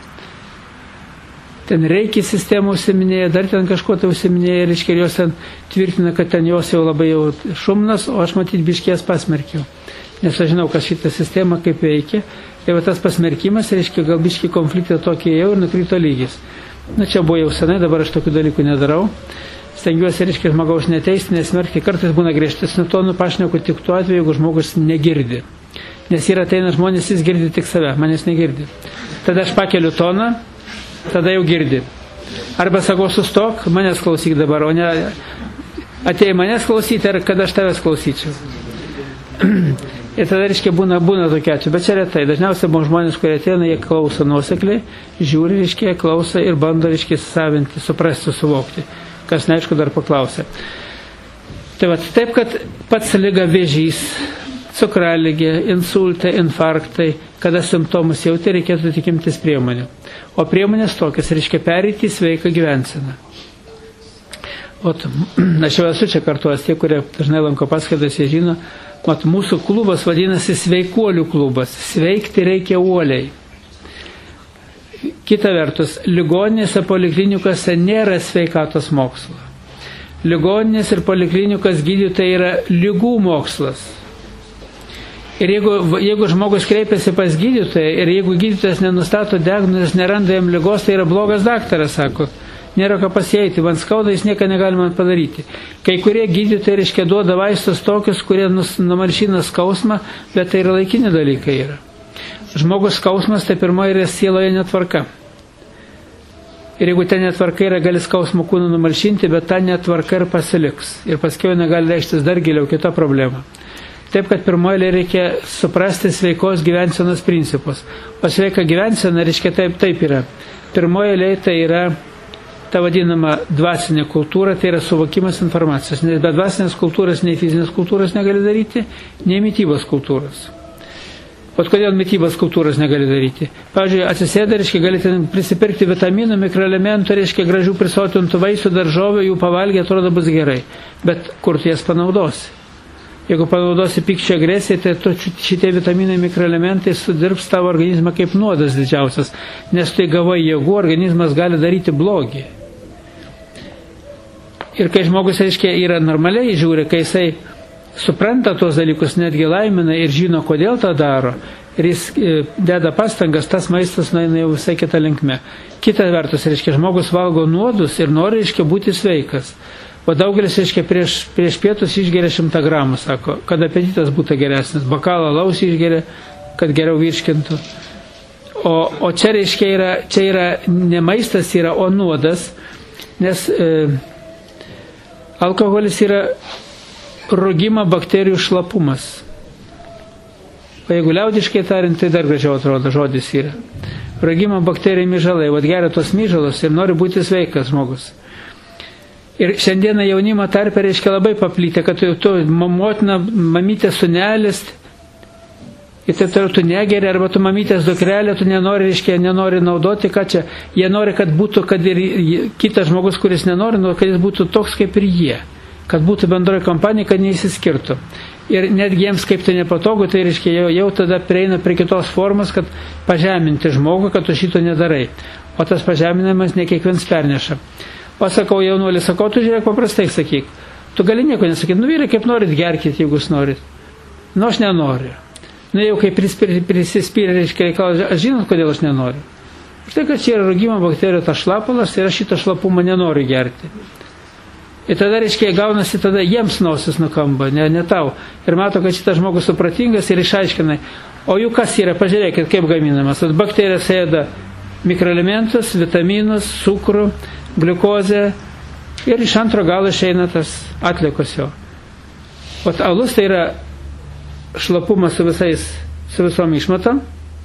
Speaker 1: ten reiki sistemų užsiminėja, dar ten kažko tai užsiminėja, reiškia, jos ten tvirtina, kad ten jos jau labai jau šumnas, o aš matyt biškės pasmerkiau. Nes aš žinau, kas šitą sistemą kaip veikia. Tai va tas pasmerkimas, reiškia, gal biškį konfliktą tokį jau ir nukrito lygis. Na čia buvo jau senai, dabar aš tokių dalykų nedarau. Stengiuosi, reiškia, žmogaus neteisti, nesmerkti. Kartais būna griežtesnių tonų, pašneku tik tuo atveju, jeigu žmogus negirdi. Nes yra ateina žmonės, jis girdi tik save, manęs negirdi. Tada aš pakeliu toną, tada jau girdi. Arba sakau, sustok, manęs klausyk dabar, o ne atėjai manęs klausyti, ar kad aš tavęs klausyčiau. Ir tada, reiškia, būna, būna tokia atveju, bet čia retai. Dažniausiai buvo žmonės, kurie ateina, jie klauso nuosekliai, žiūri, reiškia, klauso ir bando, reiškia, savinti, suprasti, suvokti. Kas neaišku, dar paklausė. Tai va, taip, kad pats liga vėžys, cukraligė, insultai, infarktai, kada simptomus jauti, reikėtų tik imtis priemonių. O priemonės tokias, reiškia, pereiti į sveiką gyvenseną. O aš jau esu čia kartuos, tie, kurie dažnai lanko paskaitas, jie žino, mat, mūsų klubas vadinasi sveikuolių klubas. Sveikti reikia uoliai. Kita vertus, ligoninėse, poliklinikose nėra sveikatos mokslo. Ligoninės ir poliklinikos gydytojai yra lygų mokslas. Ir jeigu, jeigu žmogus kreipiasi pas gydytoją ir jeigu gydytojas nenustato diagnozės, neranda jam ligos, tai yra blogas daktaras, sako. Nėra ką pasieiti, man skauda, jis nieko negalima padaryti. Kai kurie gydytojai, reiškia, duoda vaistus tokius, kurie numalšina skausmą, bet tai yra laikini dalykai yra. Žmogus skausmas, tai pirmoji yra sieloje netvarka. Ir jeigu ten netvarka yra, gali skausmo kūną numalšinti, bet ta netvarka ir pasiliks. Ir paskiau negali reikštis dar giliau kita problema. Taip, kad pirmoji reikia suprasti sveikos gyvensenos principus. O sveika gyvensena, reiškia, taip, taip yra. Pirmoji eilė tai yra ta vadinama dvasinė kultūra, tai yra suvokimas informacijos. Nes be dvasinės kultūros, nei fizinės kultūros negali daryti, nei mitybos kultūros. O kodėl mitybos kultūros negali daryti? Pavyzdžiui, atsisėda, reiškia, galite prisipirkti vitaminų, mikroelementų, reiškia, gražių prisotintų vaisių, daržovių, jų pavalgė, atrodo bus gerai. Bet kur tu jas panaudosi? Jeigu panaudosi pykčio agresiją, tai šitie vitaminai, mikroelementai sudirbs tavo organizmą kaip nuodas didžiausias, nes tai gavai jėgų, organizmas gali daryti blogį. Ir kai žmogus, reiškia, yra normaliai žiūri, kai jisai supranta tuos dalykus, netgi laimina ir žino, kodėl tą daro, ir jis deda pastangas, tas maistas nueina jau visai kitą linkme. Kita vertus, reiškia, žmogus valgo nuodus ir nori, reiškia, būti sveikas. O daugelis, reiškia, prieš, prieš pietus išgeria šimtą gramų, sako, kad apetitas būtų geresnis. Bakalą alaus išgeria, kad geriau virškintų. O, o čia, reiškia, yra, čia yra ne maistas, yra o nuodas, nes e, alkoholis yra rugimo bakterijų šlapumas. O jeigu liaudiškai tariant, tai dar gražiau atrodo žodis yra. Rugimo bakterijų myžalai. Vat geria tos myžalos ir nori būti sveikas žmogus. Ir šiandieną jaunimo tarpe, reiškia, labai paplitę, kad tu, tu motina, mamytė, sunelis, ir taip toliau tu negeri, arba tu mamytės dukrelė, tu nenori, reiškia, nenori naudoti, ką čia. Jie nori, kad būtų, kad ir kitas žmogus, kuris nenori, kad jis būtų toks kaip ir jie. kad būtų bendroji kompanija, kad neįsiskirtų. Ir netgi jiems kaip tai nepatogu, tai reiškia jau, jau tada prieina prie kitos formos, kad pažeminti žmogų, kad tu šito nedarai. O tas pažeminamas ne kiekvienas perneša. O sakau, jaunuolį, sakau, tu žiūrėk paprastai sakyk. Tu gali nieko nesakyti, nu vyrai, kaip norit, gerkit, jeigu jūs norit. Nu, aš nenoriu. Nu, jau kai prisispyrė, reiškia, reikalas, aš žinot, kodėl aš nenoriu. Štai, kad čia yra rūgimo bakterijų tas šlapalas ir aš šitą šlapumą nenoriu gerti. Ir tada, reiškia, gaunasi tada jiems nosis nukamba, ne, ne tau. Ir mato, kad šitas žmogus supratingas ir išaiškina. O jų kas yra, pažiūrėkit, kaip gaminamas. Bakterijos ėda mikroelementus, vitaminus, cukrų, gliukozę ir iš antro galo išeina tas atliekos jo. O alus tai yra šlapumas su visais, su visom išmatom.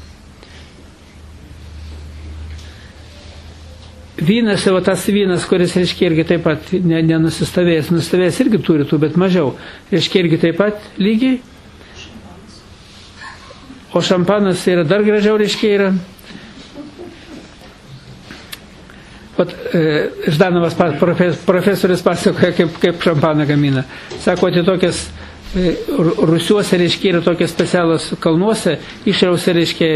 Speaker 1: Vynas, o tas vynas, kuris, reiškia, irgi taip pat nenusistovėjęs, nusistovėjęs irgi turi tų, bet mažiau. Reiškia, irgi taip pat lygiai. O šampanas yra dar gražiau, reiškia, yra. Vat, e, Ždanovas profes, profesorius pasakoja, kaip, kaip šampaną gamina. Sako, tai tokias e, Rusiuose, reiškia, yra tokias specialios kalnuose, išrausia, reiškia,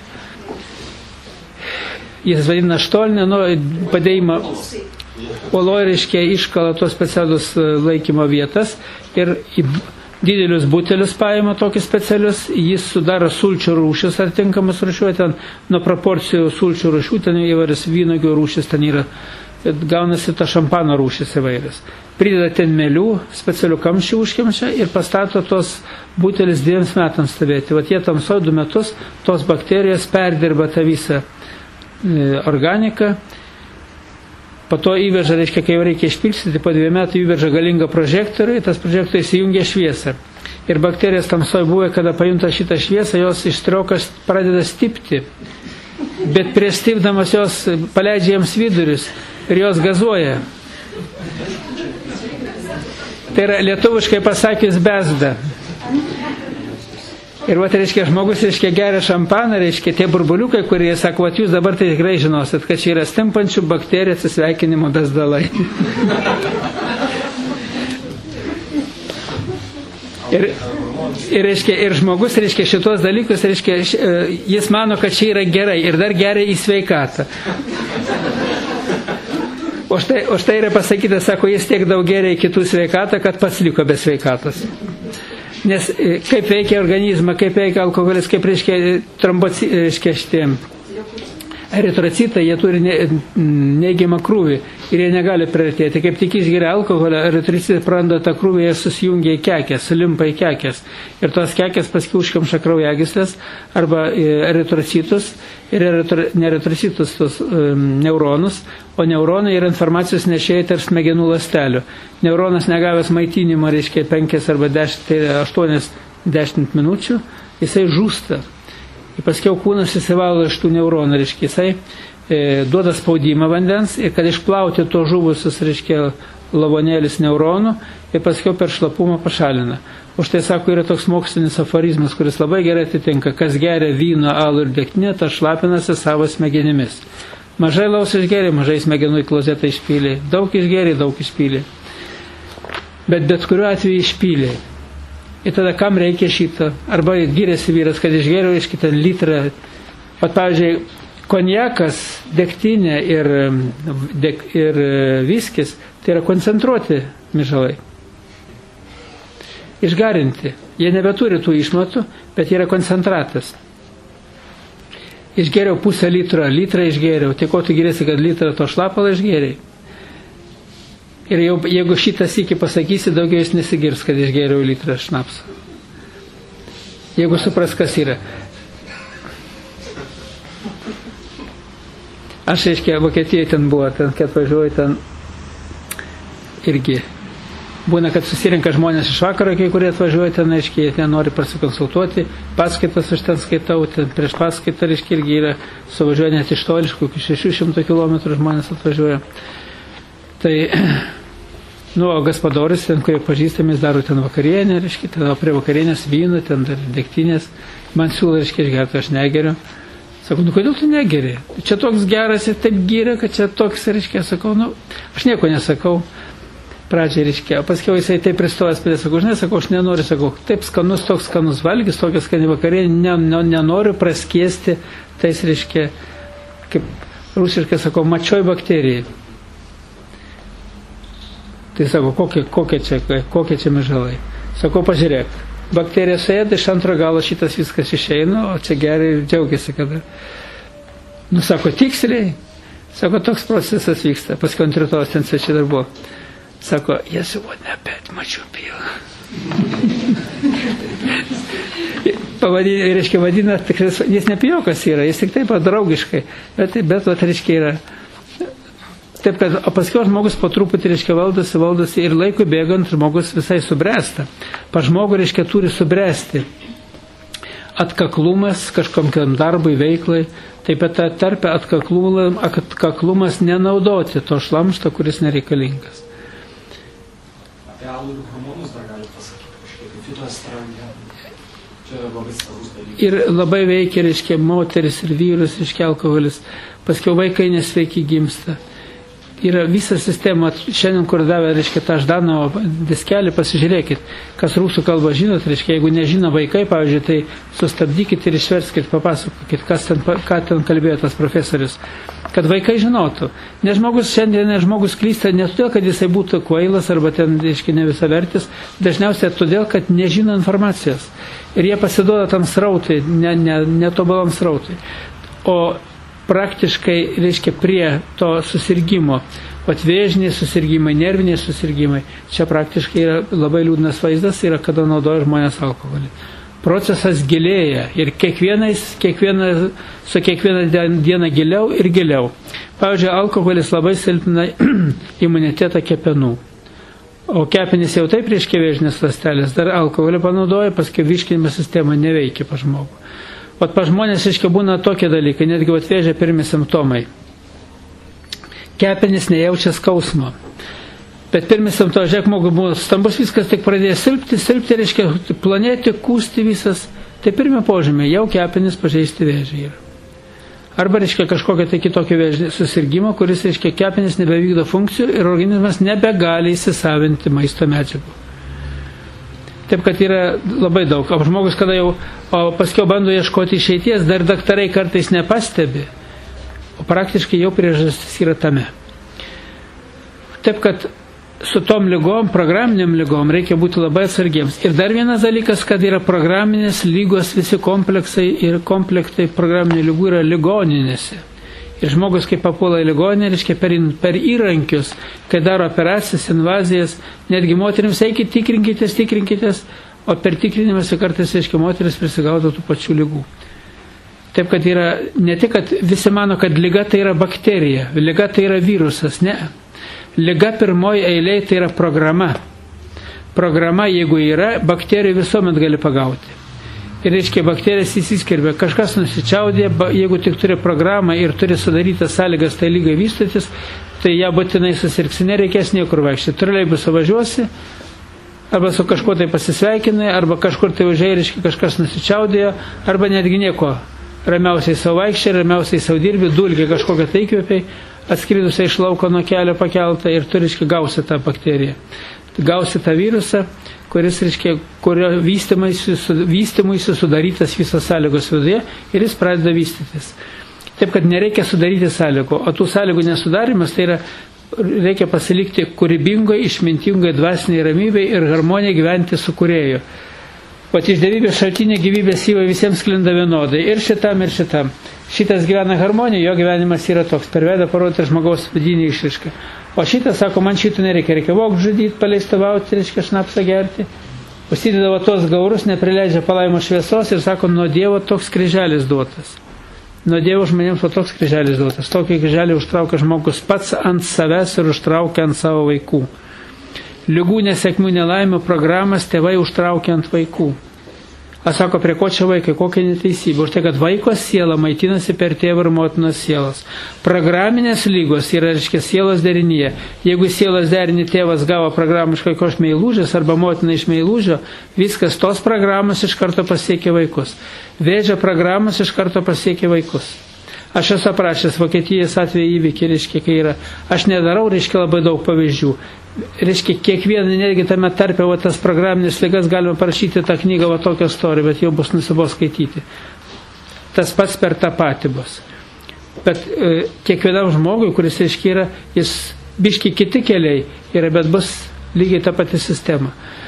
Speaker 1: jis vadina štolinę, nu, padėjimą uoloj, reiškia, iškala tos specialius laikymo vietas ir į didelius butelius paima tokius specialius, jis sudaro sulčių rūšis atitinkamas rūšiuoja, ten nuo proporcijų sulčių rūšių, ten įvairias vynuogių rūšis, ten yra, gaunasi ta šampano rūšis įvairias. Prideda ten melių, specialių kamščių užkemčia ir pastato tos butelis dviems metams stovėti. Vat jie tamsoj du metus, tos bakterijos perdirba tą visą organiką, po to įveža, reiškia, kai jau reikia išpilstyti, po dviejų metų įveža galingą prožektorių, tas prožektorius įjungia šviesą. Ir bakterijos tamsoj buvo, kada pajunta šitą šviesą, jos iš traukas pradeda stipti. Bet prieš stipdamas jos paleidžia jiems vidurius ir jos gazuoja. Tai yra lietuviškai pasakius bezda. Ir va, reiškia, žmogus, reiškia, geria šampaną, reiškia, tie burbuliukai, kurie sako, va, jūs dabar tai tikrai žinosit, kad čia yra stimpančių bakterijų atsisveikinimo bezdalai. ir, ir, reiškia, ir žmogus, reiškia, šitos dalykus, reiškia, jis mano, kad čia yra gerai ir dar geria į sveikatą. O štai, o štai yra pasakyta, sako, jis tiek daug geria į kitų sveikatą, kad pats liko be sveikatos. Nes kaip veikia organizmą, kaip veikia alkoholis, kaip reiškia trombocitai, reiškia šitie eritrocitai, jie turi ne, neigiamą krūvį ir jie negali priartėti. Kaip tik išgeria alkoholio, eritrocitai praranda tą krūvį, jie susijungia į kekės, sulimpa į kekės. Ir tos kekės paskui užkemša kraujagyslės arba eritrocitus ir eritro, ne eritrocitus, tos um, neuronus, o neuronai yra informacijos nešėjai tarp smegenų ląstelių. Neuronas negavęs maitinimo, reiškia, penkias arba dešimt, tai aštuonias dešimt minučių, jisai žūsta. Ir paskiau kūnas įsivalo iš tų neuronų, reiškia, jisai e, duoda spaudimą vandens ir kad išplauti to žuvusius, reiškia, lavonėlis neuronų ir paskiau per šlapumą pašalina. Už tai, sako, yra toks mokslinis aforizmas, kuris labai gerai atitinka, kas geria vyno, alų ir degtinę, tas šlapinasi savo smegenimis. Mažai laus išgėrė, mažai smegenų į klozetą išpylė, daug išgėrė, daug išpylė. Bet bet kuriuo atveju išpylė. Ir tada kam reikia šito? Arba gyrėsi vyras, kad išgėriau iš kitą litrą. Pat, pavyzdžiui, konjakas, degtinė ir, deg, ir viskis, tai yra koncentruoti mišalai. Išgarinti. Jie nebeturi tų išmatų, bet yra koncentratas. Išgėriau pusę litro, litrą išgėriau. Tai ko tu gyrėsi, kad litrą to šlapalą išgėriai? Ir jau, jeigu šitas iki pasakysi, daugiau jis nesigirs, kad išgėriau litrą šnapsą. Jeigu supras, kas yra. Aš, reiškia, Vokietijoje ten buvo, ten, kai atvažiuoju, ten irgi būna, kad susirinka žmonės iš vakaro, kai kurie atvažiuoja ten, reiškia, ten nori pasikonsultuoti, paskaitas aš ten skaitau, ten prieš paskaitą, reiškia, irgi yra, suvažiuoja net iš toli, iš kokių šešių šimtų kilometrų žmonės atvažiuoja. Tai, nu, o Gaspadoris, ten, kurie pažįstamės, daro ten vakarienę, reiškia, ten prie vakarienės vyno, ten dar degtinės, man siūlo, reiškia, išgerti, aš negeriu. Sakau, nu, kodėl tu negeri? Čia toks geras ir taip gyrė, kad čia toks, reiškia, sakau, nu, aš nieko nesakau. Pradžiai, reiškia, paskiau jisai taip pristojęs prie, sakau, žinai, sakau, aš nenoriu, sakau, taip skanus, toks skanus valgys, tokia skani vakarienė, ne, ne, nenoriu praskiesti, tais, reiškia, kaip rusiškai, sakau, mačioj bakterijai. Tai sako, kokie, kokie, čia, kokie čia mežalai. Sakau, pažiūrėk, bakterija suėda, iš antro galo šitas viskas išeina, o čia gerai ir džiaugiasi, kad... Nu, sako, tiksliai, sako, toks procesas vyksta, paskui ant rytojos ten svečiai dar buvo. Sako, я сегодня опять мочу пил. Pavadinė, reiškia, vadina, tikrai, jis ne pijokas yra, jis tik taip draugiškai, bet, bet, bet, reiškia, yra. Taip, kad, o paskui žmogus po truputį, reiškia, valdosi, valdosi ir laikui bėgant žmogus visai subręsta. Pa žmogų, reiškia, turi subręsti. Atkaklumas kažkokiam darbui, veiklai, taip pat tarpe atkaklumas, atkaklumas nenaudoti to šlamšto, kuris nereikalingas.
Speaker 2: Apie alų ir hormonus dar gali pasakyti kažkiek, fitoestradiją. Čia labai svarbus dalykas.
Speaker 1: Ir labai veikia, reiškia, moteris ir vyrus, reiškia, alkoholis. Paskiau vaikai nesveiki gimsta. Yra visa sistema, šiandien, kur davė, reiškia, tą Ždanovo diskelį, pasižiūrėkit, kas rusų kalbą žinot, reiškia, jeigu nežino vaikai, pavyzdžiui, tai sustabdykit ir išverskit, papasakokit, kas ten, ką ten kalbėjo tas profesorius, kad vaikai žinotų. Nes žmogus šiandien, ne žmogus klysta ne todėl, kad jisai būtų kvailas arba ten, reiškia, ne visavertis, dažniausiai todėl, kad nežino informacijos. Ir jie pasiduoda tam srautui, ne, ne, netobalam srautui. O praktiškai, reiškia, prie to susirgymo, atvėžiniai susirgymai, nerviniai susirgymai, čia praktiškai yra labai liūdnas vaizdas, yra kada naudoja žmonės alkoholį. Procesas gilėja ir kiekvienais, kiekviena, su kiekviena diena giliau ir giliau. Pavyzdžiui, alkoholis labai silpina imunitetą kepenų. O kepenys jau taip reiškia vėžinės ląstelės, dar alkoholį panaudoja, paskui virškinimo sistema neveikia pa žmogų. O pa žmonės, reiškia, būna tokie dalykai, netgi atvėžia pirmi simptomai. Kepenys nejaučia skausmo. Bet pirmi simptomai, žiūrėk, žmogui buvo stambus, viskas tik pradėjo silpti, silpti, reiškia, planėti, kūsti visas. Tai pirmi požymiai, jau kepenys pažeisti vėžį yra. Arba, reiškia, kažkokia tai kitokia vėžį susirgymo, kuris, reiškia, kepenys nebevykdo funkcijų ir organizmas nebegali įsisavinti maisto medžiagų. Taip, kad yra labai daug. O žmogus, kada jau o paskiau bando ieškoti išeities, dar daktarai kartais nepastebi, o praktiškai jau priežastis yra tame. Taip, kad su tom lygom, programiniam lygom reikia būti labai atsargiems. Ir dar vienas dalykas, kad yra programinės lygos, visi kompleksai ir komplektai programinių lygų yra ligoninėse. Ir žmogus, kai papuola į ligoninę, reiškia, per, per įrankius, kai daro operacijas, invazijas, netgi moterims eikit, tikrinkitės, tikrinkitės, o per tikrinimas kartais, reiškia, moteris prisigaudo tų pačių lygų. Taip, kad yra, ne tik, kad visi mano, kad liga tai yra bakterija, liga tai yra virusas, ne. Liga pirmoji eilėje tai yra programa. Programa, jeigu yra, bakterijų visuomet gali pagauti. Ir, reiškia, bakterijas įsiskverbia. Kažkas nusičiaudė, jeigu tik turi programą ir turi sudarytas sąlygas tai lygai vystytis, tai ją būtinai susirgsi, nereikės niekur vaikščioti. Troleibusą važiuosi, arba su kažkuo tai pasisveikinai, arba kažkur tai užėjai, reiškia, kažkas nusičiaudėjo, arba netgi nieko. Ramiausiai savo vaikščiai, ramiausiai savo dirbi, dulkiai kažkokią tai įkvėpiai, atskridusiai iš lauko nuo kelio pakeltą ir tu, reiškia, gausi tą bakteriją. Gausi tą virusą, kuris, reiškia, kurio vystymuisi sudarytas visas sąlygos viduje ir jis pradeda vystytis. Taip, kad nereikia sudaryti sąlygų, o tų sąlygų nesudarimas, tai yra, reikia pasilikti kūrybingai, išmintingai, dvasiniai ramybei ir harmonijai gyventi su kūrėju. Pat iš dievybės šaltinė gyvybės įva visiems sklinda vienodai, ir šitam, ir šitam. Šitas gyvena harmonija, jo gyvenimas yra toks, per veidą parodyti žmogaus vidinį išraišką. O šitas sako, man šito nereikia, reikia vok žudyti, paleistovauti, reiškia šnapsą gerti. Užsidėdavo tos gaurus, neprileidžia palaimo šviesos ir sako, nuo Dievo toks kryželis duotas. Nuo Dievo žmonėms o toks kryželis duotas. Tokį kryželį užtraukia žmogus pats ant savęs ir užtraukia ant savo vaikų. Ligų, nesėkmių, nelaimių programas tėvai užtraukia ant vaikų. Aš sako, prie ko čia vaikai, kokia neteisybė. Už tai, kad vaiko siela maitinasi per tėvą ir motinos sielas. Programinės lygos yra, reiškia, sielos derinyje. Jeigu sielos derinį tėvas gavo programą iš kokios meilužės arba motina iš meilužio, viskas tos programos iš karto pasiekia vaikus. Vėžio programos iš karto pasiekia vaikus. Aš esu aprašęs Vokietijos atveju įvykį, reiškia, kai yra. Aš nedarau, reiškia, labai daug pavyzdžių. reiškia, kiekvieną energiją tame tarpe, va, tas programinės ligas galima parašyti tą knygą, va, tokią istoriją, bet jau bus nusibos skaityti. Tas pats per tą patį bus. Bet e, kiekvienam žmogui, kuris, reiškia, yra, jis biški kiti keliai yra, bet bus lygiai ta pati sistema.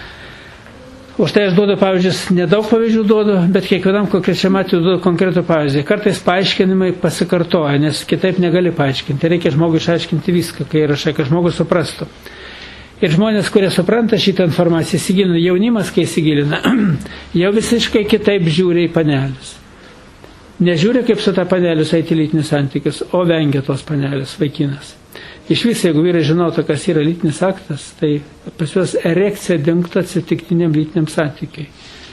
Speaker 1: Už tai aš duodu pavyzdžius, nedaug pavyzdžių duodu, bet kiekvienam konkrečiam atveju duodu konkretų pavyzdį. Kartais paaiškinimai pasikartoja, nes kitaip negali paaiškinti. Reikia žmogui išaiškinti viską, kai rašai, kad žmogus suprastų. Ir žmonės, kurie supranta šitą informaciją, įsigilina, jaunimas, kai įsigilina, jau visiškai kitaip žiūri į panelius. Nežiūri, kaip su tą panelius eiti lytinis santykis, o vengia tos panelius vaikinas. Iš vis, jeigu vyrai žinotų, kas yra lytinis aktas, tai pas juos erekcija dingtų atsitiktiniam lytiniam santykiai.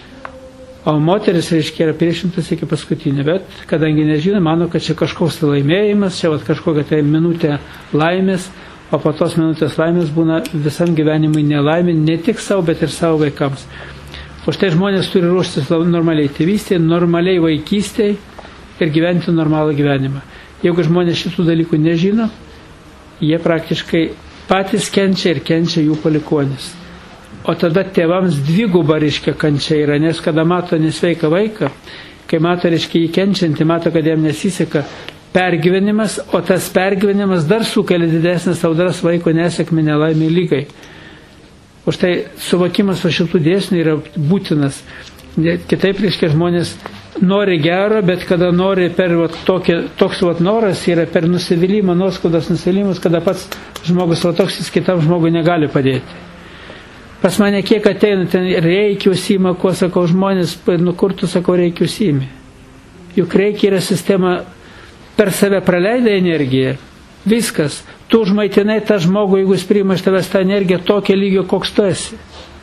Speaker 1: O moteris, reiškia, yra priešintas iki paskutinio, bet kadangi nežino, mano, kad čia kažkoks tai laimėjimas, čia vat, kažkokia tai minutė laimės, o po tos minutės laimės būna visam gyvenimui nelaimė, ne tik savo, bet ir savo vaikams. O štai žmonės turi ruoštis normaliai tėvystėje, normaliai vaikystėje ir gyventi normalų gyvenimą. Jeigu žmonės šitų dalykų nežino, jie praktiškai patys kenčia ir kenčia jų palikuonis. O tada tėvams dviguba, reiškia, kančia yra, nes kada mato nesveiką vaiką, kai mato, reiškia, jį kenčiantį, mato, kad jam nesiseka, pergyvenimas, o tas pergyvenimas dar sukelia didesnės audras vaiko nesėkmę nelaimė lygai. Už tai suvokimas va šitų dėsnių yra būtinas. Kitaip, reiškia, žmonės nori gero, bet kada nori per va, tokį, toks va, noras yra per nusivylimą, nuoskaudas nusivylimus, kada pats žmogus va, toks jis kitam žmogui negali padėti. Pas mane kiek ateina, ten reikia užsima, kuo sakau žmonės, nu kur tu sakau reikia užsimi. Juk reikia yra sistema, per save praleidai energiją, viskas, tu užmaitinai tą žmogų, jeigu jis priima iš tavęs tą energiją, tokio lygio, koks tu esi.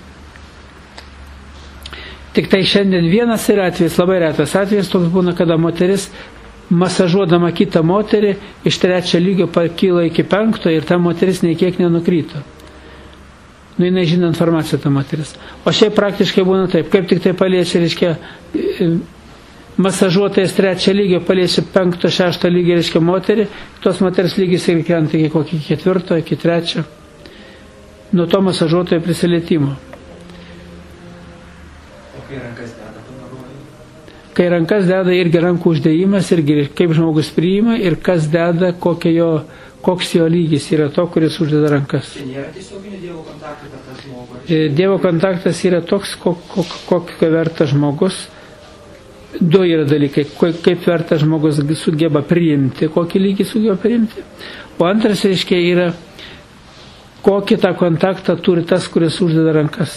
Speaker 1: Tik tai šiandien vienas yra atvejis, labai retas atvejis, toks būna, kada moteris masažuodama kitą moterį iš trečio lygio pakyla iki penkto ir ta moteris nei kiek nenukryto. Nu, jinai žino informaciją ta moteris. O šiaip praktiškai būna taip, kaip tik tai paliečia, reiškia, masažuotojas trečio lygio paliečia penkto, šešto lygio, reiškia, moterį, tos moters lygis ir krenta iki kokį ketvirto, iki trečio. Nuo to masažuotojo prisilietimo.
Speaker 2: Kai rankas deda, panaruoja?
Speaker 1: Kai rankas deda irgi rankų uždėjimas, irgi kaip žmogus priima ir kas deda, jo, koks jo lygis yra to, kuris uždeda rankas.
Speaker 2: Tai nėra tiesioginio Dievo kontakto per tą žmogų?
Speaker 1: Dievo kontaktas yra toks, kokio kok, vertas žmogus. Du yra dalykai, kaip vertas žmogus sugeba priimti, kokį lygį sugeba priimti. O antras, reiškia, yra, kokį tą kontaktą turi tas, kuris uždeda rankas.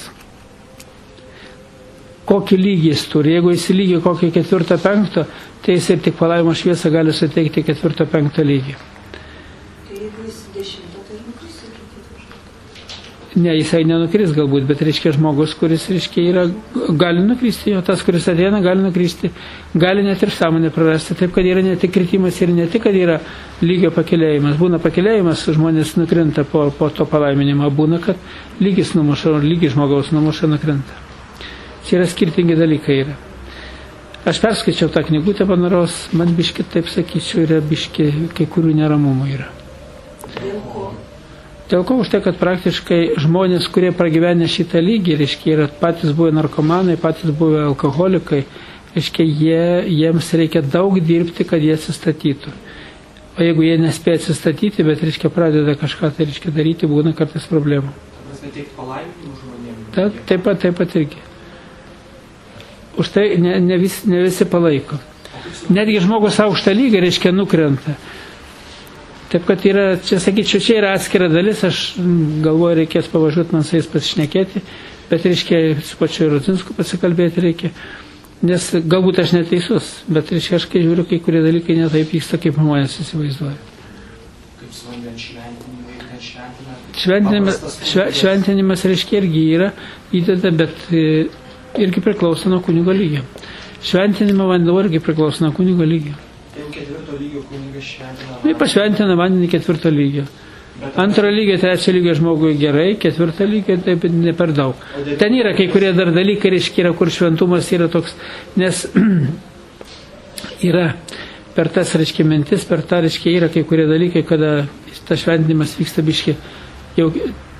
Speaker 1: Kokį lygį jis turi. Jeigu jis lygį kokį ketvirtą, penktą, tai jis ir tik palaimos šviesą gali suteikti ketvirtą, penktą lygį.
Speaker 3: Jeigu jis dešimtą, tai nukris iki ketvirtą?
Speaker 1: Ne, jisai nenukris galbūt, bet reiškia žmogus, kuris reiškia yra, gali nukristi, o tas, kuris ateina, gali nukristi, gali net ir sąmonę prarasti. Taip, kad yra ne tik kritimas ir ne tik, kad yra lygio pakėlėjimas. Būna pakėlėjimas, žmonės nukrinta po, po to palaiminimo, būna, kad lygis numuša, lygis žmogaus numuša, nukrinta. Čia yra skirtingi dalykai yra. Aš perskaičiau tą knygutę panaros, man biški, taip sakyčiau, yra biški, kai kurių neramumų yra.
Speaker 3: Dėl ko?
Speaker 1: Dėl ko už tai, kad praktiškai žmonės, kurie pragyvenę šitą lygį, reiškia, yra patys buvę narkomanai, patys buvę alkoholikai, reiškia, jie, jiems reikia daug dirbti, kad jie atsistatytų. O jeigu jie nespėja atsistatyti, bet, reiškia, pradeda kažką, tai, reiškia, daryti, būna kartais problemų.
Speaker 2: Tai teikti palaiminimų žmonėms?
Speaker 1: Taip, taip pat, taip pat irgi. Už tai ne, ne, vis, ne visi palaiko. Netgi žmogus aukštą lygį, reiškia, nukrenta. Taip, kad yra, čia sakyčiau, čia yra atskira dalis, aš galvoju, reikės pavažiuoti man su jais pasišnekėti, bet reiškia, su pačiu Rudzinsku pasikalbėti reikia, nes galbūt aš neteisus, bet reiškia, aš kai žiūriu, kai kurie dalykai netaip vyksta, kaip žmonės įsivaizduoja.
Speaker 2: Kaip su vandens šventinimai, vandens šventina?
Speaker 1: Šventinimas, šve, šventinimas, reiškia, irgi yra įdeda, bet irgi priklauso nuo kunigo lygio. Šventinimo vanduo irgi priklauso nuo kunigo lygio.
Speaker 2: Jau ketvirto lygio kunigas šventina?
Speaker 1: Na, pašventina vandenį ketvirto lygio. Antro lygio, trečio lygio žmogui gerai, ketvirto lygio taip ne per daug. Ten yra kai kurie dar dalykai, reiškia, kur šventumas yra toks, nes yra per tas, reiškia, mintis, per tą, reiškia, yra kai kurie dalykai, kada tas šventinimas vyksta biški jau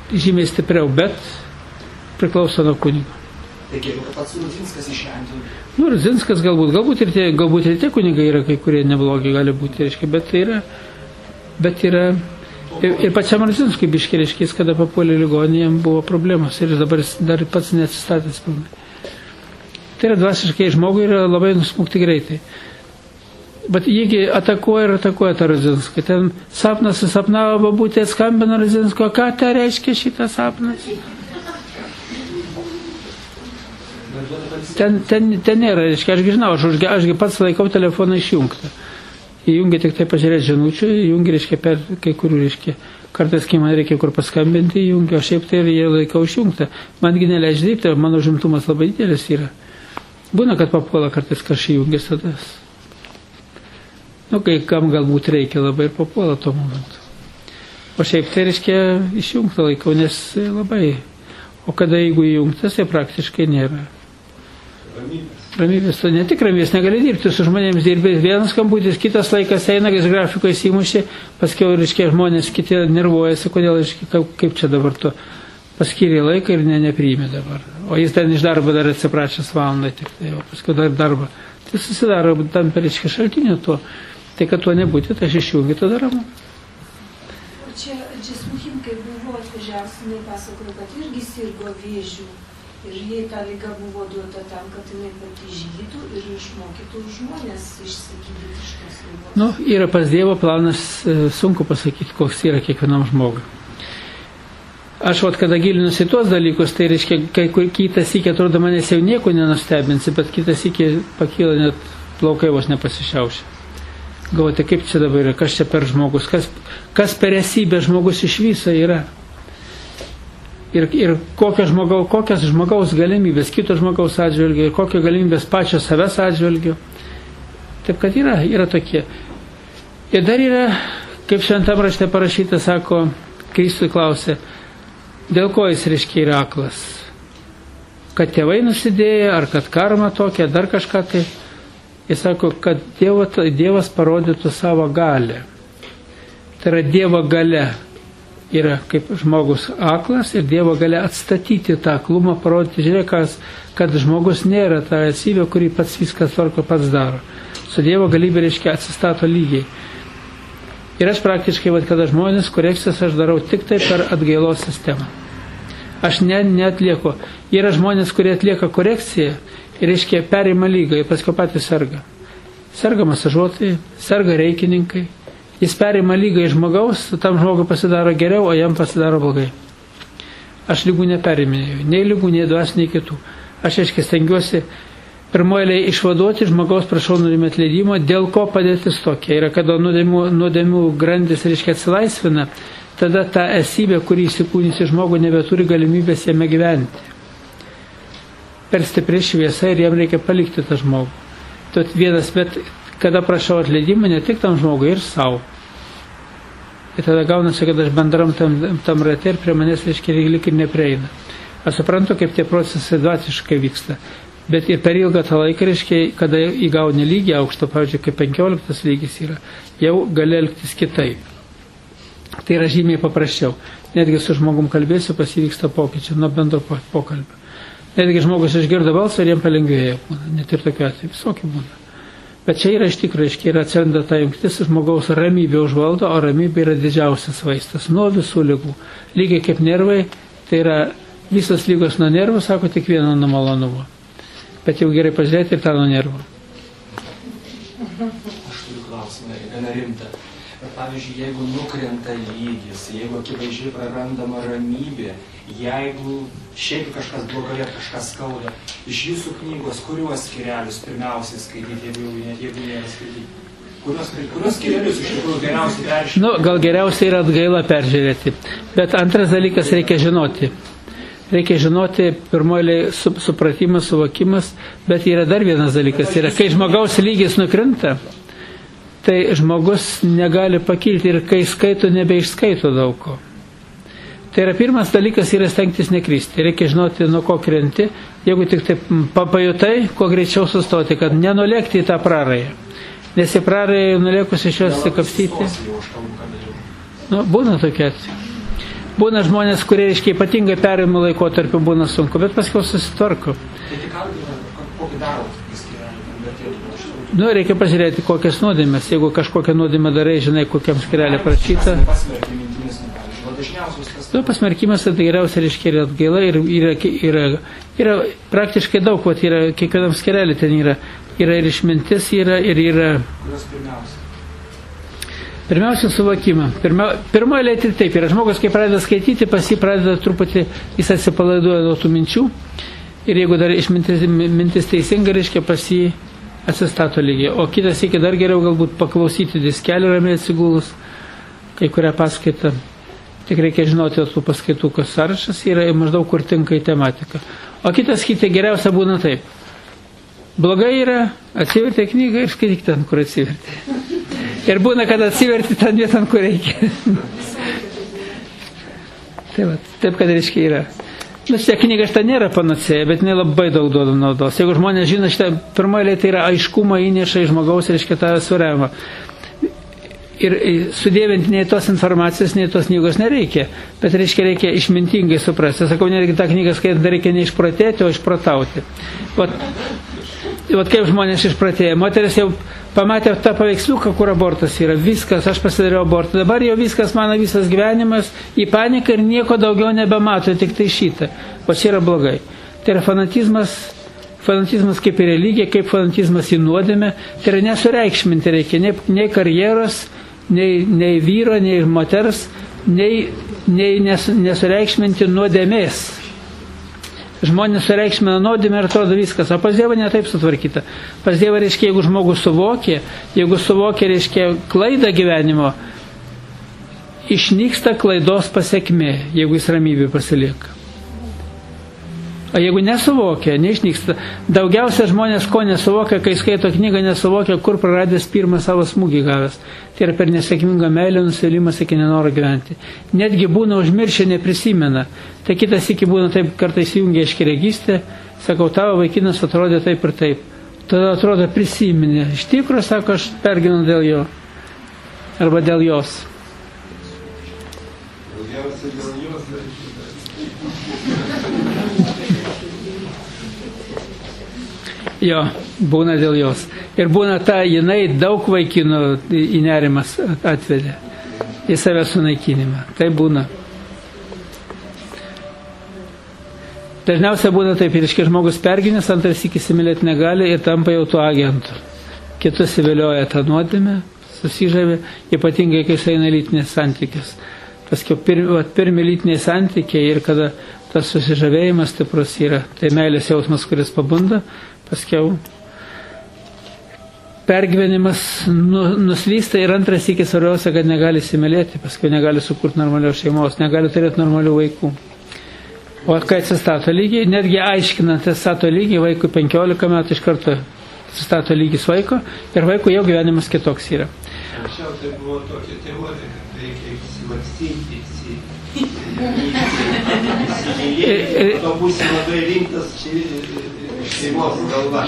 Speaker 1: žymiai stipriau, bet priklauso nuo kunigo.
Speaker 2: Taigi, jeigu pats Rudzinskas išvengtų.
Speaker 1: Nu, Rudzinskas galbūt, galbūt ir tie, galbūt ir tie kunigai yra kai kurie neblogi, gali būti, reiškia, bet tai yra, bet yra, ir, ir pačiam Rudzinskui biškai, reiškia, jis kada papuolė ligoninėje, jam buvo problemos ir dar, dar pats neatsistatęs pilnai. Tai yra dvasiškai žmogui yra labai nusmukti greitai. Bet jiegi atakuoja ir atakuoja tą Rudzinską. Ten sapnas susapnavo, babutė atskambino Rudzinsko, ką tai reiškia šitas sapnas? Ten, ten, ten nėra, reiškia, ašgi žinau, aš, ašgi pats laikau telefoną išjungtą. Įjungia tik tai pažiūrėti žinučių, įjungia, reiškia, per kai kurių, reiškia, kartais, kai man reikia kur paskambinti, įjungia, o šiaip tai ir jie laikau išjungtą. Mangi neleidžia dirbti, mano žimtumas labai didelis yra. Būna, kad papuola kartais kažkai įjungęs tada. Nu, kai kam galbūt reikia labai ir papuola tuo momentu. O šiaip tai, reiškia, išjungtą laikau, nes labai. O kada jeigu įjungtas, tai praktiškai nėra. Ramybės. Ramybės, tu ne tik ramybės negali dirbti, su žmonėms dirbi vienas skambutis, kitas laikas eina, jis grafiko įsimušė, paskiau, reiškia, žmonės kiti nervuojasi, kodėl, reiškia, kaip čia dabar tu paskyrė laiką ir ne, nepriėmė dabar. O jis ten iš darbo dar atsiprašęs valandą, tik tai, o paskiau dar darbą. Tai susidaro tam, reiškia, šaltinio to. Tai, kad tuo nebūti, tai aš išjungiu tada ramu.
Speaker 3: O čia Džesmuchim, kai buvo atvažiavęs, jinai pasakojo, kad irgi sirgo vėžių. Ir jai ta liga buvo duota tam, kad jinai pati išgytų ir išmokytų žmonės išsigydyti iš tos ligos.
Speaker 1: Nu, yra pas Dievo planas, sunku pasakyti, koks yra kiekvienam žmogui. Aš, vat, kada gilinusi tuos dalykus, tai reiškia, kai kitas iki atrodo manęs jau nieko nenustebinsi, bet kitas iki pakyla net plaukai vos nepasišiaušia. Galvote, kaip čia dabar yra, kas čia per žmogus, kas, kas per esybė žmogus iš viso yra. Ir, ir kokios žmogaus, kokios žmogaus galimybės, kito žmogaus atžvilgio, ir kokios galimybės pačio savęs atžvilgio. Taip kad yra, yra tokie. Ir dar yra, kaip šventam rašte parašyta, sako, Kristui klausė, dėl ko jis, reiškia, yra aklas? Kad tėvai nusidėjo, ar kad karma tokia, dar kažką tai. Jis sako, kad dievo, Dievas parodytų savo galę. Tai yra Dievo galia. Yra kaip žmogus aklas ir Dievo gali atstatyti tą aklumą, parodyti, žiūrėk, kas, kad žmogus nėra ta esybė, kurį pats viskas tvarko pats daro. Su Dievo galybė, reiškia, atsistato lygiai. Ir aš praktiškai, vat, kada žmonės korekcijas aš darau tik tai per atgailos sistemą. Aš ne, neatlieku. Yra žmonės, kurie atlieka korekciją ir, reiškia, perima lygą ir paskui patys serga. Serga masažuotojai, serga reikininkai. Jis perima lygą iš žmogaus, tam žmogui pasidaro geriau, o jam pasidaro blogai. Aš lygų neperiminėjau, nei lygų, nei dvasinių, nei kitų. Aš, aiškiai, stengiuosi pirmoje išvaduoti žmogaus, prašau, nuodėmių atleidimo, dėl ko padėtis tokia. Ir kada nuodėmių, nuodėmių grandis, reiškia, atsilaisvina, tada ta esybė, kuri įsikūnysi žmogų, nebeturi galimybės jame gyventi. Per stipri šviesa ir jam reikia palikti tą žmogų. Tad vienas, bet kada prašau atleidimą, ne tik tam žmogui, ir savo. Ir tada gaunasi, kad aš bendram tam, tam rate ir prie manęs, reiškia, lyg ir neprieina. Aš suprantu, kaip tie procesai dvasiškai vyksta. Bet ir per ilgą tą laiką, reiškia, kada įgauni lygį aukštą, pavyzdžiui, kaip penkioliktas lygis yra, jau gali elgtis kitaip. Tai yra žymiai paprasčiau. Netgi su žmogum kalbėsiu, pasivyksta pokyčiai nuo bendro pokalbio. Netgi žmogus išgirdo balsą ir jam palengvėja. Net ir tokiu atveju visokių būna. Bet čia yra iš tikrųjų, reiškia, yra atsiranda ta jungtis, žmogaus ramybė užvaldo, o ramybė yra didžiausias vaistas nuo visų ligų. Lygiai kaip nervai, tai yra visos lygos nuo nervų, sako, tik vieno nuo malonumo. Bet jau gerai pažiūrėti ir tą nuo nervų.
Speaker 2: Aš turiu klausimą, gana rimtą. Bet pavyzdžiui, jeigu nukrenta lygis, jeigu akivaizdžiai prarandama ramybė, jeigu šiaip kažkas blogai, kažkas skauda, iš jūsų knygos, kuriuos skyrelius pirmiausiai skaityti, jeigu, jeigu nėra skaityti? Kuriuos, kuriuos skyrelius iš tikrųjų geriausiai peržiūrėti? Nu, gal geriausiai yra atgaila peržiūrėti. Bet antras dalykas reikia žinoti. Reikia žinoti, pirmoji supratimas, suvokimas, bet yra dar vienas dalykas. Yra, kai žmogaus lygis nukrinta, tai žmogus negali pakilti ir kai skaito, nebeišskaito daug ko. Tai yra pirmas dalykas yra stengtis nekristi. Reikia žinoti, nuo ko krenti. Jeigu tik taip papajutai, kuo greičiau sustoti, kad nenulėkti į tą prarąją. Nes į prarąją nulėkus iš jos įsikapstyti. Nu, būna tokia atveju.
Speaker 1: būna žmonės, kurie, reiškia, ypatingai perėjimo laikotarpiu būna sunku, bet paskiau susitvarko.
Speaker 2: Tai tik kokį daro skyrelį konvertėti?
Speaker 1: Nu, reikia pažiūrėti, kokias nuodėmės. Jeigu kažkokią nuodėmę darai, žinai, kokiam skyrelį parašyta. Nu, pasmerkimas tai geriausia, reiškia, yra atgaila ir yra, yra, yra praktiškai daug, vat, yra kiekvienam skyrelį ten yra. Yra ir išmintis, yra ir yra.
Speaker 2: Kurios pirmiausia?
Speaker 1: Pirmiausia, suvokimą. Pirma, pirmoji eilė tai taip yra. Žmogus, kai pradeda skaityti, pas jį pradeda truputį, jis atsipalaiduoja nuo tų minčių. Ir jeigu dar išmintis mintis teisinga, reiškia, pas jį atsistato lygiai. O kitas iki dar geriau galbūt paklausyti diskelį ramiai atsigulus, kai kurią paskaitą. Tik reikia žinoti, tų paskaitų, kas sąrašas yra ir maždaug kur tinka į tematiką. O kitas kitė geriausia būna taip. Blogai yra, atsiverti knygą ir skaityk ten, kur atsiverti. Ir būna, kad atsiverti ten vietan, kur reikia. Taip, va, taip, kad reiškia yra. Nu, šitą knygą šitą nėra panacėja, bet jinai labai daug duoda naudos. Jeigu žmonės žino, šitą pirmoje tai yra aiškumą įneša į žmogaus, reiškia tą surevimą. Ir sudėvinti nei tos informacijos, nei tos knygos nereikia, bet reiškia reikia išmintingai suprasti. Sakau, netgi tą knygą skaitant reikia ne išprotėti, o išprotauti. Vat, vat kaip žmonės išprotėja. Moteris jau pamatė tą paveiksliuką, kur abortas yra. Viskas, aš pasidariau abortą. Dabar jau viskas, mano visas gyvenimas į paniką ir nieko daugiau nebemato, tik tai šitą. O čia yra blogai. Tai yra fanatizmas, fanatizmas kaip ir religija, kaip fanatizmas į nuodėmę. Tai yra nesureikšminti reikia nei, nei karjeros, nei, nei vyro, nei moters, nei, nei nes, nesureikšminti nuodėmės. Žmonės sureikšmina nuodėmę ir atrodo viskas, o pas Dievą ne taip sutvarkyta. Pas Dievą reiškia, jeigu žmogus suvokė, jeigu suvokė, reiškia, klaidą gyvenimo, išnyksta klaidos pasekmė, jeigu jis ramybė pasilieka. O jeigu nesuvokia, neišnyksta. Daugiausia žmonės, ko nesuvokia, kai skaito knygą, nesuvokia, kur praradęs pirmą savo smūgį gavęs. Tai yra per nesėkmingą meilę nusivylimas iki nenoro gyventi. Netgi būna užmiršę, neprisimena. Tai kitas iki būna taip, kartais jungia aiškiaregystė, sakau, tavo vaikinas atrodė taip ir taip. Tada atrodo prisiminė. Iš tikrųjų, sako, aš pergyvenu dėl jo. Arba dėl jos. Daugiausia dėl jos. Jo, būna dėl jos. Ir būna ta, jinai daug vaikinų į nerimas atvedė. Į save sunaikinimą. Tai būna. Dažniausiai būna taip, reiškia, žmogus perginęs, antras iki įsimylėti negali ir tampa jau tuo agentu. Kitus įvilioja tą nuodėmę, susižavė, ypatingai, kai jis eina lytinės santykius. Paskiau pir, pirmi lytiniai santykiai ir kada tas susižavėjimas stiprus yra, tai meilės jausmas, kuris pabunda, paskiau pergyvenimas nu, nuslysta ir antras iki svarbiausia, kad negali įsimylėti, paskiau negali sukurti normalios šeimos, negali turėti normalių vaikų. O kai atsistato lygiai, netgi aiškinant atsistato lygiai, vaikui penkiolika metų iš karto atsistato lygis vaiko ir vaiko jau gyvenimas kitoks yra.
Speaker 4: Anksčiau tai buvo tokia teorija, kad reikia įsivalstyti, įsimylėti, to būsi labai rimtas šeimos galva.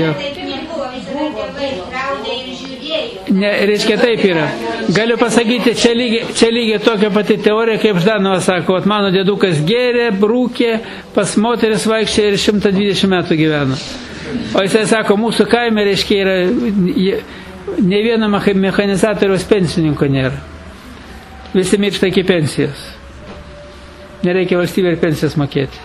Speaker 1: Ne, reiškia taip yra. Galiu pasakyti, čia lygiai, čia lygiai tokia pati teorija, kaip Ždanovas sako, at mano dėdukas gėrė, brūkė, pas moteris vaikščiai ir šimtą dvidešimt metų gyveno. O jisai sako, mūsų kaime, reiškia, yra, ne vieno mechanizatoriaus pensininko nėra. Visi miršta iki pensijos. Nereikia valstybė ir pensijas mokėti.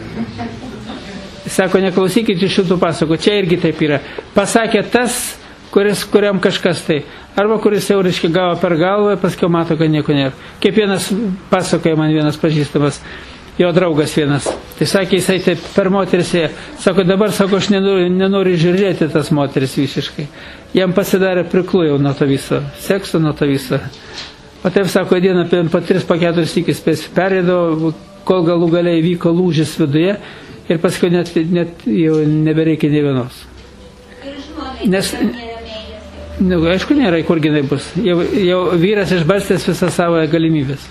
Speaker 1: Sako, neklausykite šitų pasakų, čia irgi taip yra. Pasakė tas, kuris, kuriam kažkas tai. Arba kuris jau, reiškia, gavo per galvą, paskiau mato, kad nieko nėra. Kaip vienas pasakoja man vienas pažįstamas, jo draugas vienas. Tai sakė, jisai taip per moteris, sako, dabar, sako, aš nenoriu, nenoriu žiūrėti tas moteris visiškai. Jam pasidarė priklu jau nuo to viso, sekso nuo to viso. O taip, sako, dieną po tris, po keturis įkis perėdavo, kol galų galiai vyko lūžis viduje ir paskui net, net jau nebereikia nei vienos. Nes, nu, aišku, nėra, kur ginai bus. Jau, jau vyras išbarstęs visą savo galimybės.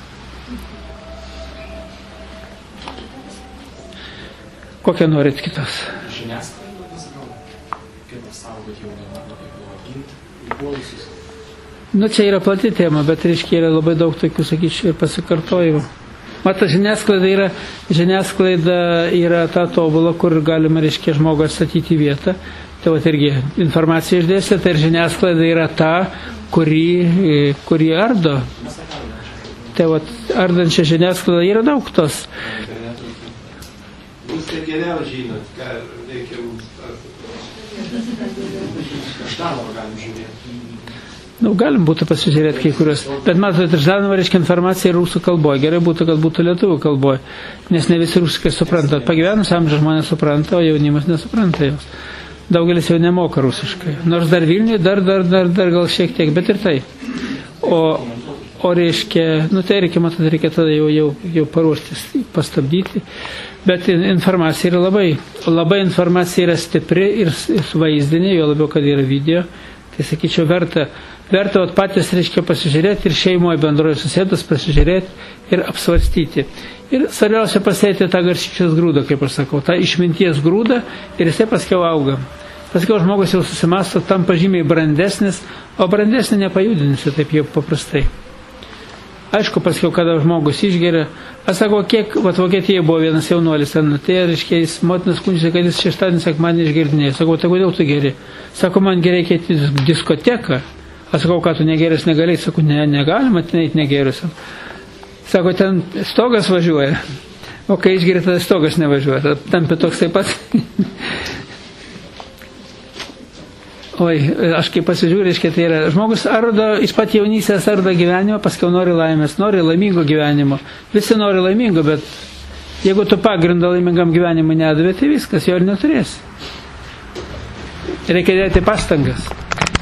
Speaker 1: Kokią norit kitos?
Speaker 2: Žiniasklaida pasirodo, kaip apsaugoti jaunimą, kaip buvo apginti, įpuolusius.
Speaker 1: Nu, čia yra plati tema, bet reiškia yra labai daug tokių, sakyčiau, ir pasikartojimų. Mata, žiniasklaida yra, žiniasklaida yra ta tobula, kur galima, reiškia, žmogų atstatyti vietą. Tai vat irgi informacija išdėstė, tai ir žiniasklaida yra ta, kuri, kuri ardo. Tai vat ardančia žiniasklaida yra daug tos.
Speaker 4: Jūs tai geriau žinot, ką reikia mums
Speaker 2: Ždanovo galim žiūrėti.
Speaker 1: Nu, galim būtų pasižiūrėti kai kurios. Bet matote, iš Ždanovo reiškia informacija rusų kalboje. Gerai būtų, kad būtų lietuvių kalboje. Nes ne visi rusiškai supranta. Pagyvenus amžiaus žmonės supranta, o jaunimas nesupranta jos. Daugelis jau nemoka rusiškai. Nors dar Vilniuje, dar, dar, dar, dar gal šiek tiek, bet ir tai. O, o reiškia, nu tai reikia, matote, reikia tada jau, jau, jau paruoštis, pastabdyti. Bet informacija yra labai, labai informacija yra stipri ir vaizdinė, jo labiau, kad yra video. Tai sakyčiau, verta, verta vat, patys, reiškia, pasižiūrėti ir šeimoje bendroje susėdus pasižiūrėti ir apsvarstyti. Ir svarbiausia pasėti tą garščios grūdą, kaip aš sakau, tą išminties grūdą ir jisai paskiau auga. Paskiau žmogus jau susimasto, tampa žymiai brandesnis, o brandesnį nepajudinsi taip jau paprastai. Aišku, paskiau, kada žmogus išgeria, aš sakau, kiek, vat Vokietijoje buvo vienas jaunuolis, ten, tai reiškia, jis motinas skundžiasi, kad jis šeštadienį sekmadienį išgirdinėjo. Sakau, tai kodėl tu geri? Sako, man gerai eiti į diskoteką. Aš sakau, ką tu negeris negali? Sakau, ne, negalima eiti negerius. Sako, ten stogas važiuoja. O kai išgeri, tada stogas nevažiuoja. Tampi toks taip pat. Oi, aš kaip pasižiūrėjau, reiškia, tai yra žmogus ardo, iš pat jaunystės ardo gyvenimą, paskiau nori laimės, nori laimingo gyvenimo. Visi nori laimingo, bet jeigu tu pagrindą laimingam gyvenimui nedavė, tai viskas, jo ir neturės. Reikia dėti pastangas.